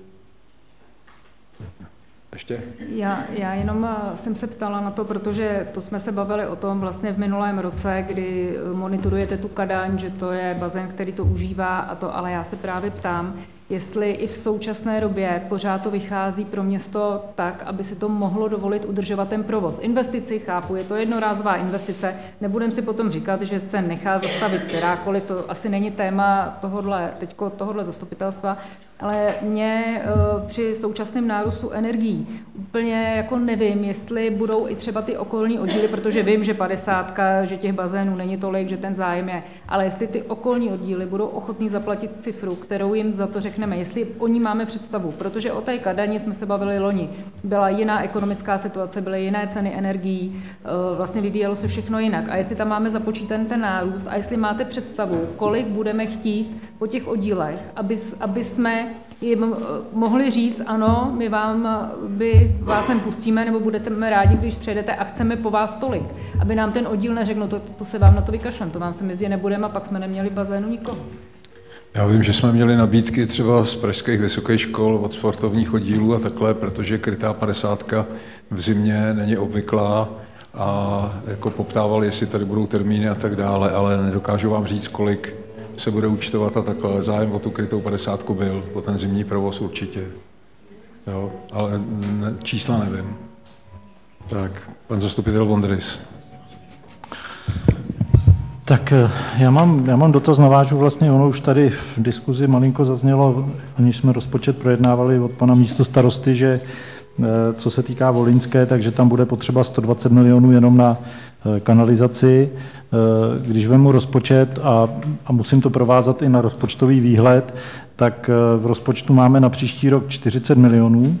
Ještě? Já jenom jsem se ptala na to, protože to jsme se bavili o tom vlastně v minulém roce, kdy monitorujete tu Kadaň, že to je bazén, který to užívá a to, ale já se právě ptám, jestli i v současné době pořád to vychází pro město tak, aby si to mohlo dovolit udržovat ten provoz. Investici chápu, je to jednorázová investice, nebudem si potom říkat, že se nechá zastavit kterákoliv, to asi není téma tohohle zastupitelstva, ale mě při současném nárůstu energií úplně jako nevím, jestli budou i třeba ty okolní oddíly, protože vím, že 50, že těch bazénů není tolik, že ten zájem je, ale jestli ty okolní oddíly budou ochotní zaplatit cifru, kterou jim za to řekneme, jestli o ní máme představu, protože o té Kadani jsme se bavili loni, byla jiná ekonomická situace, byly jiné ceny energií, vlastně vyvíjelo se všechno jinak a jestli tam máme započítat ten nárůst a jestli máte představu, kolik budeme chtít po těch oddílech, aby jsme jim mohli říct, ano, vás sem pustíme, nebo budete rádi, když přijedete a chceme po vás tolik, aby nám ten oddíl neřekl, no to se vám na to vykašlem, to vám se jezdit nebudeme a pak jsme neměli bazénu nikoho. Já vím, že jsme měli nabídky třeba z pražských vysokých škol od sportovních oddílů a takhle, protože krytá 50 v zimě není obvyklá a jako poptávali, jestli tady budou termíny a tak dále, ale nedokážu vám říct, kolik se bude účtovat a takhle. Zájem o tu krytou 50 byl, o ten zimní provoz určitě. Jo, ale čísla nevím. Tak, pan zastupitel Vondrys. Tak já mám dotaz, navážu vlastně, ono už tady v diskuzi malinko zaznělo, aniž jsme rozpočet projednávali od pana místostarosty, že co se týká Volyňské, takže tam bude potřeba 120 milionů jenom na kanalizaci. Když vemu rozpočet a musím to provázat i na rozpočtový výhled, tak v rozpočtu máme na příští rok 40 milionů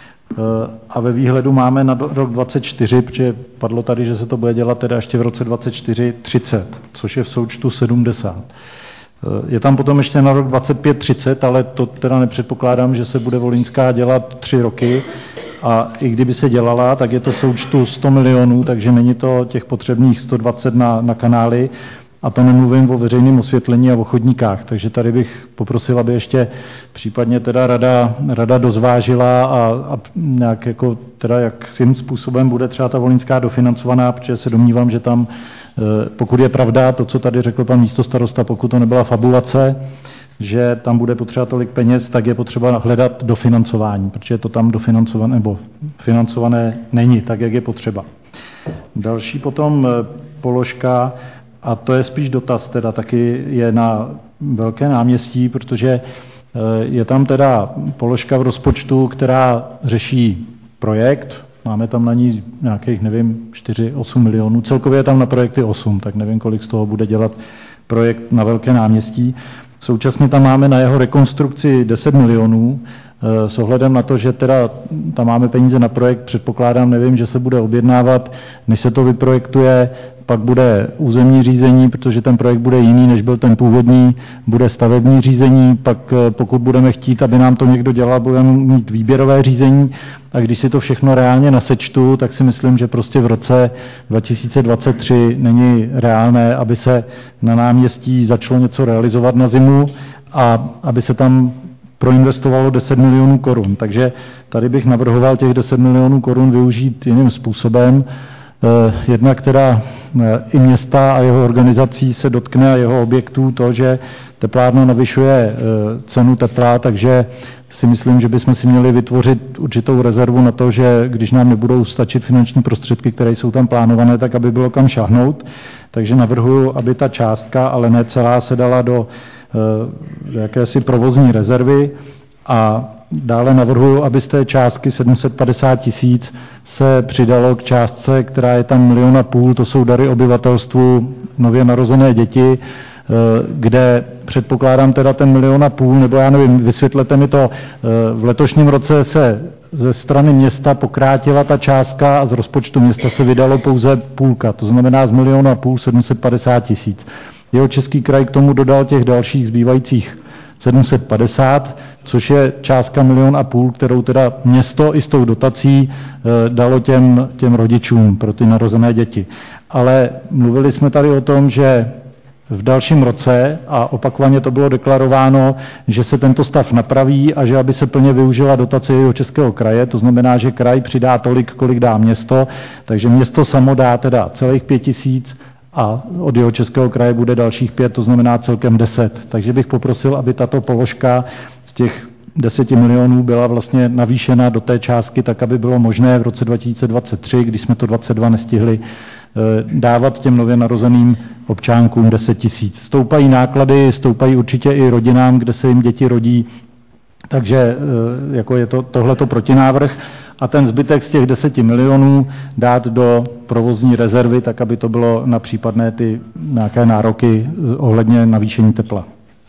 a ve výhledu máme na rok 24, protože padlo tady, že se to bude dělat teda ještě v roce 24 30, což je v součtu 70. Je tam potom ještě na rok 25-30, ale to teda nepředpokládám, že se bude Volyňská dělat 3 roky a i kdyby se dělala, tak je to v součtu 100 milionů, takže není to těch potřebných 120 na kanály a to nemluvím o veřejném osvětlení a o chodníkách, takže tady bych poprosil, aby ještě případně teda rada dozvážila a nějak jako teda jakým způsobem bude třeba ta Volyňská dofinancovaná, protože se domnívám, že tam, pokud je pravda to, co tady řekl pan místostarosta, pokud to nebyla fabulace, že tam bude potřeba tolik peněz, tak je potřeba hledat dofinancování, protože to tam dofinancované nebo financované není, tak jak je potřeba. Další potom položka, a to je spíš dotaz, teda taky je na Velké náměstí, protože je tam teda položka v rozpočtu, která řeší projekt, máme tam na ní nějakých, nevím, 4-8 milionů, celkově je tam na projekty 8, tak nevím, kolik z toho bude dělat projekt na Velké náměstí. Současně tam máme na jeho rekonstrukci 10 milionů, s ohledem na to, že teda tam máme peníze na projekt, předpokládám, nevím, že se bude objednávat, než se to vyprojektuje, pak bude územní řízení, protože ten projekt bude jiný, než byl ten původní, bude stavební řízení, pak pokud budeme chtít, aby nám to někdo dělal, budeme mít výběrové řízení a když si to všechno reálně nasečtu, tak si myslím, že prostě v roce 2023 není reálné, aby se na náměstí začalo něco realizovat na zimu a aby se tam proinvestovalo 10 milionů korun. Takže tady bych navrhoval těch 10 milionů korun využít jiným způsobem. Jednak teda i města a jeho organizací se dotkne a jeho objektů to, že teplárna navyšuje cenu tepla, takže si myslím, že bychom si měli vytvořit určitou rezervu na to, že když nám nebudou stačit finanční prostředky, které jsou tam plánované, tak aby bylo kam šahnout. Takže navrhuji, aby ta částka, ale ne celá, se dala do jakési provozní rezervy a dále navrhuji, aby z té částky 750 000 se přidalo k částce, která je tam 1,5 milionu, to jsou dary obyvatelstvu, nově narozené děti, kde předpokládám teda ten 1,5 milionu, nebo já nevím, vysvětlete mi to, v letošním roce se ze strany města pokrátila ta částka a z rozpočtu města se vydalo pouze půlka, to znamená z 1,5 milionu 750 000. Jihočeský kraj k tomu dodal těch dalších zbývajících 750, což je částka 1,5 milionu, kterou teda město i s tou dotací dalo těm rodičům pro ty narozené děti. Ale mluvili jsme tady o tom, že v dalším roce, a opakovaně to bylo deklarováno, že se tento stav napraví a že aby se plně využila dotace Jihočeského kraje, to znamená, že kraj přidá tolik, kolik dá město, takže město samo dá teda celých 5 000 a od Jihočeského kraje bude dalších 5, to znamená celkem 10. Takže bych poprosil, aby tato položka z těch 10 milionů byla vlastně navýšena do té částky, tak aby bylo možné v roce 2023, když jsme to 22 nestihli, dávat těm nově narozeným občánkům 10 000. Stoupají náklady, stoupají určitě i rodinám, kde se jim děti rodí, takže jako je to tohleto protinávrh. A ten zbytek z těch 10 milionů dát do provozní rezervy, tak aby to bylo na případné ty nějaké nároky ohledně navýšení tepla.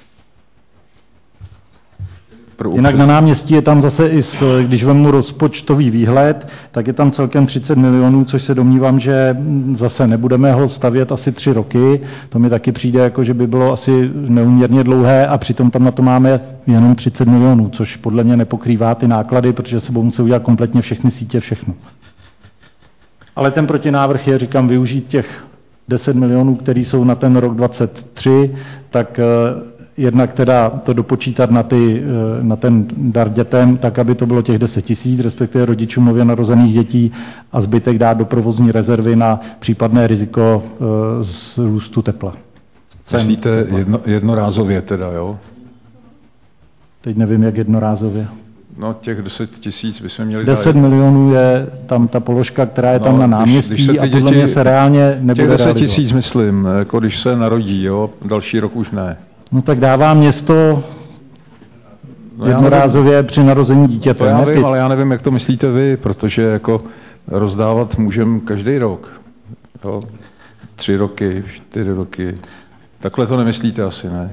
Jinak na náměstí je tam zase i, když vezmu rozpočtový výhled, tak je tam celkem 30 milionů, což se domnívám, že zase nebudeme ho stavět asi 3 roky. To mi taky přijde, jako že by bylo asi neúměrně dlouhé a přitom tam na to máme jenom 30 milionů, což podle mě nepokrývá ty náklady, protože se budou muset udělat kompletně všechny sítě, všechno. Ale ten protinávrh je, říkám, využít těch 10 milionů, které jsou na ten rok 23, tak jednak teda to dopočítat na ten dar dětem, tak aby to bylo těch 10 000, respektive rodičům nově narozených dětí a zbytek dát do provozní rezervy na případné riziko z růstu tepla. Myslíte jednorázově teda, jo? Teď nevím, jak jednorázově. No těch 10 000 bychom měli 10 milionů je tam ta položka, která je tam na náměstí a podle mě se reálně nebude realizovat. Těch 10 000 myslím, jako když se narodí, jo? Další rok už ne. No tak dává město jednorázově při narození dítěte. To já vím, ale já nevím, jak to myslíte vy, protože jako rozdávat můžeme každý rok. Jo? 3 roky, 4 roky. Takhle to nemyslíte asi, ne?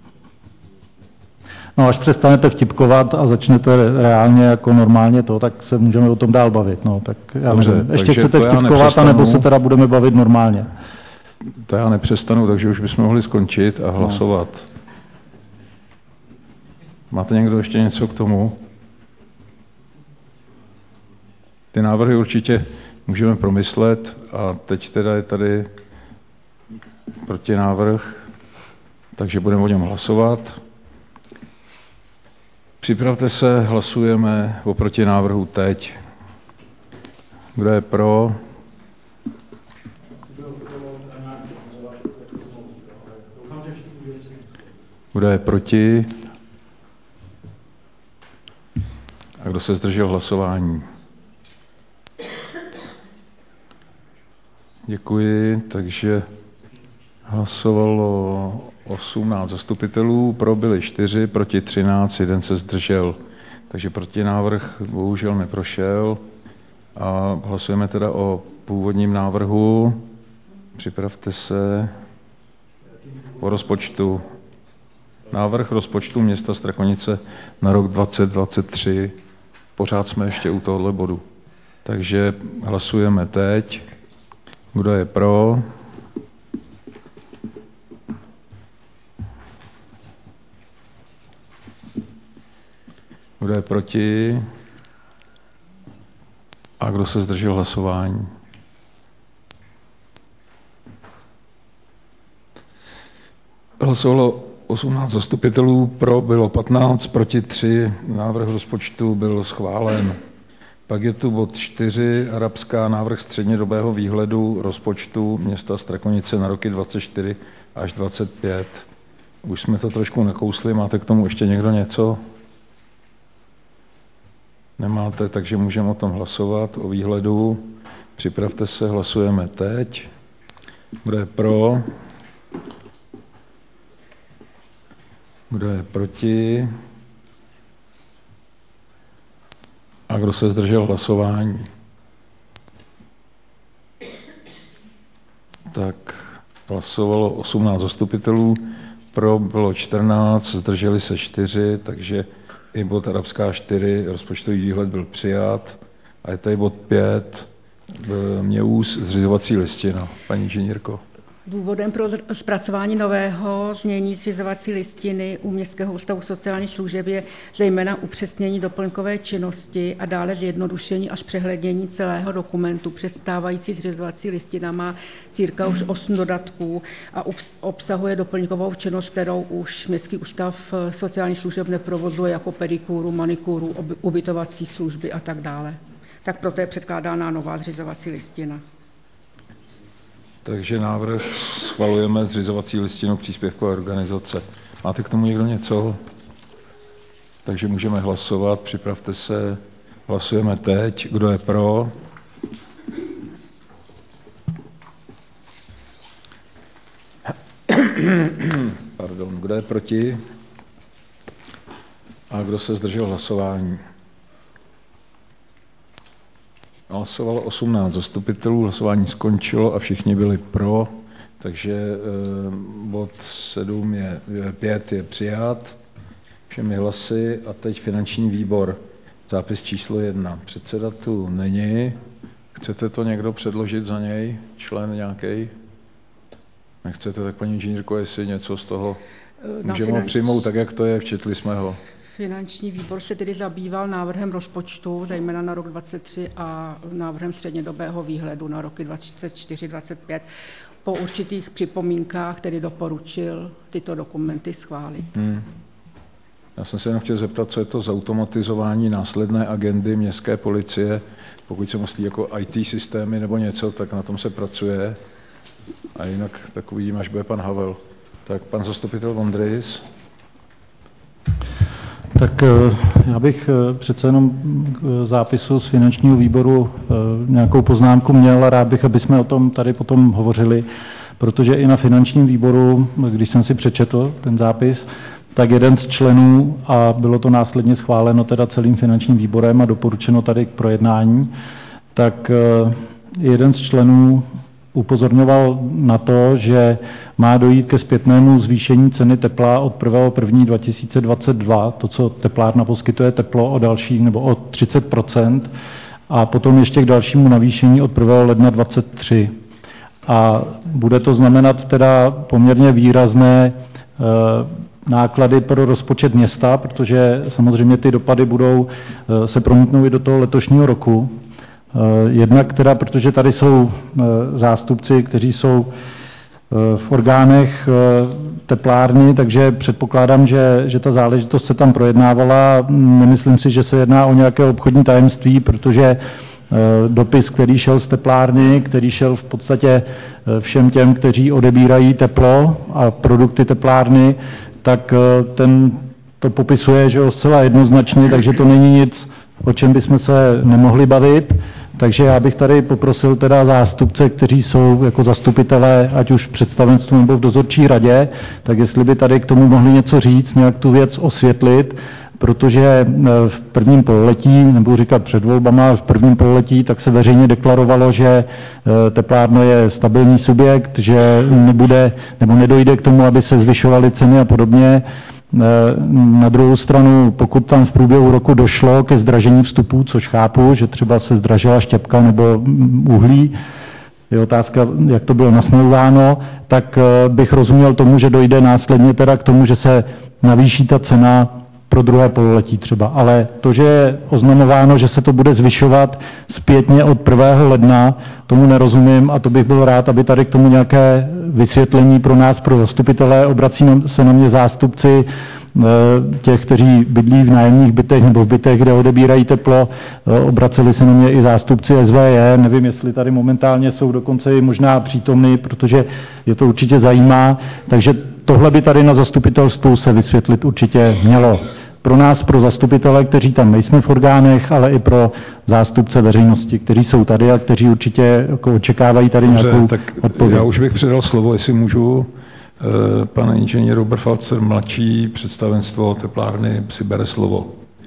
No až přestanete vtipkovat a začnete reálně jako normálně to, tak se můžeme o tom dál bavit. No, tak já dobře, nevím. Ještě chcete vtipkovat, anebo se teda budeme bavit normálně? To já nepřestanu, takže už bychom mohli skončit a hlasovat. Máte někdo ještě něco k tomu? Ty návrhy určitě můžeme promyslet a teď teda je tady protinávrh, takže budeme o něm hlasovat. Připravte se, hlasujeme o protinávrhu teď. Kdo je pro? Kdo je proti? A kdo se zdržel hlasování? Děkuji, takže hlasovalo 18 zastupitelů, pro byli 4, proti 13, 1 se zdržel. Takže protinávrh bohužel neprošel a hlasujeme teda o původním návrhu. Připravte se o rozpočtu. Návrh rozpočtu města Strakonice na rok 2023. Pořád jsme ještě u tohohle bodu. Takže hlasujeme teď. Kdo je pro? Kdo je proti? A kdo se zdržel hlasování? Hlasovalo 18 zastupitelů, pro bylo 15, proti 3, návrh rozpočtu byl schválen. Pak je tu bod 4, arabská návrh střednědobého výhledu rozpočtu města Strakonice na roky 24 až 25. Už jsme to trošku nakousli, máte k tomu ještě někdo něco? Nemáte, takže můžeme o tom hlasovat, o výhledu. Připravte se, hlasujeme teď. Kdo je pro? Kdo je proti? A kdo se zdržel hlasování? Tak hlasovalo 18 zastupitelů, pro bylo 14, zdrželi se 4, takže i bod Arabská 4, rozpočtový výhled byl přijat. A je tady bod 5, MěÚS, zřizovací listina. Paní inženýrko. Důvodem pro zpracování nového znění zřizovací listiny u Městského ústavu sociálních služeb je zejména upřesnění doplňkové činnosti a dále zjednodušení až přehlednění celého dokumentu. Předstávající zřizovací listina má cirka už 8 dodatků a obsahuje doplňkovou činnost, kterou už Městský ústav sociálních služeb neprovozuje, jako pedikúru, manikúru, ubytovací služby a tak dále. Tak proto je předkládána nová zřizovací listina. Takže návrh schvalujeme zřizovací listinu příspěvkové organizace. Máte k tomu někdo něco? Takže můžeme hlasovat. Připravte se. Hlasujeme teď. Kdo je pro? Pardon. Kdo je proti? A kdo se zdržel hlasování? Hlasovalo 18 zastupitelů, hlasování skončilo a všichni byli pro, takže bod 5 je přijat všemi hlasy a teď finanční výbor, zápis číslo 1. Předseda tu není, chcete to někdo předložit za něj, člen nějaký? Nechcete, tak paní inženýrko, jestli něco z toho můžeme ho přijmout tak, jak to je, včetli jsme ho. Finanční výbor se tedy zabýval návrhem rozpočtu, zejména na rok 2023 a návrhem střednědobého výhledu na roky 2024-2025. Po určitých připomínkách tedy doporučil tyto dokumenty schválit. Já jsem se jenom chtěl zeptat, co je to zautomatizování následné agendy městské policie. Pokud se myslí jako IT systémy nebo něco, tak na tom se pracuje. A jinak tak uvidím, až bude pan Havel. Tak pan zastupitel Vondrejs. Tak já bych přece jenom k zápisu z finančního výboru nějakou poznámku měl a rád bych, aby jsme o tom tady potom hovořili, protože i na finančním výboru, když jsem si přečetl ten zápis, tak jeden z členů, a bylo to následně schváleno teda celým finančním výborem a doporučeno tady k projednání, tak jeden z členů upozorňoval na to, že má dojít ke zpětnému zvýšení ceny tepla od 1.1.2022, to, co teplárna poskytuje teplo o další nebo o 30%, a potom ještě k dalšímu navýšení od 1. ledna 2023. A bude to znamenat teda poměrně výrazné náklady pro rozpočet města, protože samozřejmě ty dopady budou se promítnout i do toho letošního roku. Jednak teda, protože tady jsou zástupci, kteří jsou v orgánech teplárny, takže předpokládám, že ta záležitost se tam projednávala. Nemyslím si, že se jedná o nějaké obchodní tajemství, protože dopis, který šel z teplárny, který šel v podstatě všem těm, kteří odebírají teplo a produkty teplárny, tak ten to popisuje, že zcela jednoznačně, takže to není nic, o čem bychom se nemohli bavit. Takže já bych tady poprosil teda zástupce, kteří jsou jako zastupitelé, ať už v představenstvu nebo v dozorčí radě, tak jestli by tady k tomu mohli něco říct, nějak tu věc osvětlit, protože v prvním pololetí, nebudu říkat před volbama, v prvním pololetí, tak se veřejně deklarovalo, že teplárna je stabilní subjekt, že nebude nebo nedojde k tomu, aby se zvyšovaly ceny a podobně. Na druhou stranu, pokud tam v průběhu roku došlo ke zdražení vstupů, což chápu, že třeba se zdražila štěpka nebo uhlí, je otázka, jak to bylo nasmlouváno, tak bych rozuměl tomu, že dojde následně teda k tomu, že se navýší ta cena pro druhé pololetí třeba. Ale to, že je oznamováno, že se to bude zvyšovat zpětně od 1. ledna, tomu nerozumím a to bych byl rád, aby tady k tomu nějaké vysvětlení pro nás, pro zastupitelé, obrací se na mě zástupci těch, kteří bydlí v nájemních bytech nebo v bytech, kde odebírají teplo, obraceli se na mě i zástupci SVJ, nevím, jestli tady momentálně jsou dokonce i možná přítomní, protože je to určitě zajímá, takže tohle by tady na zastupitelstvu se vysvětlit určitě mělo. Pro nás, pro zastupitele, kteří tam nejsme v orgánech, ale i pro zástupce veřejnosti, kteří jsou tady a kteří určitě jako očekávají tady nějakou odpověď. Já už bych předal slovo, jestli můžu. Pan inženýr Robert Falcer, mladší, představenstvo teplárny, si bere slovo.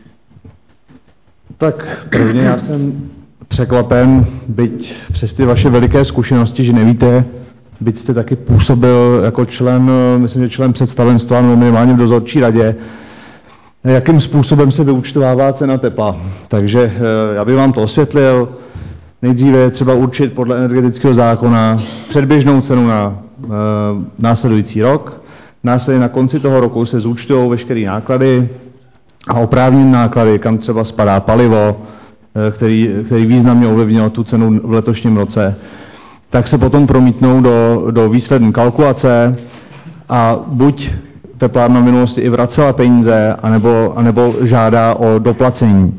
Tak prvně já jsem překvapen, byť přes ty vaše veliké zkušenosti, že nevíte, byť jste taky působil jako člen, myslím, že člen představenstva nebo minimálně v dozorčí radě, jakým způsobem se vyúčtovává cena tepla. Takže já bych vám to osvětlil. Nejdříve je třeba určit podle energetického zákona předběžnou cenu na následující rok. Následně na konci toho roku se zúčtují veškeré náklady a oprávněné náklady, kam třeba spadá palivo, který významně ovlivnil tu cenu v letošním roce, tak se potom promítnou do výsledné kalkulace a buď teplárna v minulosti i vracela peníze, anebo žádá o doplacení.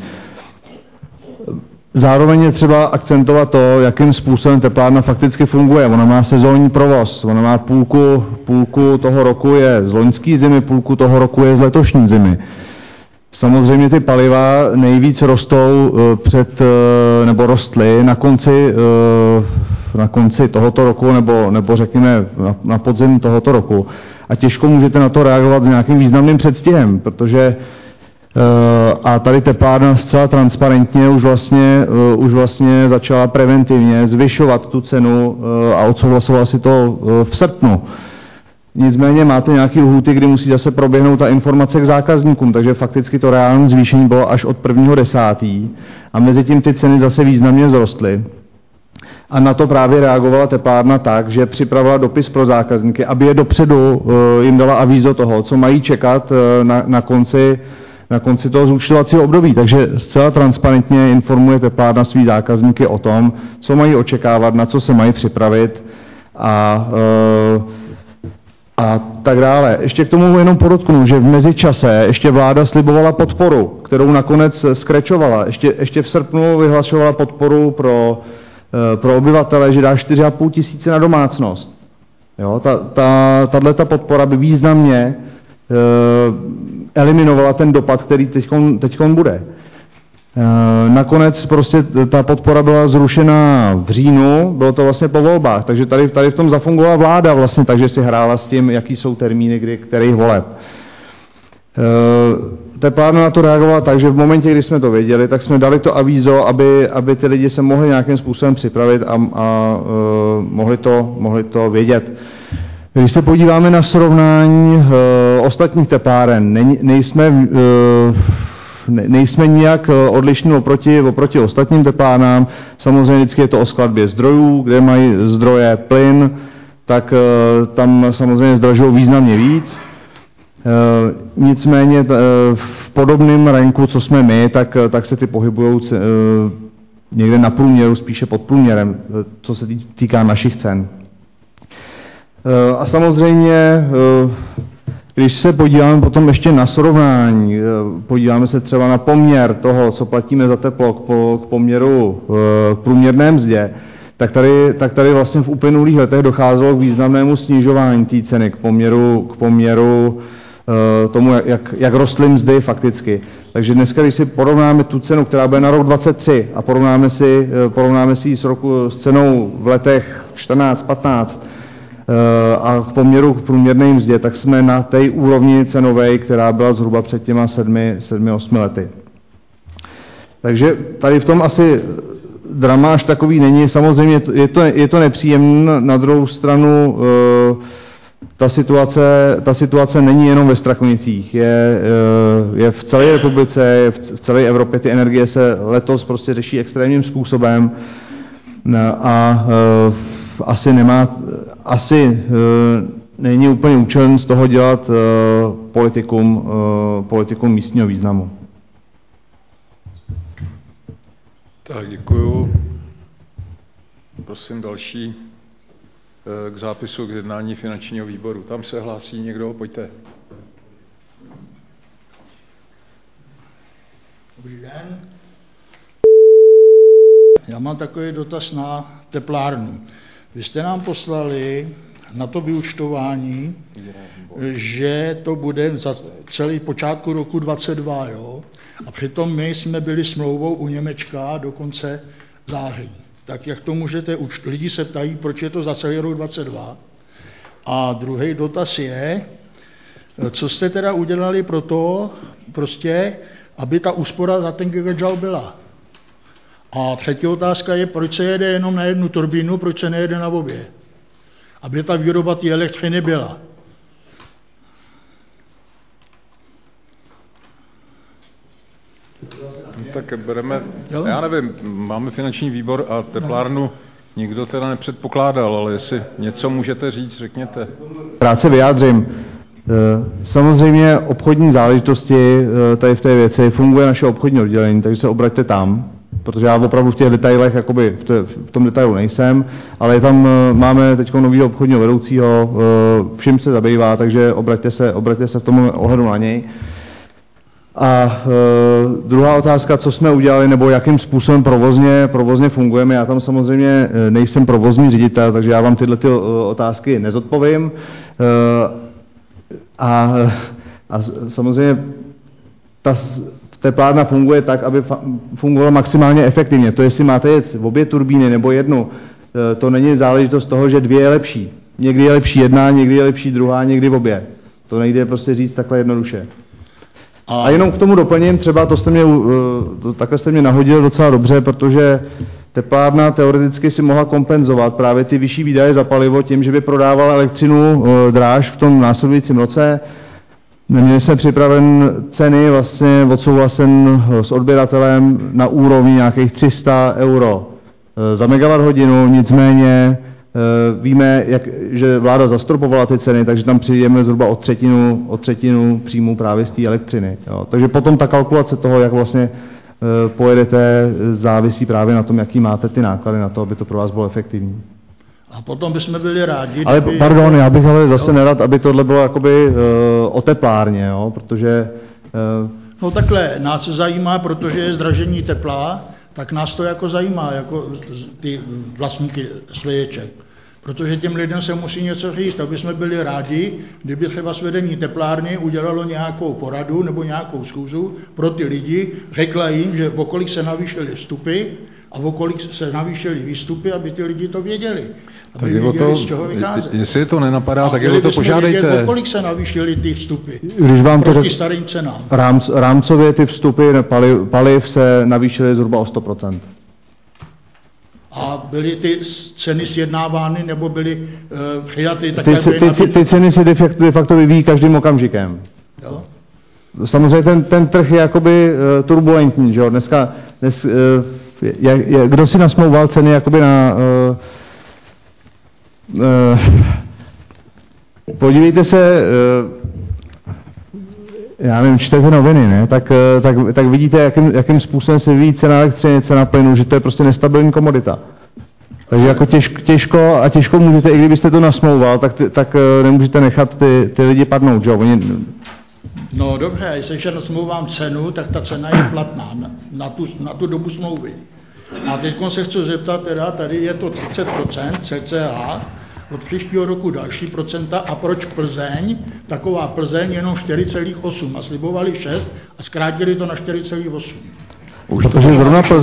Zároveň je třeba akcentovat to, jakým způsobem teplárna fakticky funguje. Ona má sezónní provoz, ona má půlku toho roku je z loňské zimy, půlku toho roku je z letošní zimy. Samozřejmě ty paliva nejvíc rostou nebo rostly na konci tohoto roku, nebo řekněme na podzim tohoto roku. A těžko můžete na to reagovat s nějakým významným předstihem, protože a tady teplárna zcela transparentně už vlastně začala preventivně zvyšovat tu cenu a odsouhlasovala si to v srpnu. Nicméně máte nějaký lhůty, kdy musí zase proběhnout ta informace k zákazníkům, takže fakticky to reálné zvýšení bylo až od 1.10. a mezi tím ty ceny zase významně vzrostly. A na to právě reagovala teplárna tak, že připravila dopis pro zákazníky, aby je dopředu jim dala avízo toho, co mají čekat na konci toho zúčtovacího období. Takže zcela transparentně informuje teplárna svý zákazníky o tom, co mají očekávat, na co se mají připravit a tak dále. Ještě k tomu jenom podotknu, že v mezičase ještě vláda slibovala podporu, kterou nakonec skrečovala. Ještě v srpnu vyhlašovala podporu pro obyvatele, že dá 4,5 tisíce na domácnost. Jo, tato podpora by významně eliminovala ten dopad, který teďkon bude. Nakonec prostě ta podpora byla zrušena v říjnu, bylo to vlastně po volbách, takže tady v tom zafungovala vláda vlastně, takže si hrála s tím, jaký jsou termíny, kterých voleb. Teplárna na to reagovala tak, že v momentě, kdy jsme to věděli, tak jsme dali to avízo, aby ty lidi se mohli nějakým způsobem připravit a mohli to vědět. Když se podíváme na srovnání ostatních tepláren, nejsme nijak odlišní oproti ostatním teplárnám. Samozřejmě vždycky je to o skladbě zdrojů, kde mají zdroje plyn, tak tam samozřejmě zdražují významně víc. Nicméně v podobném ranku, co jsme my, tak se ty pohybují někde na průměru, spíše pod průměrem, co se týká našich cen. A samozřejmě, když se podíváme potom ještě na srovnání, podíváme se třeba na poměr toho, co platíme za teplo k poměru k průměrné mzdě, tak tady vlastně v uplynulých letech docházelo k významnému snižování té ceny k poměru tomu, jak rostly mzdy fakticky. Takže dneska, když si porovnáme tu cenu, která bude na rok 2023 a porovnáme si ji s cenou v letech 14, 15 a k poměru k průměrné mzdě, tak jsme na té úrovni cenové, která byla zhruba před těma 7-8 lety. Takže tady v tom asi drama až takový není. Samozřejmě je to nepříjemné, na druhou stranu ta situace není jenom ve Strakonicích, je v celé republice, v celé Evropě. Ty energie se letos prostě řeší extrémním způsobem a asi není úplně účelné z toho dělat politikum místního významu. Tak, děkuju. Prosím další k zápisu k jednání finančního výboru. Tam se hlásí někdo, pojďte. Dobrý den. Já mám takový dotaz na teplárnu. Vy jste nám poslali na to vyúčtování, že to bude za celý počátku roku 2022, jo? A přitom my jsme byli smlouvou u Němečka do konce září. Tak jak to můžete, lidi se ptají, proč je to za celý rok 2022. A druhý dotaz je, co jste teda udělali pro to, prostě, aby ta úspora za ten gigajoule byla. A třetí otázka je, proč se jede jenom na jednu turbínu, proč se nejede na obě. aby ta výroba té elektřiny byla. Tak bereme, já nevím, máme finanční výbor a teplárnu nikdo teda nepředpokládal, ale jestli něco můžete říct, řekněte. Rád se vyjádřím. Samozřejmě obchodní záležitosti tady v té věci funguje naše obchodní oddělení, takže se obraťte tam, protože já opravdu v těch detailech, jakoby v tom detailu nejsem, ale tam máme teď nového obchodního vedoucího, vším se zabývá, takže obraťte se v tom ohledu na něj. A druhá otázka, co jsme udělali, nebo jakým způsobem provozně fungujeme. Já tam samozřejmě nejsem provozní ředitel, takže já vám tyhle otázky nezodpovím. A samozřejmě ta teplárna funguje tak, aby fungovala maximálně efektivně. To, jestli máte jet obě turbíny nebo jednu, to není záležitost toho, že dvě je lepší. Někdy je lepší jedna, někdy je lepší druhá, někdy obě. To nejde prostě říct takhle jednoduše. A jenom k tomu doplním, třeba takhle jste mě nahodil docela dobře, protože teplárna teoreticky si mohla kompenzovat právě ty vyšší výdaje za palivo tím, že by prodávala elektřinu dráž v tom následujícím roce. Měli jsme připraven ceny vlastně odsouhlasen s odběratelem na úrovni nějakých 300 € za megawatt hodinu, nicméně víme, že vláda zastropovala ty ceny, takže tam přijdeme zhruba o třetinu příjmu právě z té elektřiny. Jo. Takže potom ta kalkulace toho, jak vlastně pojedete, závisí právě na tom, jaký máte ty náklady na to, aby to pro vás bylo efektivní. A potom bychom byli rádi, ale pardon, já bych ale zase nerad, aby tohle bylo jakoby o teplárně, jo, protože... No takhle, nás zajímá, protože je zdražení tepla, tak nás to jako zajímá, jako ty vlastníky sleječek. Protože těm lidem se musí něco říct, aby jsme byli rádi, kdyby třeba svedení teplárny udělalo nějakou poradu nebo nějakou schůzu pro ty lidi, řekla jim, že o kolik se navýšily vstupy a o kolik se navýšily výstupy, aby ty lidi to věděli. Aby věděli, z čeho vycházet. Jestli to nenapadá, tak je to požádejte. Vědět, o kolik se navýšily ty vstupy Když vám proti starým cenám. Rámcově ty vstupy paliv se navýšily zhruba o 100%. A byly ty ceny sjednávány nebo byly přijaty tak, ty ceny se de facto vyvíjí každým okamžikem. Jo? Samozřejmě ten trh je jakoby turbulentní, že jo? Dnes, kdo si nasmlouval ceny jakoby na... podívejte se, já nevím, čtete noviny, ne? Tak vidíte, jakým způsobem se vyvíjí cena elektřiny, cena plynu, že to je prostě nestabilní komodita. Takže jako těžko můžete, i kdybyste to nasmlouval, tak nemůžete nechat ty lidi padnout, že jo? No dobře, jestliže nasmlouvám cenu, tak ta cena je platná na tu dobu smlouvy. A teď se chci zeptat, teda tady je to 30% cca, od příštího roku další procenta a proč Plzeň, taková Plzeň jenom 4,8 a slibovali 6 a zkrátili to na 4,8. Protože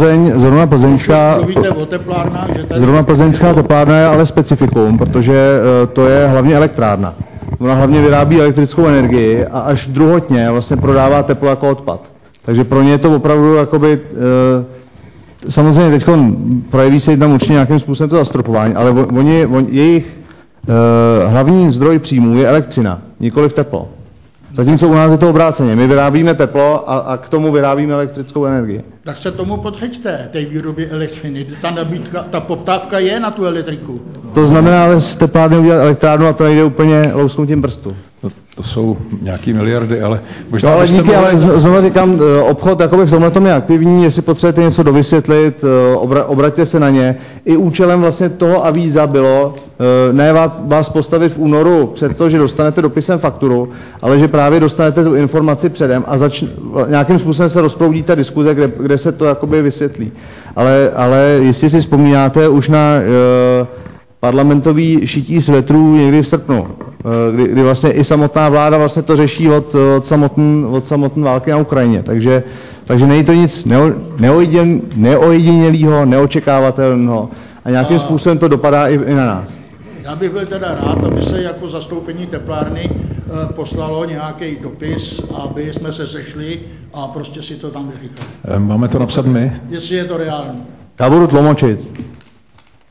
zrovna plzeňská teplárna je ale specifikum, protože to je hlavně elektrárna. Ona hlavně vyrábí elektrickou energii a až druhotně vlastně prodává teplo jako odpad. Takže pro ně je to opravdu jakoby... Samozřejmě teď projeví se tam určitě nějakým způsobem to zastropování, ale jejich hlavní zdroj příjmů je elektřina, nikoliv teplo. Zatímco u nás je to obráceně. My vyrábíme teplo a k tomu vyrábíme elektrickou energii. Tak se tomu podřeďte, té výrobě elektřiny. Ta nabídka, ta poptávka je na tu elektriku. To znamená, ale z teplárny udělat elektrárnu a to nejde úplně lousknutím prstu. To jsou nějaký miliardy, ale... No, ale díky, ale znovu říkám, obchod jakoby v tomhle tom je aktivní, jestli potřebujete něco dovysvětlit, obraťte se na ně. I účelem vlastně toho avíza bylo, ne vás postavit v únoru před to, že dostanete dopisem fakturu, ale že právě dostanete tu informaci předem a nějakým způsobem se rozproudí ta diskuze, kde se to jakoby vysvětlí. Ale jestli si vzpomínáte už na parlamentový šití svetrů někdy v srpnu, kdy vlastně i samotná vláda vlastně to řeší od samotné války na Ukrajině. Takže není to nic neojedinělého, neočekávatelného a nějakým způsobem to dopadá i na nás. Já bych byl teda rád, aby se jako zastoupení teplárny poslalo nějaký dopis, aby jsme se sešli a prostě si to tam vyříkali. Máme to napsat my? Jestli je to reálné. Já budu tlumočit.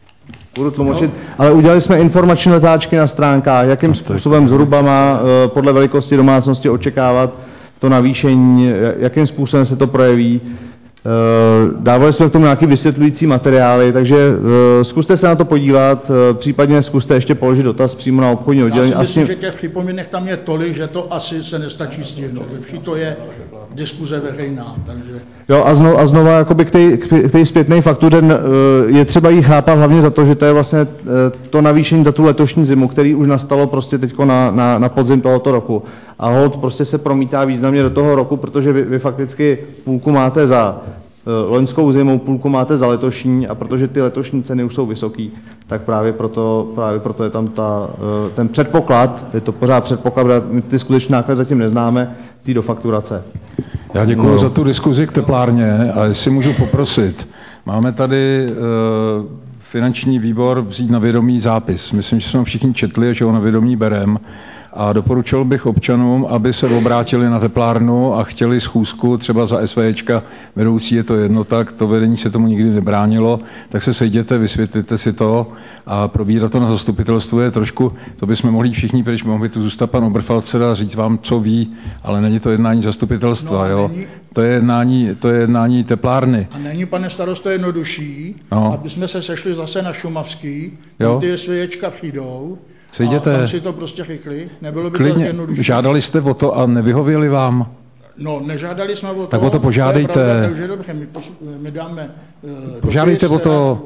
budu tlumočit, ale udělali jsme informační letáčky na stránkách, jakým způsobem zhruba má podle velikosti domácnosti očekávat to navýšení, jakým způsobem se to projeví. Dávali jsme k tomu nějaké vysvětlující materiály, takže zkuste se na to podívat, případně zkuste ještě položit dotaz přímo na obchodní oddělení. Já si myslím, že těch připomínek tam je tolik, že to asi se nestačí stihnout. Lepší to je diskuze veřejná. Takže... Jo, a znova jakoby k té zpětné faktuře je třeba jí chápat hlavně za to, že to je vlastně to navýšení za tu letošní zimu, který už nastalo prostě teďko na podzim tohoto roku. A holt prostě se promítá významně do toho roku, protože vy fakticky půlku máte za loňskou zimu, půlku máte za letošní, a protože ty letošní ceny už jsou vysoký, tak právě proto je tam ten předpoklad, je to pořád předpoklad, my ty skutečné náklady zatím neznáme, ty do fakturace. Já děkuji za tu diskuzi k teplárně a jestli můžu poprosit, máme tady finanční výbor vzít na vědomí zápis. Myslím, že jsme všichni četli a že ho na vědomí berem. A doporučil bych občanům, aby se obrátili na teplárnu a chtěli schůzku třeba za SVČka, vedoucí je to jedno, tak to vedení se tomu nikdy nebránilo, tak se sejděte, vysvětlete si to a probírat to na zastupitelstvu je trošku, to bychom mohli všichni, protože mohli tu zůstat pan Oberfalzer a říct vám, co ví, ale není to jednání zastupitelstva, no, jo. To je jednání teplárny. A není, pane starosto, jednodušší, aby jsme se sešli zase na Šumavský, tam ty SVČka přijdou, sejděte. A tam si to prostě chytli, nebylo by klidně, to jednodušší. Žádali jste o to a nevyhověli vám? No, nežádali jsme o to. Tak o to požádejte. To je pravda, takže dobře, my dáme požádejte o to.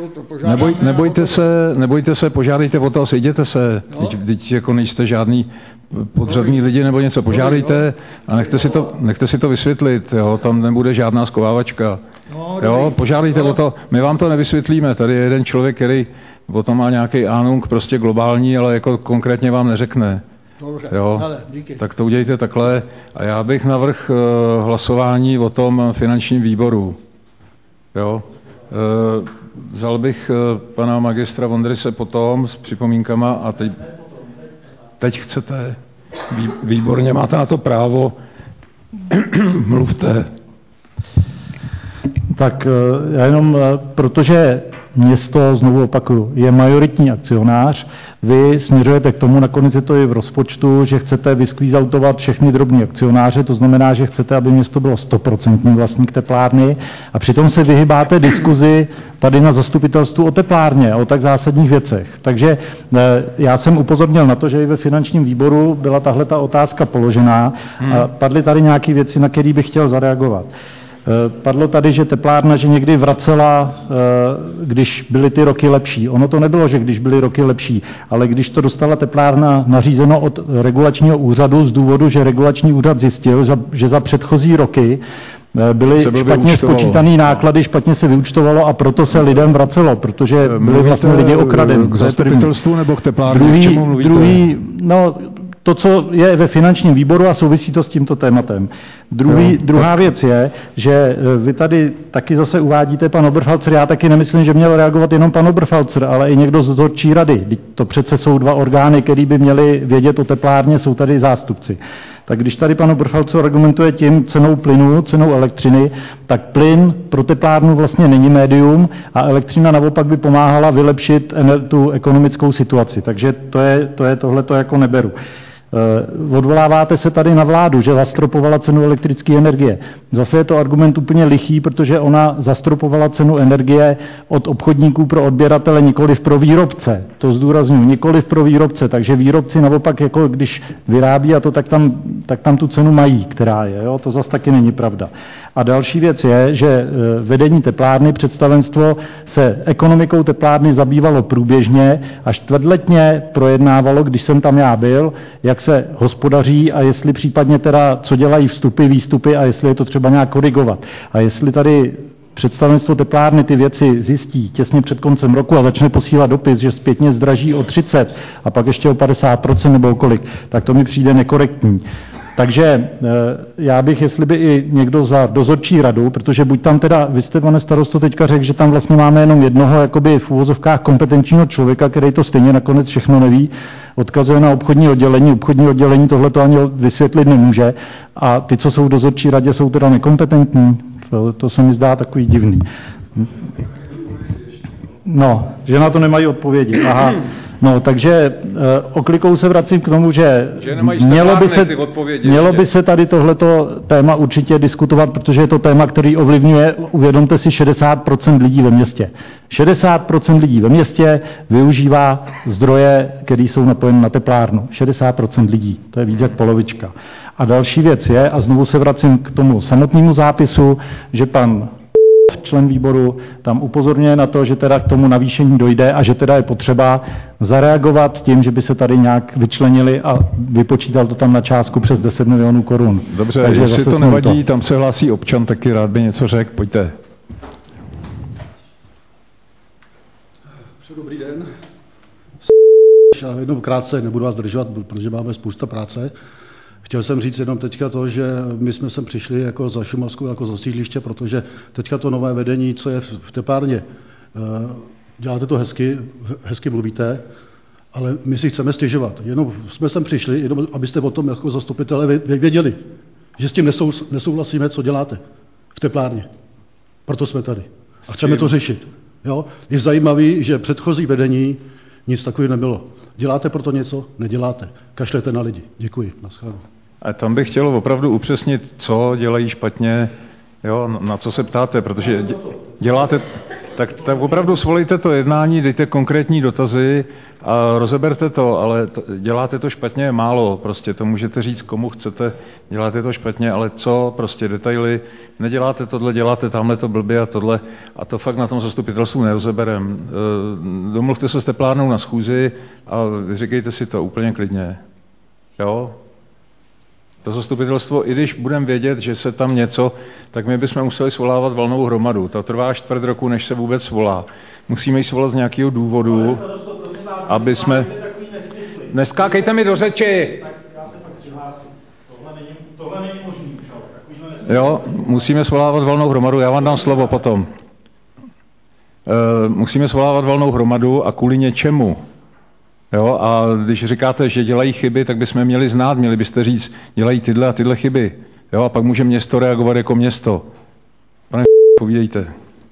Nebojte se, požádejte o to, sejděte se. Teď jako nejste žádný podřadný lidi nebo něco, požádejte a nechte si to vysvětlit, jo, tam nebude žádná schovávačka. Jo, požádejte o to, my vám to nevysvětlíme, tady je jeden člověk, který o tom má nějaký ánung prostě globální, ale jako konkrétně vám neřekne. Dobře, jo, ale díky. Tak to udějte takhle a já bych navrhl hlasování o tom finančním výboru. Jo. Vzal bych pana magistra Vondryse potom s připomínkama a teď chcete. Výborně, máte na to právo. Mluvte. Tak já jenom, protože město, znovu opakuju, je majoritní akcionář, vy směřujete k tomu, nakonec je to i v rozpočtu, že chcete vyskvízautovat všechny drobní akcionáře, to znamená, že chcete, aby město bylo 100% vlastník teplárny a přitom se vyhybáte diskuzi tady na zastupitelstvu o teplárně, o tak zásadních věcech. Takže já jsem upozornil na to, že i ve finančním výboru byla tahle ta otázka položená a padly tady nějaké věci, na které bych chtěl zareagovat. Padlo tady, že teplárna, že někdy vracela, když byly ty roky lepší. Ono to nebylo, že když byly roky lepší, ale když to dostala teplárna nařízeno od regulačního úřadu z důvodu, že regulační úřad zjistil, že za předchozí roky byly špatně spočítané náklady, špatně se vyúčtovalo a proto se lidem vracelo, protože byli vlastně lidi okradeni. K zastupitelstvu nebo k teplárně? Druhý, no, to, co je ve finančním výboru a souvisí to s tímto tématem. Druhá věc je, že vy tady taky zase uvádíte pan Oberfalzer, já taky nemyslím, že měl reagovat jenom pan Oberfalzer, ale i někdo z dozorčí rady. To přece jsou dva orgány, které by měly vědět o teplárně, jsou tady zástupci. Tak když tady pan Oberfalzer argumentuje tím cenou plynu, cenou elektřiny, tak plyn pro teplárnu vlastně není médium a elektřina naopak by pomáhala vylepšit tu ekonomickou situaci. Takže tohle to jako neberu. Odvoláváte se tady na vládu, že zastropovala cenu elektrické energie. Zase je to argument úplně lichý, protože ona zastropovala cenu energie od obchodníků pro odběratele, nikoliv pro výrobce. To zdůrazňuji, nikoliv pro výrobce. Takže výrobci naopak, jako když vyrábí a to, tak tam tu cenu mají, která je. Jo? To zase taky není pravda. A další věc je, že vedení teplárny, představenstvo se ekonomikou teplárny zabývalo průběžně a čtvrtletně projednávalo, když jsem tam já byl, jak se hospodaří a jestli případně teda, co dělají vstupy, výstupy a jestli je to třeba nějak korigovat. A jestli tady představenstvo teplárny ty věci zjistí těsně před koncem roku a začne posílat dopis, že zpětně zdraží o 30 a pak ještě o 50% nebo kolik, tak to mi přijde nekorektní. Takže já bych, jestli by i někdo za dozorčí radu, protože buď tam teda, vy jste, pane starosto, teďka řekl, že tam vlastně máme jenom jednoho jakoby v uvozovkách kompetenčního člověka, který to stejně nakonec všechno neví, odkazuje na obchodní oddělení tohle to ani vysvětlit nemůže a ty, co jsou v dozorčí radě, jsou teda nekompetentní. To se mi zdá takový divný. No, že na to nemají odpovědi. Aha. No, takže oklikou se vracím k tomu, že mělo by se tady tohleto téma určitě diskutovat, protože je to téma, který ovlivňuje, uvědomte si, 60% lidí ve městě. 60% lidí ve městě využívá zdroje, které jsou napojeny na teplárnu. 60% lidí, to je víc jak polovička. A další věc je, a znovu se vracím k tomu samotnému zápisu, že pan člen výboru tam upozorňuje na to, že teda k tomu navýšení dojde a že teda je potřeba zareagovat tím, že by se tady nějak vyčlenili a vypočítal to tam na částku přes 10 milionů korun. Dobře, takže jestli to nevadí, tam se hlásí občan, taky rád by něco řekl, pojďte. Dobrý den. Já jenom krátce, nebudu vás zdržovat, protože máme spousta práce. Chtěl jsem říct jenom teďka to, že my jsme sem přišli jako za Šumavskou, jako za sídliště, protože teďka to nové vedení, co je v teplárně, děláte to hezky mluvíte, ale my si chceme stěžovat. Jenom jsme sem přišli, jenom abyste o tom jako zastupitelé věděli, že s tím nesouhlasíme, co děláte v teplárně. Proto jsme tady. A chceme to řešit. Jo? Je zajímavý, že předchozí vedení nic takového nebylo. Děláte proto něco? Neděláte. Kašlete na lidi. Děkuji. Naschledanou. A tam bych chtěl opravdu upřesnit, co dělají špatně, jo, na co se ptáte, protože děláte, tak opravdu svolejte to jednání, dejte konkrétní dotazy a rozeberte to, ale děláte to špatně málo, prostě to můžete říct, komu chcete, děláte to špatně, ale co, prostě detaily, neděláte tohle, děláte tamhle to blbě a tohle a to fakt na tom zastupitelstvu nerozeberem. Domluvte se s teplárnou na schůzi a vyříkejte si to úplně klidně, jo? To zastupitelstvo, i když budeme vědět, že se tam něco, tak my bychom museli svolávat valnou hromadu. To trvá 4 roku, než se vůbec svolá. Musíme ji svolat z nějakého důvodu, aby jsme... Neskákejte mi do řeči! Jo, musíme svolávat valnou hromadu, já vám dám slovo potom. Musíme svolávat valnou hromadu a kvůli něčemu. Jo, a když říkáte, že dělají chyby, tak bychom měli znát, měli byste říct, dělají tyhle a tyhle chyby. Jo, a pak může město reagovat jako město. Pane, povídejte.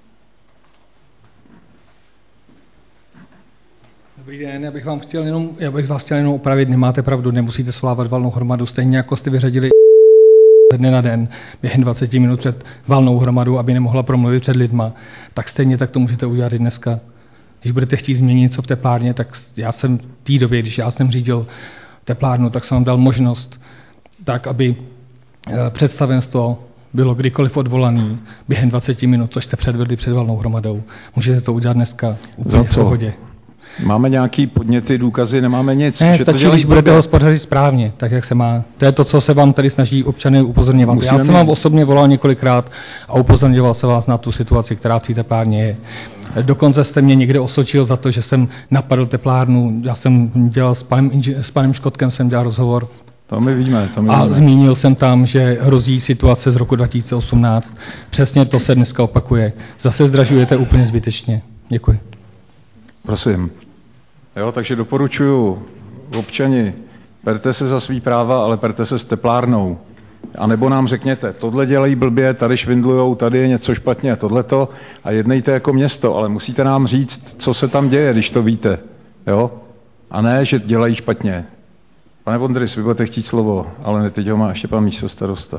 Dobrý den, já bych vás chtěl jenom opravit, nemáte pravdu, nemusíte svolávat valnou hromadu, stejně jako jste vyřadili ze dne na den během 20 minut před valnou hromadu, aby nemohla promluvit před lidma, tak stejně tak to můžete udělat i dneska. Když budete chtít změnit něco v teplárně, tak já jsem v té době, když já jsem řídil teplárnu, tak jsem vám dal možnost tak, aby představenstvo bylo kdykoliv odvolaný během 20 minut, což jste předvedli před valnou hromadou. Můžete to udělat dneska úplně v pohodě. Máme nějaký podněty, důkazy, nemáme nic. Ne, stačí, když budete hospodařit správně, tak jak se má. To je to, co se vám tady snaží občany upozorňovat. Já jsem vám osobně volal několikrát a upozorňoval se vás na tu situaci, která v té teplárně je. Dokonce jste mě někde osočil za to, že jsem napadl teplárnu. Já jsem dělal s panem Škotkem jsem dělal rozhovor. To my víme. A zmínil jsem tam, že hrozí situace z roku 2018. Přesně to se dneska opakuje. Zase zdražujete úplně zbytečně. Děkuji. Prosím. Jo, takže doporučuji občani, berte se za svý práva, ale berte se s teplárnou. A nebo nám řekněte, tohle dělají blbě, tady švindlujou, tady je něco špatně, tohleto a jednejte jako město, ale musíte nám říct, co se tam děje, když to víte. Jo? A ne, že dělají špatně. Pane Vondrys, vy budete chtít slovo, ale ne, teď ho má ještě pan místostarosta.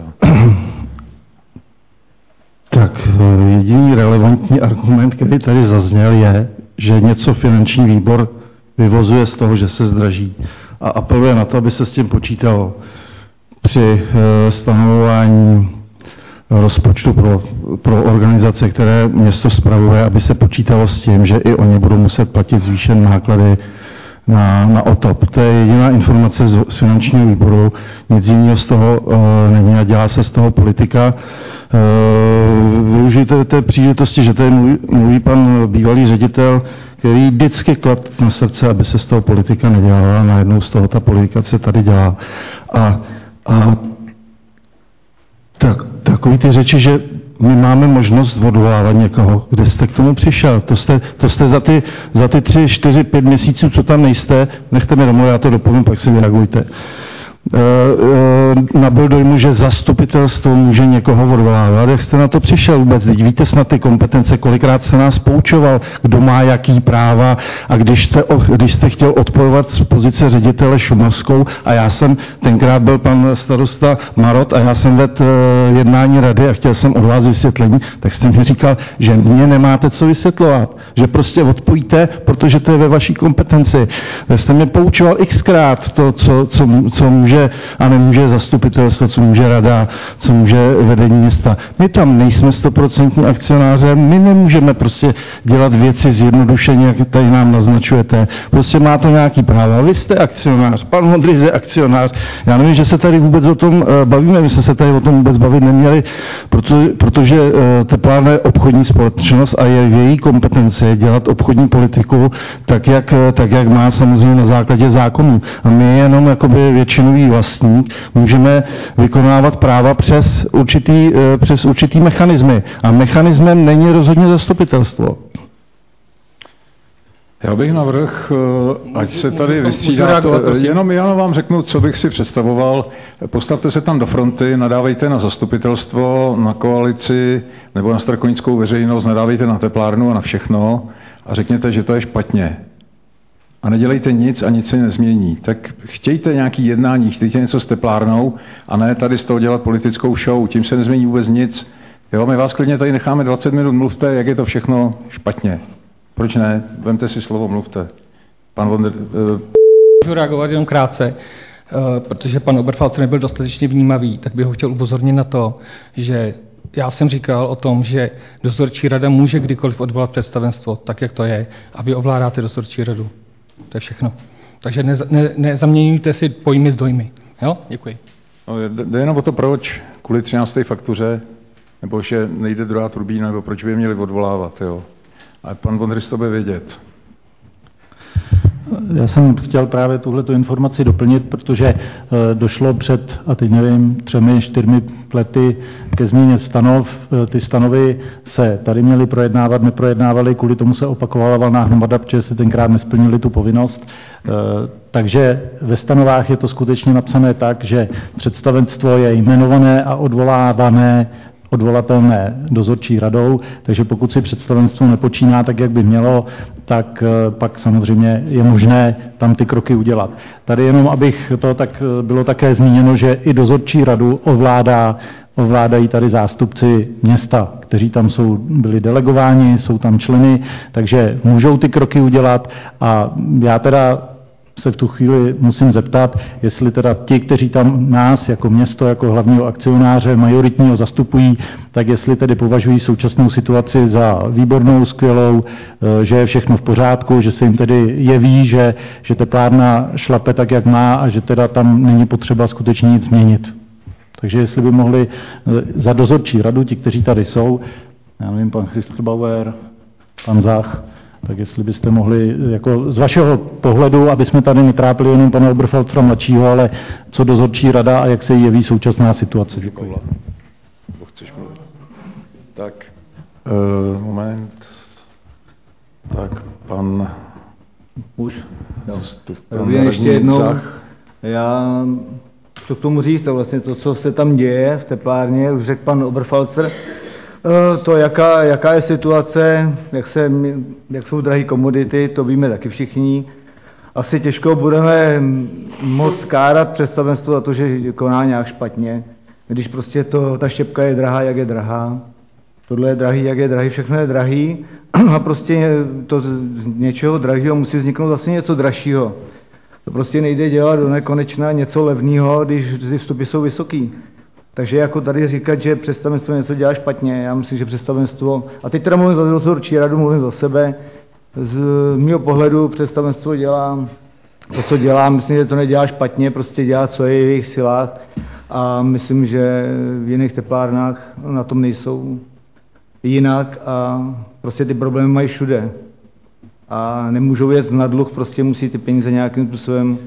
Tak jediný relevantní argument, který tady zazněl, je, že něco finanční výbor vyvozuje z toho, že se zdraží. A apeluje na to, aby se s tím počítalo při stanovování rozpočtu pro organizace, které město spravuje, aby se počítalo s tím, že i oni budou muset platit zvýšené náklady na OTOP. To je jediná informace z finančního výboru, nic jiného z toho není a dělá se z toho politika. Využijte té příležitosti, že tady mluví pan bývalý ředitel, který vždycky klad na srdce, aby se z toho politika nedělala, a najednou z toho ta politika se tady dělá. A takový ty řeči, že my máme možnost odvolávat někoho, kde jste k tomu přišel. To jste za ty 3, 4, 5 měsíců, co tam nejste, nechte mi domů, já to dopovím, pak si vyreagujte. nabyl dojmu, že zastupitelstvo může někoho odvolávat. Jak jste na to přišel vůbec? Víte snad ty kompetence, kolikrát se nás poučoval, kdo má jaký práva, a když jste chtěl odpojovat z pozice ředitele Šumavskou, a já jsem, tenkrát byl pan starosta Marot a já jsem vedl jednání rady a chtěl jsem od vás vysvětlení, tak jste mi říkal, že mě nemáte co vysvětlovat, že prostě odpojíte, protože to je ve vaší kompetenci. Vy jste mě poučoval xkrát to, co může a nemůže zastupitelstvo, co může rada, co může vedení města. My tam nejsme 100% akcionářem, my nemůžeme prostě dělat věci zjednodušeně, jak tady nám naznačujete. Prostě má to nějaký práva. Vy jste akcionář, pan Modrý je akcionář. Já nevím, že se tady vůbec o tom bavíme, my jsme se tady o tom vůbec bavit neměli, protože teplárna je obchodní společnost a je v její kompetenci dělat obchodní politiku tak, jak má samozřejmě na základě zákonů. A my jenom jakoby většinový vlastník můžeme vykonávat práva přes určitý mechanismy. A mechanismem není rozhodně zastupitelstvo. Já bych navrhl, ať se tady vystřídá to, jenom vám řeknu, co bych si představoval. Postavte se tam do fronty, nadávejte na zastupitelstvo, na koalici nebo na strakonickou veřejnost, nadávejte na teplárnu a na všechno a řekněte, že to je špatně. A nedělejte nic a nic se nezmění. Tak chtějte nějaký jednání, chtějte něco s teplárnou a ne tady z toho dělat politickou show. Tím se nezmění vůbec nic. Jo, my vás klidně tady necháme 20 minut, mluvte, jak je to všechno špatně. Proč ne? Vemte si slovo, mluvte. Pan Vondr... Můžu reagovat jenom krátce, protože pan Oberfalzer nebyl dostatečně vnímavý, tak bych ho chtěl upozornit na to, že já jsem říkal o tom, že dozorčí rada může kdykoliv odvolat představenstvo, tak jak to je, a vy ovládáte dozorčí radu. To je všechno. Takže nezaměňujte si pojmy s dojmy. Jo? Děkuji. No, jde jenom o to, proč kvůli 13. faktuře, nebo že nejde druhá turbína, nebo proč by je měli odvolávat. Jo? A pan Vondrys to bude vědět. Já jsem chtěl právě tuhletu informaci doplnit, protože došlo před, a teď nevím, 3-4 lety ke změně stanov. Ty stanovy se tady měly projednávat, neprojednávaly, kvůli tomu se opakovala valná hromada, protože se tenkrát nesplnili tu povinnost. Takže ve stanovách je to skutečně napsané tak, že představenstvo je jmenované a odvolatelné dozorčí radou, takže pokud si představenstvo nepočíná tak, jak by mělo, tak pak samozřejmě je možné tam ty kroky udělat. Tady jenom, abych to tak bylo také zmíněno, že i dozorčí radu ovládají tady zástupci města, kteří tam byli delegováni, jsou tam členy, takže můžou ty kroky udělat a já teda se v tu chvíli musím zeptat, jestli teda ti, kteří tam nás jako město, jako hlavního akcionáře majoritního zastupují, tak jestli tedy považují současnou situaci za výbornou, skvělou, že je všechno v pořádku, že se jim tedy jeví, že teplárna šlape tak, jak má a že teda tam není potřeba skutečně nic změnit. Takže jestli by mohli za dozorčí radu, ti, kteří tady jsou, já nevím, pan Christlbauer, pan Zach, tak jestli byste mohli, jako z vašeho pohledu, aby jsme tady netrápili jenom pana Oberfalzera mladšího, ale co dozorčí rada a jak se jí jeví současná situace. Děkuji. Tak, moment. Tak, pan... Už? Dobrý, ještě jednou. Já chci k tomu říct, to vlastně to, co se tam děje v teplárně, už řekl pan Oberfalzer, to, jaká je situace, jak jsou drahé komodity, to víme taky všichni. Asi těžko budeme moc kárat představenstvo za to, že koná nějak špatně, když prostě ta štěpka je drahá, jak je drahá, tohle je drahý, jak je drahý, všechno je drahý a prostě to z něčeho drahého musí vzniknout zase něco dražšího. To prostě nejde dělat do nekonečna něco levného, když ty vstupy jsou vysoký. Takže jako tady říkat, že představenstvo něco dělá špatně, já myslím, že představenstvo, a teď teda mluvím za dozorčí radu, mluvím za sebe, z mého pohledu představenstvo dělá to, co dělá, myslím, že to nedělá špatně, prostě dělá, co je v jejich silách a myslím, že v jiných teplárnách na tom nejsou jinak a prostě ty problémy mají všude. A nemůžou jet na dluh, prostě musí ty peníze nějakým způsobem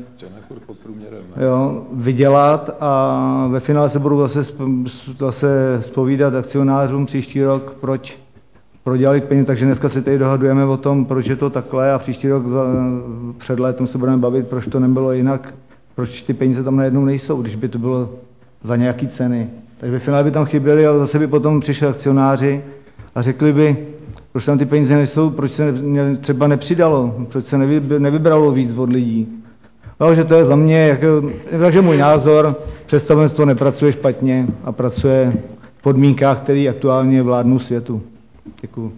vydělat a ve finále se budou zase zpovídat akcionářům příští rok, proč prodělali peníze, takže dneska se tady dohadujeme o tom, proč je to takhle a příští rok před létem se budeme bavit, proč to nebylo jinak, proč ty peníze tam najednou nejsou, když by to bylo za nějaký ceny. Tak ve finále by tam chyběly, ale zase by potom přišli akcionáři a řekli by, proč tam ty peníze nejsou, proč se třeba nepřidalo, proč se nevybralo víc od lidí. Takže to je za mě, takže můj názor, představenstvo nepracuje špatně a pracuje v podmínkách, které aktuálně vládnou světu. Děkuju.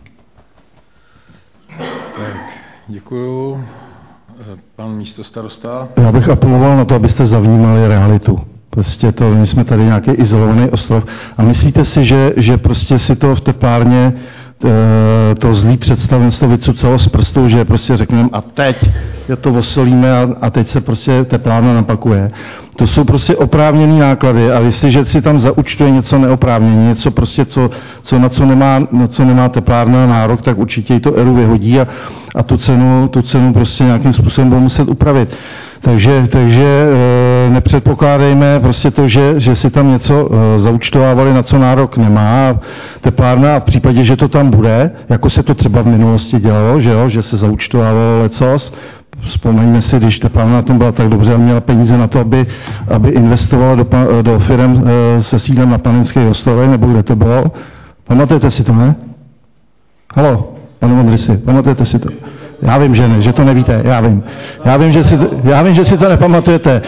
Děkuju. Pan místostarosta. Já bych apeloval na to, abyste zavnímali realitu. Prostě to, my jsme tady nějaký izolovaný ostrov a myslíte si, že prostě si to v teplárně to zlý představenstvo vycucalo z prstů, že prostě řekneme a teď to osolíme a teď se prostě teplárna napakuje. To jsou prostě oprávněné náklady a jestliže si tam zaúčtuje něco neoprávněné, něco prostě, na co nemá teplárna nárok, tak určitě i to ERÚ vyhodí a tu cenu prostě nějakým způsobem budou muset upravit. Takže nepředpokládejme prostě to, že si tam něco zaúčtovávali, na co nárok nemá teplárna a v případě, že to tam bude, jako se to třeba v minulosti dělalo, že se zaúčtovávalo lecos. Vzpomeňme si, když teplárna na tom byla tak dobře a měla peníze na to, aby investovala do firem se sídlem na Panenských ostrovech, nebo kde to bylo. Pamatujete si to, ne? Halo, pane Modrisi, pamatujete si to? Já vím, že ne, že to nevíte, já vím. Já vím, že si to nepamatujete.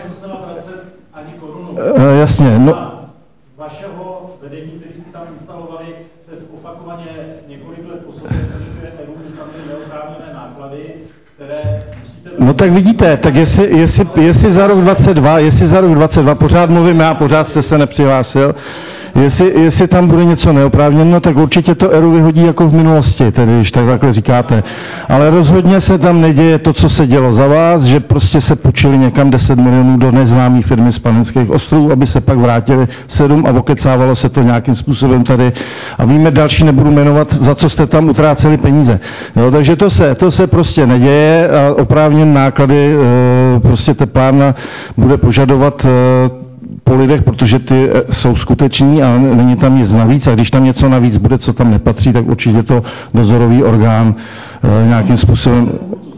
Jasně, no. Vašeho vedení, který jste tam instalovali, se opakovaně několik let po sobě zajišťuje ERÚ, tam byly neoprávněné náklady, které musíte... No tak vidíte, tak jestli za rok 22, pořád mluvím já, pořád jste se nepřihlásil, jestli tam bude něco neoprávněno, tak určitě to ERÚ vyhodí jako v minulosti, tedy když takhle říkáte. Ale rozhodně se tam neděje to, co se dělo za vás, že prostě se půjčili někam 10 milionů do neznámé firmy z Panenských ostrovů, aby se pak vrátili 7 a okecávalo se to nějakým způsobem tady. A víme, další nebudu jmenovat, za co jste tam utráceli peníze. Jo, takže to se prostě neděje a oprávněné náklady prostě teplárna bude požadovat po lidech, protože ty jsou skuteční a není tam nic navíc a když tam něco navíc bude, co tam nepatří, tak určitě to dozorový orgán nějakým způsobem...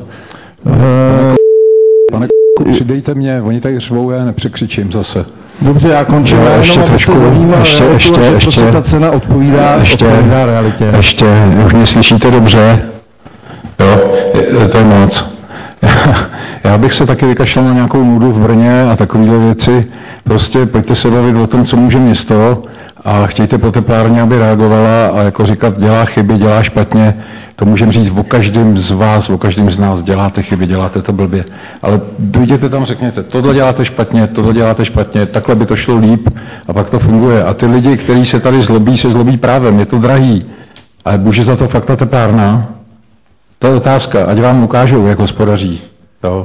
Pane přidejte mě, oni tady řvou, já nepřekřičím zase. Dobře, já končím. Ještě trošku, ještě ta cena odpovídá realitě. Ještě, už mě slyšíte dobře? Jo, to je moc. Já bych se taky vykašlal na nějakou nudu v Brně a takovéhle věci. Prostě pojďte se bavit o tom, co může město a chtějte po teplárně, aby reagovala a jako říkat, dělá chyby, dělá špatně. To můžeme říct o každém z vás, o každém z nás, děláte chyby, děláte to blbě. Ale dojděte tam, řekněte, tohle děláte špatně, takhle by to šlo líp a pak to funguje. A ty lidi, kteří se tady zlobí, se zlobí právem, je to drahý. Ale může za to fakt ta teplárna? To je otázka, ať vám ukážou, jak hospodaří. Jo.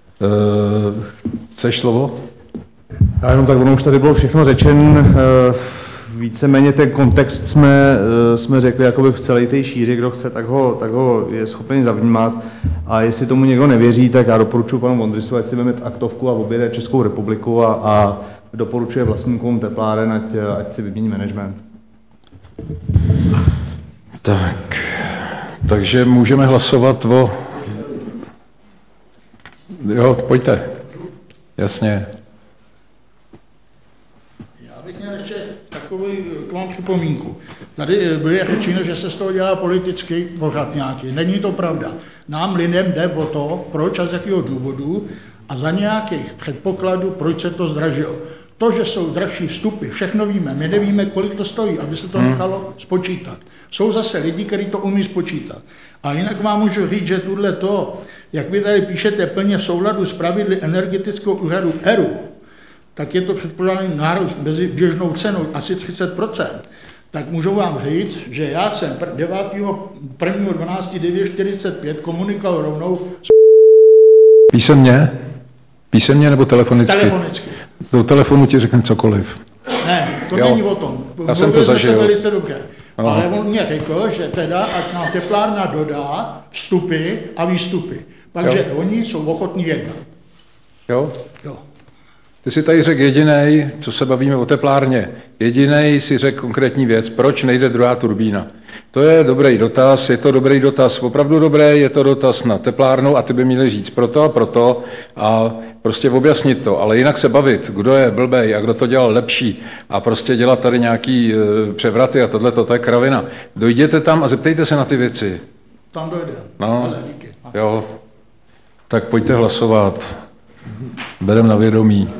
Chceš slovo? Já jenom tak, ono už tady bylo všechno řečen. Víceméně ten kontext jsme řekli jakoby v celé té šíři, kdo chce, tak ho je schopen zavnímat. A jestli tomu někdo nevěří, tak já doporučuji panu Vondrisu, ať si vezme aktovku a objede Českou republiku a doporučuje vlastníkům tepláren, ať si vymění management. Takže můžeme hlasovat o... Jo, pojďte. Jasně. Já bych měl ještě takovou připomínku. Tady bylo řečeno, že se z toho dělá politický pořad nějaký. Není to pravda. Nám lidem jde o to, proč a z jakého důvodu a za nějakých předpokladů, proč se to zdražilo. To, že jsou dražší vstupy, všechno víme. My nevíme, kolik to stojí, aby se to nechalo spočítat. Jsou zase lidi, kteří to umí spočítat. A jinak vám můžu říct, že tuhle to, jak vy tady píšete, plně v souladu s pravidly energetického úřadu ERÚ, tak je to předpokládaný nárůst mezi běžnou cenou asi 30%. Tak můžu vám říct, že já jsem 9.1.12.945 komunikoval rovnou s... Písemně nebo telefonicky? Telefonicky. Do telefonu ti řekne cokoliv. Ne, to není o tom. Já jsem to zažil. Velice dobře. Aha. Ale on mě řekl, že teda, ať nám teplárna dodá vstupy a výstupy. Takže oni jsou ochotní jednat. Jo? Jo. Ty si tady řekl jedinej, co se bavíme o teplárně, jedinej si řekl konkrétní věc, proč nejde druhá turbína. To je dobrý dotaz, je to dobrý dotaz, opravdu dobrý, je to dotaz na teplárnu a ty by měli říct proto a prostě objasnit to, ale jinak se bavit, kdo je blbej a kdo to dělal lepší a prostě dělat tady nějaký převraty a tohleto, to je kravina. Dojděte tam a zeptejte se na ty věci. Tam dojde. No, jo, tak pojďte hlasovat. Berem na vědomí.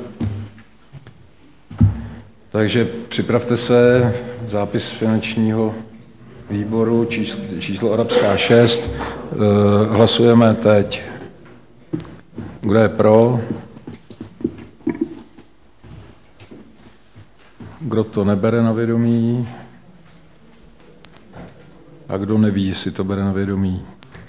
Takže připravte se, zápis finančního výboru, číslo arabská 6. Hlasujeme teď. Kdo je pro? Kdo to nebere na vědomí? A kdo neví, jestli to bere na vědomí?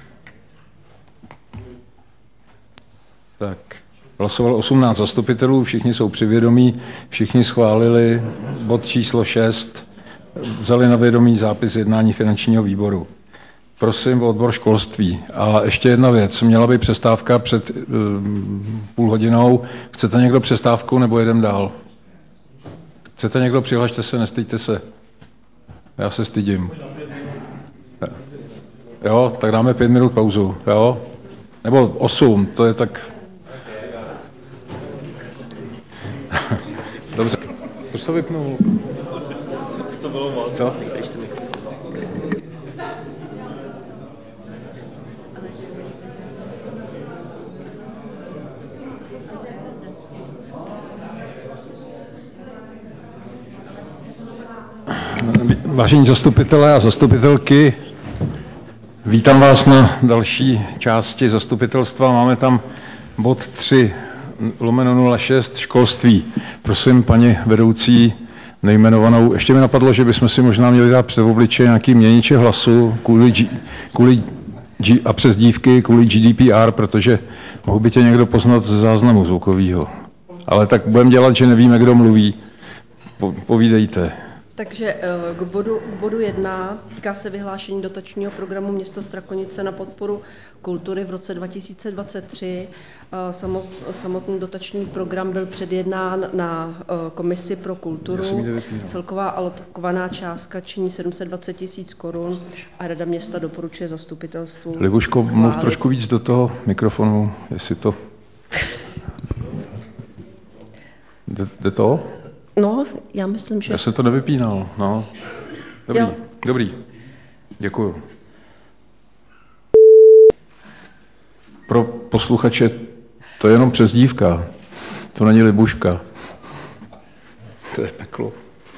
Tak. Hlasovalo 18 zastupitelů, všichni jsou při vědomí, všichni schválili bod číslo 6, vzali na vědomí zápis jednání finančního výboru. Prosím o odbor školství. A ještě jedna věc, měla by přestávka před půl hodinou. Chcete někdo přestávku nebo jedem dál? Chcete někdo, přihlašte se, nestyďte se. Já se stydím. Jo, tak dáme 5 minut pauzu, jo? Nebo 8, to je tak... Dobře, proč to vypnul? To bylo moc. Co? Vážení zastupitelé a zastupitelky, vítám vás na další části zastupitelstva. Máme tam bod 3/06 školství. Prosím, paní vedoucí nejmenovanou. Ještě mi napadlo, že bychom si možná měli dát před obličej nějaký měniče hlasu a přes dívky kvůli GDPR, protože mohl by tě někdo poznat ze záznamu zvukového. Ale tak budeme dělat, že nevíme, kdo mluví. Povídejte. Takže k bodu 1 týká se vyhlášení dotačního programu města Strakonice na podporu kultury v roce 2023. Samotný dotační program byl předjednán na komisi pro kulturu. Celková alokovaná částka činí 720 000 korun a Rada města doporučuje zastupitelstvu. Libuško, mluv trošku víc do toho mikrofonu, jestli to... Jde to? No, já myslím, že... Já jsem to nevypínal, no. Dobrý. Děkuju. Pro posluchače to je jenom přezdívka. To není Libuška. To je peklo.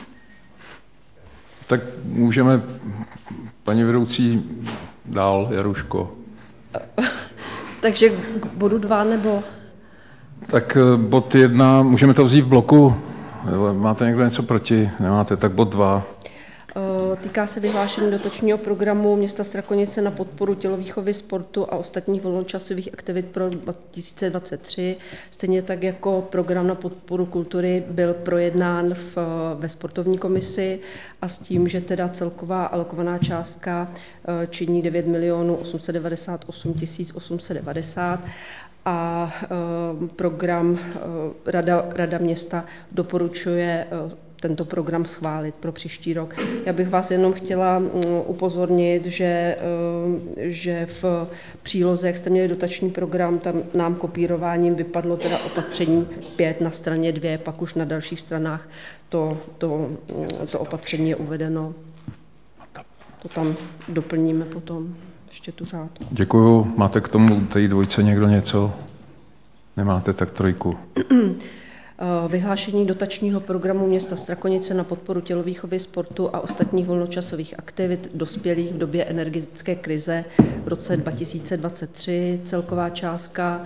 Tak můžeme, paní vedoucí, dál, Jaruško. Takže k bodu 2 nebo... Tak bod 1, můžeme to vzít v bloku? Máte někdo něco proti? Nemáte, tak bod 2. Týká se vyhlášení dotačního programu města Strakonice na podporu tělovýchovy, sportu a ostatních volnočasových aktivit pro 2023. Stejně tak jako program na podporu kultury byl projednán ve sportovní komisi a s tím, že teda celková alokovaná částka činí 9 898 890 a program Rada města doporučuje tento program schválit pro příští rok. Já bych vás jenom chtěla upozornit, že v příloze, jak jste měli dotační program, tam nám kopírováním vypadlo teda opatření 5 na straně 2, pak už na dalších stranách to opatření je uvedeno. To tam doplníme potom. Ještě tu řádku. Děkuju. Máte k tomu té dvojce někdo něco? Nemáte, tak 3. Vyhlášení dotačního programu města Strakonice na podporu tělovýchovy, sportu a ostatních volnočasových aktivit dospělých v době energetické krize v roce 2023. Celková částka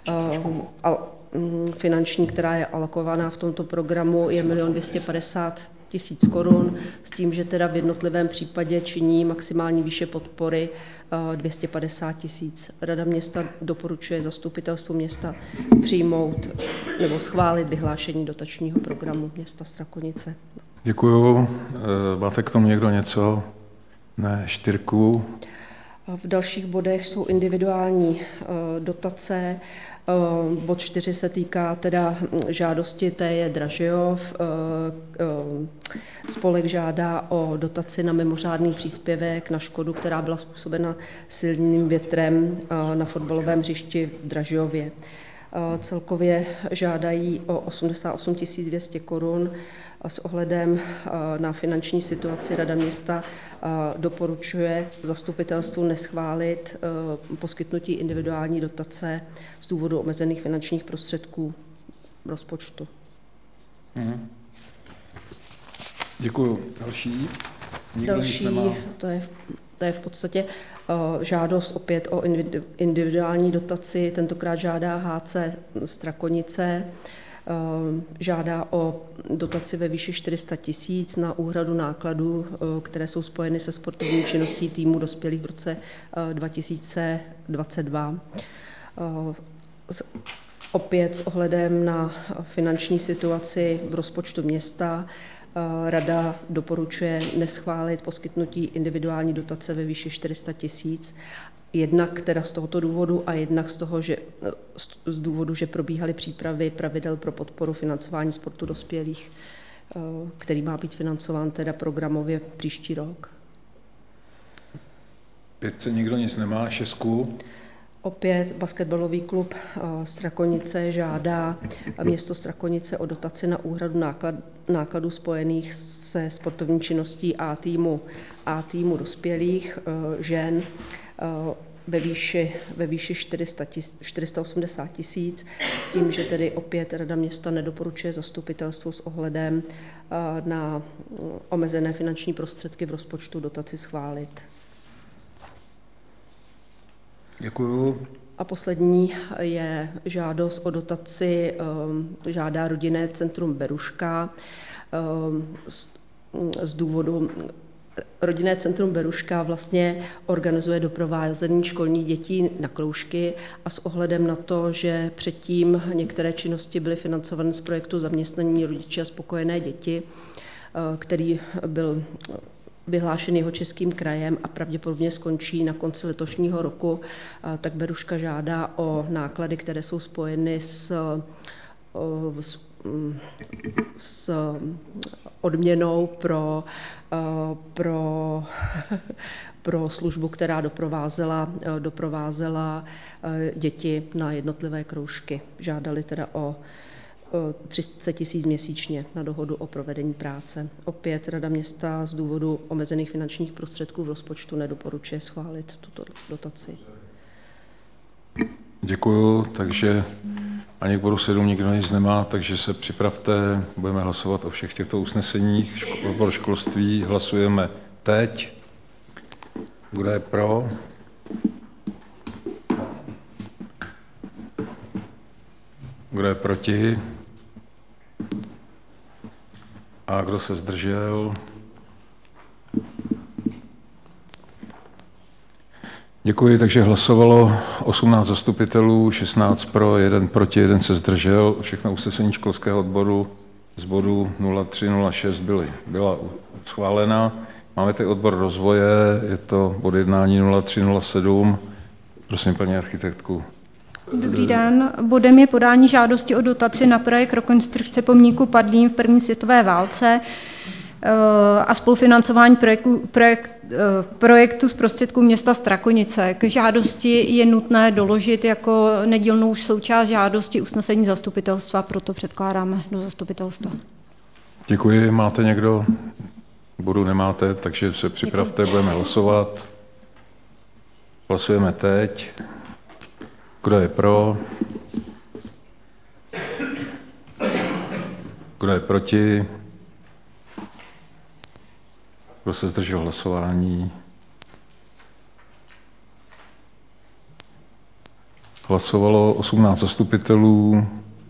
finanční, která je alokovaná v tomto programu, je 1 250 000 korun, s tím, že teda v jednotlivém případě činí maximální výše podpory 250 000. Rada města doporučuje zastupitelstvu města přijmout nebo schválit vyhlášení dotačního programu města Strakonice. Děkuju. Máte k tomu někdo něco? Ne, 4. V dalších bodech jsou individuální dotace. Bod 4 se týká teda žádosti TJ Dražejov. Spolek žádá o dotaci na mimořádný příspěvek na škodu, která byla způsobena silným větrem na fotbalovém hřišti v Dražejově. Celkově žádají o 88 200 korun. S ohledem na finanční situaci Rada města doporučuje zastupitelstvu neschválit poskytnutí individuální dotace z důvodu omezených finančních prostředků rozpočtu. Děkuju. Další? Další, to je v podstatě žádost opět o individuální dotaci, tentokrát žádá HC Strakonice, žádá o dotaci ve výši 400 000 na úhradu nákladů, které jsou spojeny se sportovní činností týmu dospělých v roce 2022. Opět s ohledem na finanční situaci v rozpočtu města Rada doporučuje neschválit poskytnutí individuální dotace ve výši 400 000, jednak teda z tohoto důvodu a jednak z důvodu, že probíhaly přípravy pravidel pro podporu financování sportu dospělých, který má být financován teda programově příští rok. 5 nikdo nic nemá, 6. Opět basketbalový klub Strakonice žádá město Strakonice o dotaci na úhradu nákladů spojených se sportovní činností A týmu dospělých žen ve výši 480 000, s tím, že tedy opět Rada města nedoporučuje zastupitelstvu s ohledem na omezené finanční prostředky v rozpočtu dotaci schválit. Děkuju. A poslední je žádost o dotaci, žádá rodinné centrum Beruška z důvodu. Rodinné centrum Beruška vlastně organizuje doprovázení školních dětí na kroužky a s ohledem na to, že předtím některé činnosti byly financovány z projektu Zaměstnaní rodiče a spokojené děti, který byl vyhlášen Jihočeským krajem a pravděpodobně skončí na konci letošního roku, tak Beruška žádá o náklady, které jsou spojeny s odměnou pro službu, která doprovázela děti na jednotlivé kroužky. Žádali teda o 30 000 měsíčně na dohodu o provedení práce. Opět Rada města z důvodu omezených finančních prostředků v rozpočtu nedoporučuje schválit tuto dotaci. Děkuju, takže ani k bodu 7 nikdo nic nemá, takže se připravte, budeme hlasovat o všech těchto usneseních. Výbor školství hlasujeme teď. Kdo je pro? Kdo je proti? A kdo se zdržel? Děkuji, takže hlasovalo 18 zastupitelů, 16 pro, 1 proti, 1 se zdržel. Všechna usnesení školského odboru z bodu 0306 byla schválena. Máme tady odbor rozvoje, je to bod jednání 0307. Prosím, paní architektku. Dobrý den. Bodem je podání žádosti o dotaci na projekt rekonstrukce pomníku padlým v první světové válce a spolufinancování projektu z prostředků města Strakonice. K žádosti je nutné doložit jako nedílnou součást žádosti usnesení zastupitelstva, proto předkládáme do zastupitelstva. Děkuji. Máte někdo? Bodu nemáte, takže se připravte, děkuji. Budeme hlasovat. Hlasujeme teď. Kdo je pro? Kdo je proti? Kdo se zdržel hlasování? Hlasovalo 18 zastupitelů.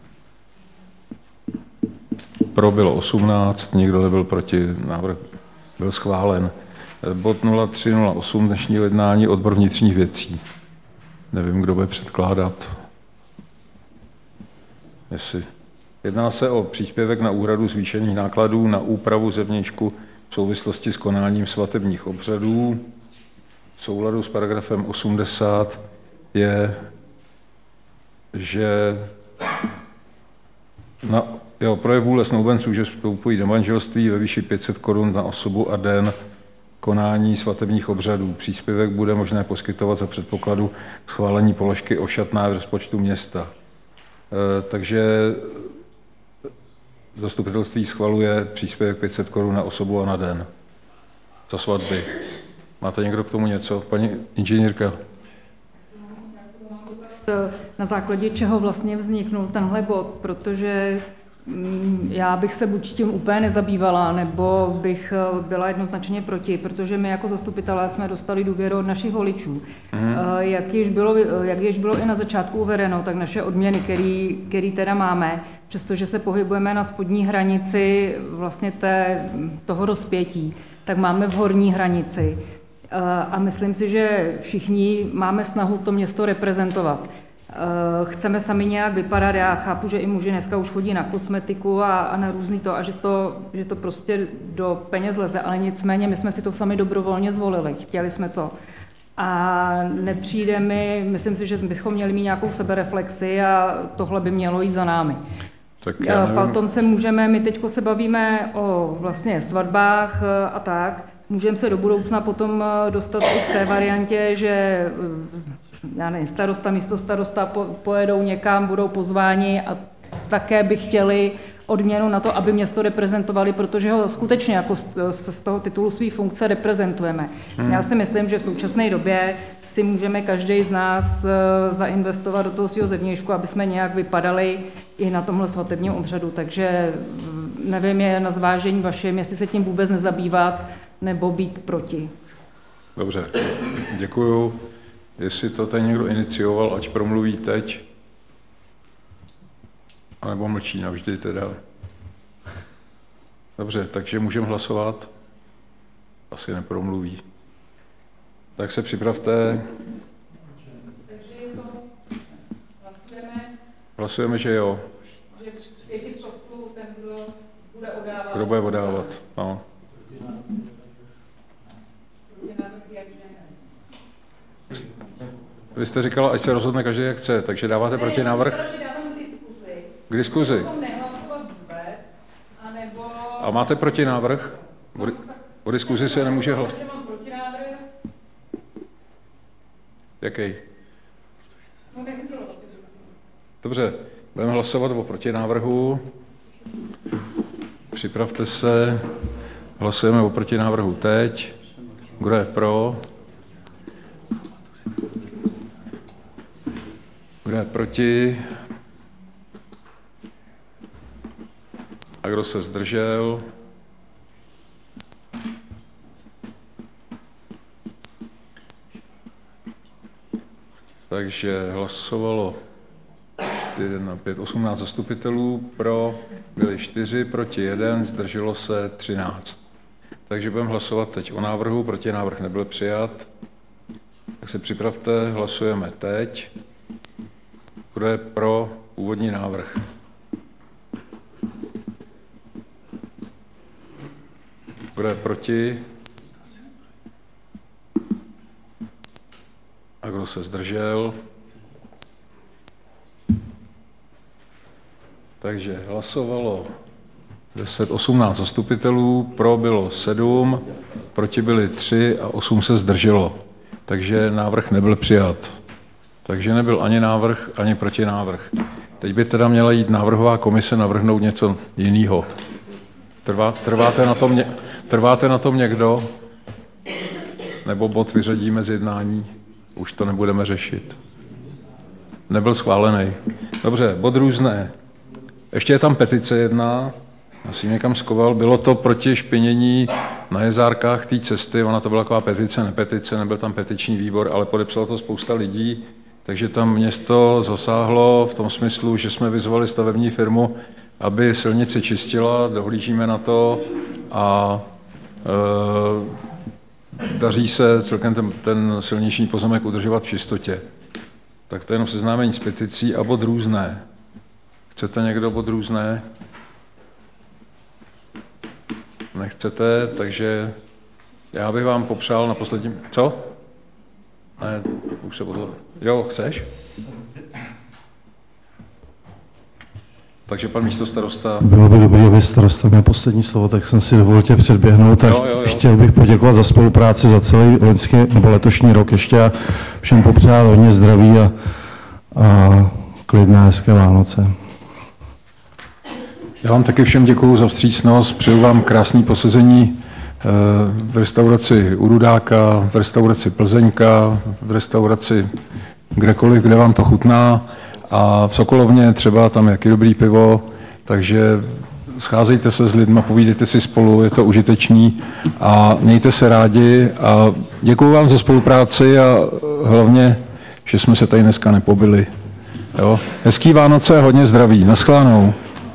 Pro bylo 18, nikdo nebyl proti, návrh byl schválen. Bod 0308 dnešního jednání, odbor vnitřních věcí. Nevím, kdo bude předkládat. Jedná se o příspěvek na úhradu zvýšených nákladů na úpravu zevnějšku v souvislosti s konáním svatebních obřadů. v souladu s paragrafem 80 je, že na jeho projev vůle snoubenců, že vstoupují do manželství ve výši 500 korun na osobu a den konání svatebních obřadů. Příspěvek bude možné poskytovat za předpokladu schválení položky ošatná v rozpočtu města. Takže zastupitelství schvaluje příspěvek 500 korun na osobu a na den za svatby. Máte někdo k tomu něco? Paní inženýrka? Na základě čeho vlastně vzniknul tenhle bod, protože já bych se buď tím úplně nezabývala, nebo bych byla jednoznačně proti, protože my jako zastupitelé jsme dostali důvěru od našich voličů. Jak již bylo i na začátku uvedeno, tak naše odměny, který teda máme, přestože se pohybujeme na spodní hranici vlastně toho rozpětí, tak máme v horní hranici. A myslím si, že všichni máme snahu to město reprezentovat. Chceme sami nějak vypadat, já chápu, že i muži dneska už chodí na kosmetiku a na různý to a že to prostě do peněz leze, ale nicméně my jsme si to sami dobrovolně zvolili, chtěli jsme to. A nepřijde mi, myslím si, že bychom měli mít nějakou sebereflexi a tohle by mělo jít za námi. Potom se můžeme, my teďko se bavíme o vlastně svatbách a tak, můžeme se do budoucna potom dostat i k té variantě, že já nevím, starosta, místostarosta pojedou někam, budou pozváni a také by chtěli odměnu na to, aby město reprezentovali, protože ho skutečně jako z toho titulu své funkce reprezentujeme. Já si myslím, že v současné době si můžeme každý z nás zainvestovat do toho svého zevnějšku, aby jsme nějak vypadali i na tomhle svatebním obřadu. Takže nevím, je na zvážení vašem, jestli se tím vůbec nezabývat, nebo být proti. Dobře, děkuju. Jestli to tady někdo inicioval, ať promluví teď, anebo mlčí navždy teda. Dobře, takže můžeme hlasovat. Asi nepromluví. Tak se připravte. Hlasujeme, že jo. Kdo bude odávat? No. Vy jste říkala, ať se rozhodne každý, jak chce, takže dáváte protinávrh? K diskuzi. A máte protinávrh? O diskuzi se nemůže hlasovat. Jaký? Dobře, budeme hlasovat o protinávrhu. Připravte se. Hlasujeme o protinávrhu teď. Kdo je pro? Kdo je proti? A kdo se zdržel? Takže hlasovalo 18 zastupitelů, pro byli 4, proti 1, zdrželo se 13. Takže budeme hlasovat teď o návrhu, protinávrh nebyl přijat. Tak se připravte, hlasujeme teď. Kdo je pro původní návrh? Kdo je proti? A kdo se zdržel? Takže hlasovalo 18 zastupitelů, pro bylo 7, proti byli 3 a 8 se zdrželo. Takže návrh nebyl přijat. Takže nebyl ani návrh, ani protinávrh. Teď by teda měla jít návrhová komise navrhnout něco jiného. Trváte na tom někdo? Nebo bod vyřadíme z jednání? Už to nebudeme řešit. Nebyl schválený. Dobře, bod různé. Ještě je tam petice jedna. Já si někam skoval. Bylo to proti špinění na jezárkách té cesty. Ona to byla taková petice, nepetice, nebyl tam petiční výbor, ale podepsalo to spousta lidí. Takže tam město zasáhlo v tom smyslu, že jsme vyzvali stavební firmu, aby silnici čistila, dohlížíme na to a daří se celkem ten silniční pozemek udržovat v čistotě. Tak to je jenom seznámení s peticí a bod různé. Chcete někdo bod různé? Nechcete, takže já bych vám popřál na posledním... Co? Ne, už se pozor. Jo, chceš? Takže pan místostarosta... Bylo by dobré, aby starosta měl poslední slovo, tak jsem si dovolil tě předběhnout. Tak chtěl bych poděkovat za spolupráci za celý loňský nebo letošní rok ještě a všem popřát hodně zdraví a klidné hezké Vánoce. Já vám taky všem děkuju za vstřícnost, přeju vám krásný posezení v restauraci u Rudáka, v restauraci Plzeňka, v restauraci kdekoliv, kde vám to chutná. A v Sokolovně třeba tam jaký dobrý pivo, takže scházejte se s lidma, povídejte si spolu, je to užitečný a mějte se rádi a děkuju vám za spolupráci a hlavně, že jsme se tady dneska nepobili. Jo? Hezký Vánoce a hodně zdraví. Naschledanou.